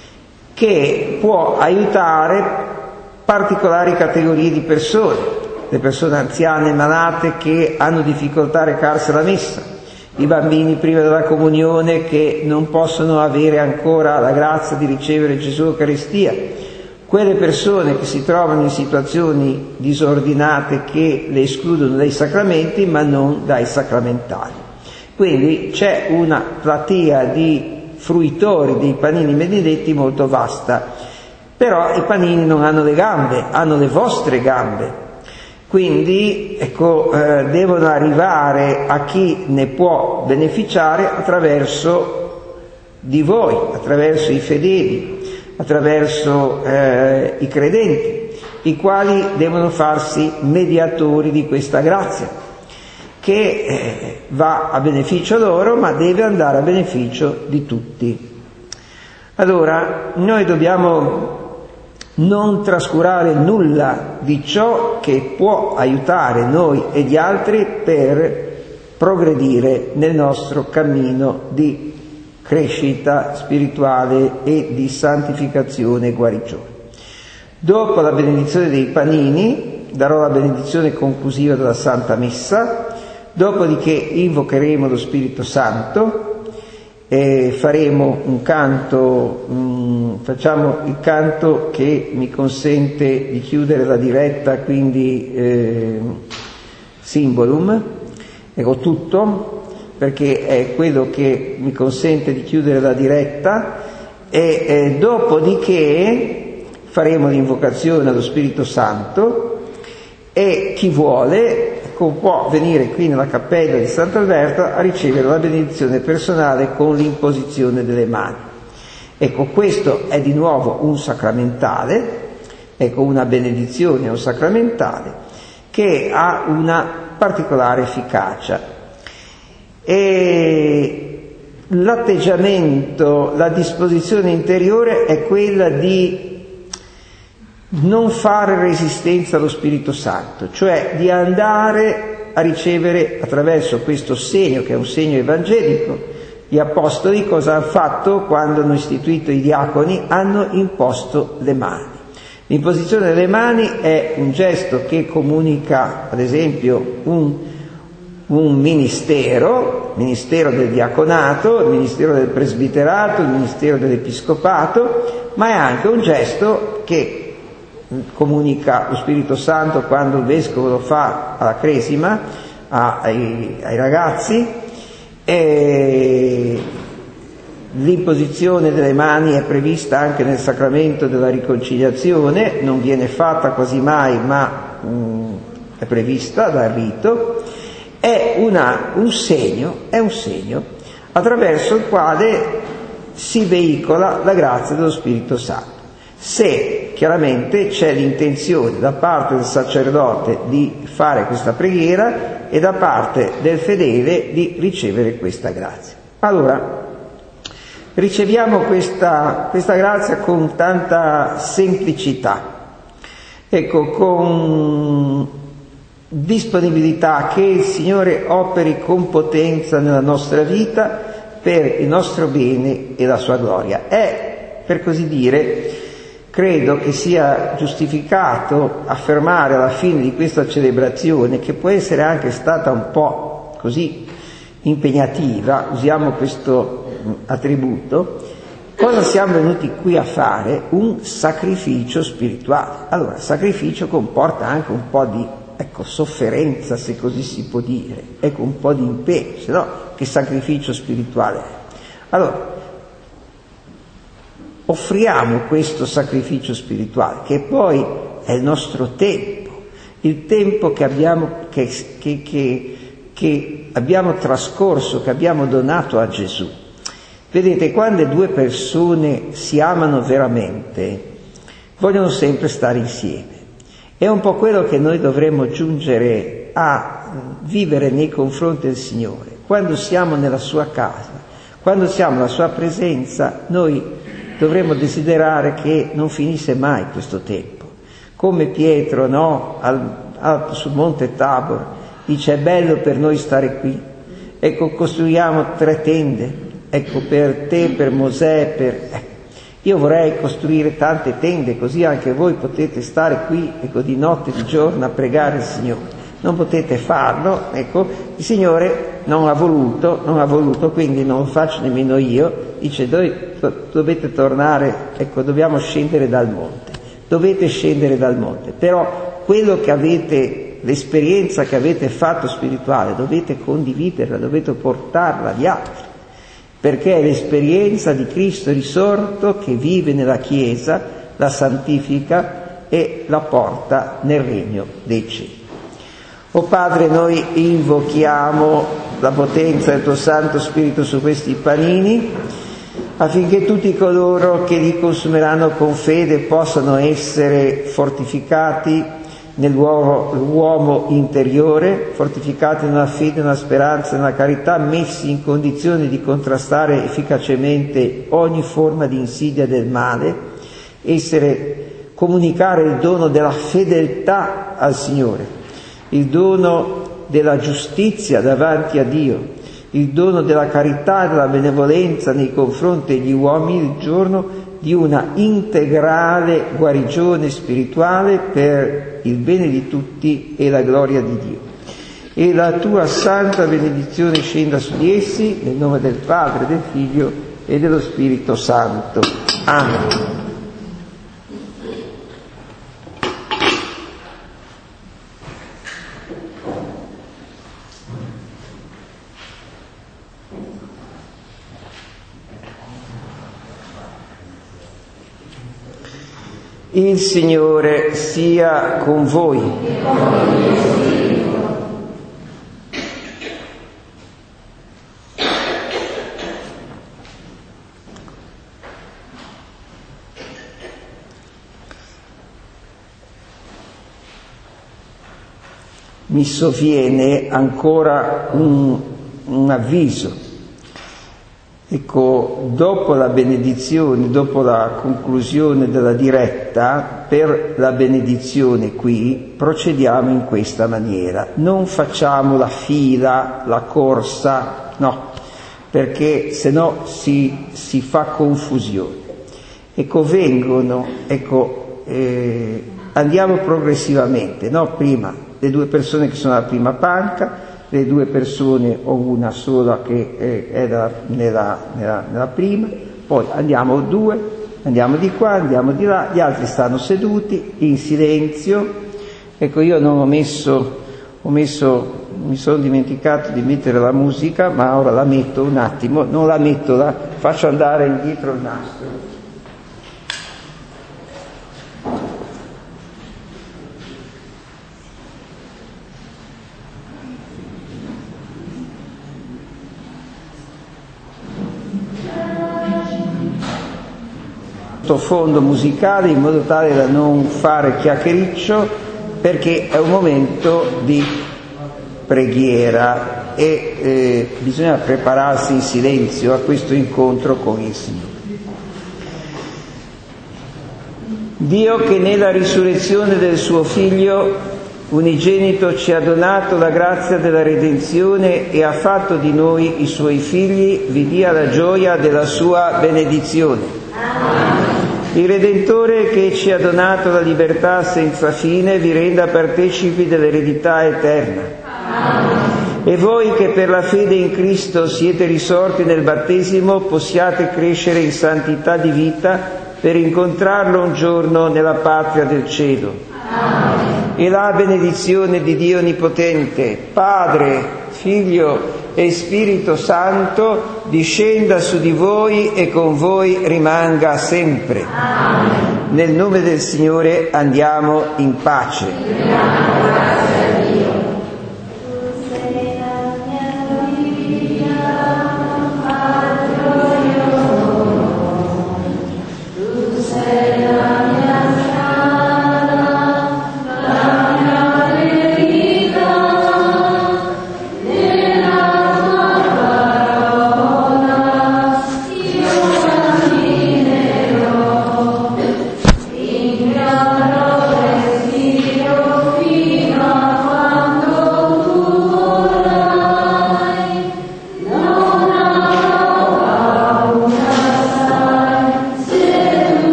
S1: che può aiutare particolari categorie di persone, le persone anziane e malate che hanno difficoltà a recarsi alla messa, i bambini prima della comunione che non possono avere ancora la grazia di ricevere Gesù Eucaristia, quelle persone che si trovano in situazioni disordinate che le escludono dai sacramenti ma non dai sacramentali. Quindi c'è una platea di fruitori dei panini benedetti molto vasta, però i panini non hanno le gambe, hanno le vostre gambe. Quindi, ecco, eh, devono arrivare a chi ne può beneficiare attraverso di voi, attraverso i fedeli, attraverso eh, i credenti, i quali devono farsi mediatori di questa grazia, che eh, va a beneficio loro, ma deve andare a beneficio di tutti. Allora, noi dobbiamo non trascurare nulla di ciò che può aiutare noi e gli altri per progredire nel nostro cammino di crescita spirituale e di santificazione e guarigione. Dopo la benedizione dei panini darò la benedizione conclusiva della Santa Messa, dopodiché invocheremo lo Spirito Santo e faremo un canto, um, facciamo il canto che mi consente di chiudere la diretta, quindi eh, Symbolum, ecco tutto. perché è quello che mi consente di chiudere la diretta, e eh, dopodiché faremo l'invocazione allo Spirito Santo, e chi vuole può venire qui nella cappella di Sant'Alberto a ricevere la benedizione personale con l'imposizione delle mani. Ecco, questo è di nuovo un sacramentale, ecco, una benedizione, un sacramentale che ha una particolare efficacia. E l'atteggiamento, la disposizione interiore è quella di non fare resistenza allo Spirito Santo, cioè di andare a ricevere attraverso questo segno, che è un segno evangelico. Gli apostoli cosa hanno fatto quando hanno istituito i diaconi? Hanno imposto le mani. L'imposizione delle mani è un gesto che comunica, ad esempio, un, un ministero, il ministero del diaconato, il ministero del presbiterato, il ministero dell'episcopato, ma è anche un gesto che comunica lo Spirito Santo quando il vescovo lo fa alla cresima, ai, ai ragazzi, e l'imposizione delle mani è prevista anche nel sacramento della riconciliazione, non viene fatta quasi mai, ma um, è prevista dal rito. È una, un segno, è un segno attraverso il quale si veicola la grazia dello Spirito Santo. Se chiaramente c'è l'intenzione da parte del sacerdote di fare questa preghiera e da parte del fedele di ricevere questa grazia. Allora, riceviamo questa, questa grazia con tanta semplicità, ecco, con disponibilità, che il Signore operi con potenza nella nostra vita per il nostro bene e la sua gloria. È, per così dire, credo che sia giustificato affermare alla fine di questa celebrazione, che può essere anche stata un po' così impegnativa, usiamo questo attributo, cosa siamo venuti qui a fare? Un sacrificio spirituale. Allora, sacrificio comporta anche un po' di, ecco, sofferenza, se così si può dire, ecco, un po' di impegno, se no che sacrificio spirituale è? Allora, offriamo questo sacrificio spirituale, che poi è il nostro tempo, il tempo che abbiamo, che, che, che, che abbiamo trascorso, che abbiamo donato a Gesù. Vedete, quando due persone si amano veramente, vogliono sempre stare insieme. È un po' quello che noi dovremmo giungere a vivere nei confronti del Signore. Quando siamo nella sua casa, quando siamo nella sua presenza, noi dovremmo desiderare che non finisse mai questo tempo. Come Pietro, no? Al, al, sul monte Tabor, dice: è bello per noi stare qui. Ecco, costruiamo tre tende, ecco, per te, per Mosè, per... Ecco. Io vorrei costruire tante tende, così anche voi potete stare qui, ecco, di notte e di giorno a pregare il Signore. Non potete farlo, ecco, il Signore non ha voluto, non ha voluto, quindi non lo faccio nemmeno io. Dice: dovete tornare, ecco, dobbiamo scendere dal monte, dovete scendere dal monte, però quello che avete, l'esperienza che avete fatto spirituale, dovete condividerla, dovete portarla agli altri, perché è l'esperienza di Cristo risorto che vive nella Chiesa, la santifica e la porta nel regno dei cieli. O Padre, noi invochiamo la potenza del tuo Santo Spirito su questi panini, affinché tutti coloro che li consumeranno con fede possano essere fortificati nell'uomo interiore, fortificati nella fede, nella speranza, nella carità, messi in condizione di contrastare efficacemente ogni forma di insidia del male, essere, comunicare il dono della fedeltà al Signore, il dono della giustizia davanti a Dio, il dono della carità e della benevolenza nei confronti degli uomini, il giorno di una integrale guarigione spirituale per il bene di tutti e la gloria di Dio. E la tua santa benedizione scenda su di essi, nel nome del Padre, del Figlio e dello Spirito Santo. Amen. Il Signore sia con voi. Mi sovviene ancora un, un avviso. Ecco, dopo la benedizione, dopo la conclusione della diretta, per la benedizione qui procediamo in questa maniera. Non facciamo la fila, la corsa, no, perché se no si, si fa confusione. Ecco, vengono, ecco, eh, andiamo progressivamente, no? Prima le due persone che sono alla prima panca, le due persone o una sola che è nella, nella, nella, nella prima, poi andiamo due, andiamo di qua, andiamo di là, gli altri stanno seduti in silenzio. Ecco, io non ho messo, ho messo, mi sono dimenticato di mettere la musica, ma ora la metto un attimo, non la metto, la faccio andare indietro il nastro. Fondo musicale in modo tale da non fare chiacchiericcio, perché è un momento di preghiera e eh, bisogna prepararsi in silenzio a questo incontro con il Signore. Dio, che nella risurrezione del suo Figlio unigenito ci ha donato la grazia della redenzione e ha fatto di noi i suoi figli, vi dia la gioia della sua benedizione. Amen. Il Redentore, che ci ha donato la libertà senza fine, vi renda partecipi dell'eredità eterna. Amen. E voi, che per la fede in Cristo siete risorti nel battesimo, possiate crescere in santità di vita per incontrarlo un giorno nella patria del cielo. Amen. E la benedizione di Dio Onnipotente, Padre, Figlio e Spirito Santo, discenda su di voi e con voi rimanga sempre. Amen. Nel nome del Signore andiamo in pace.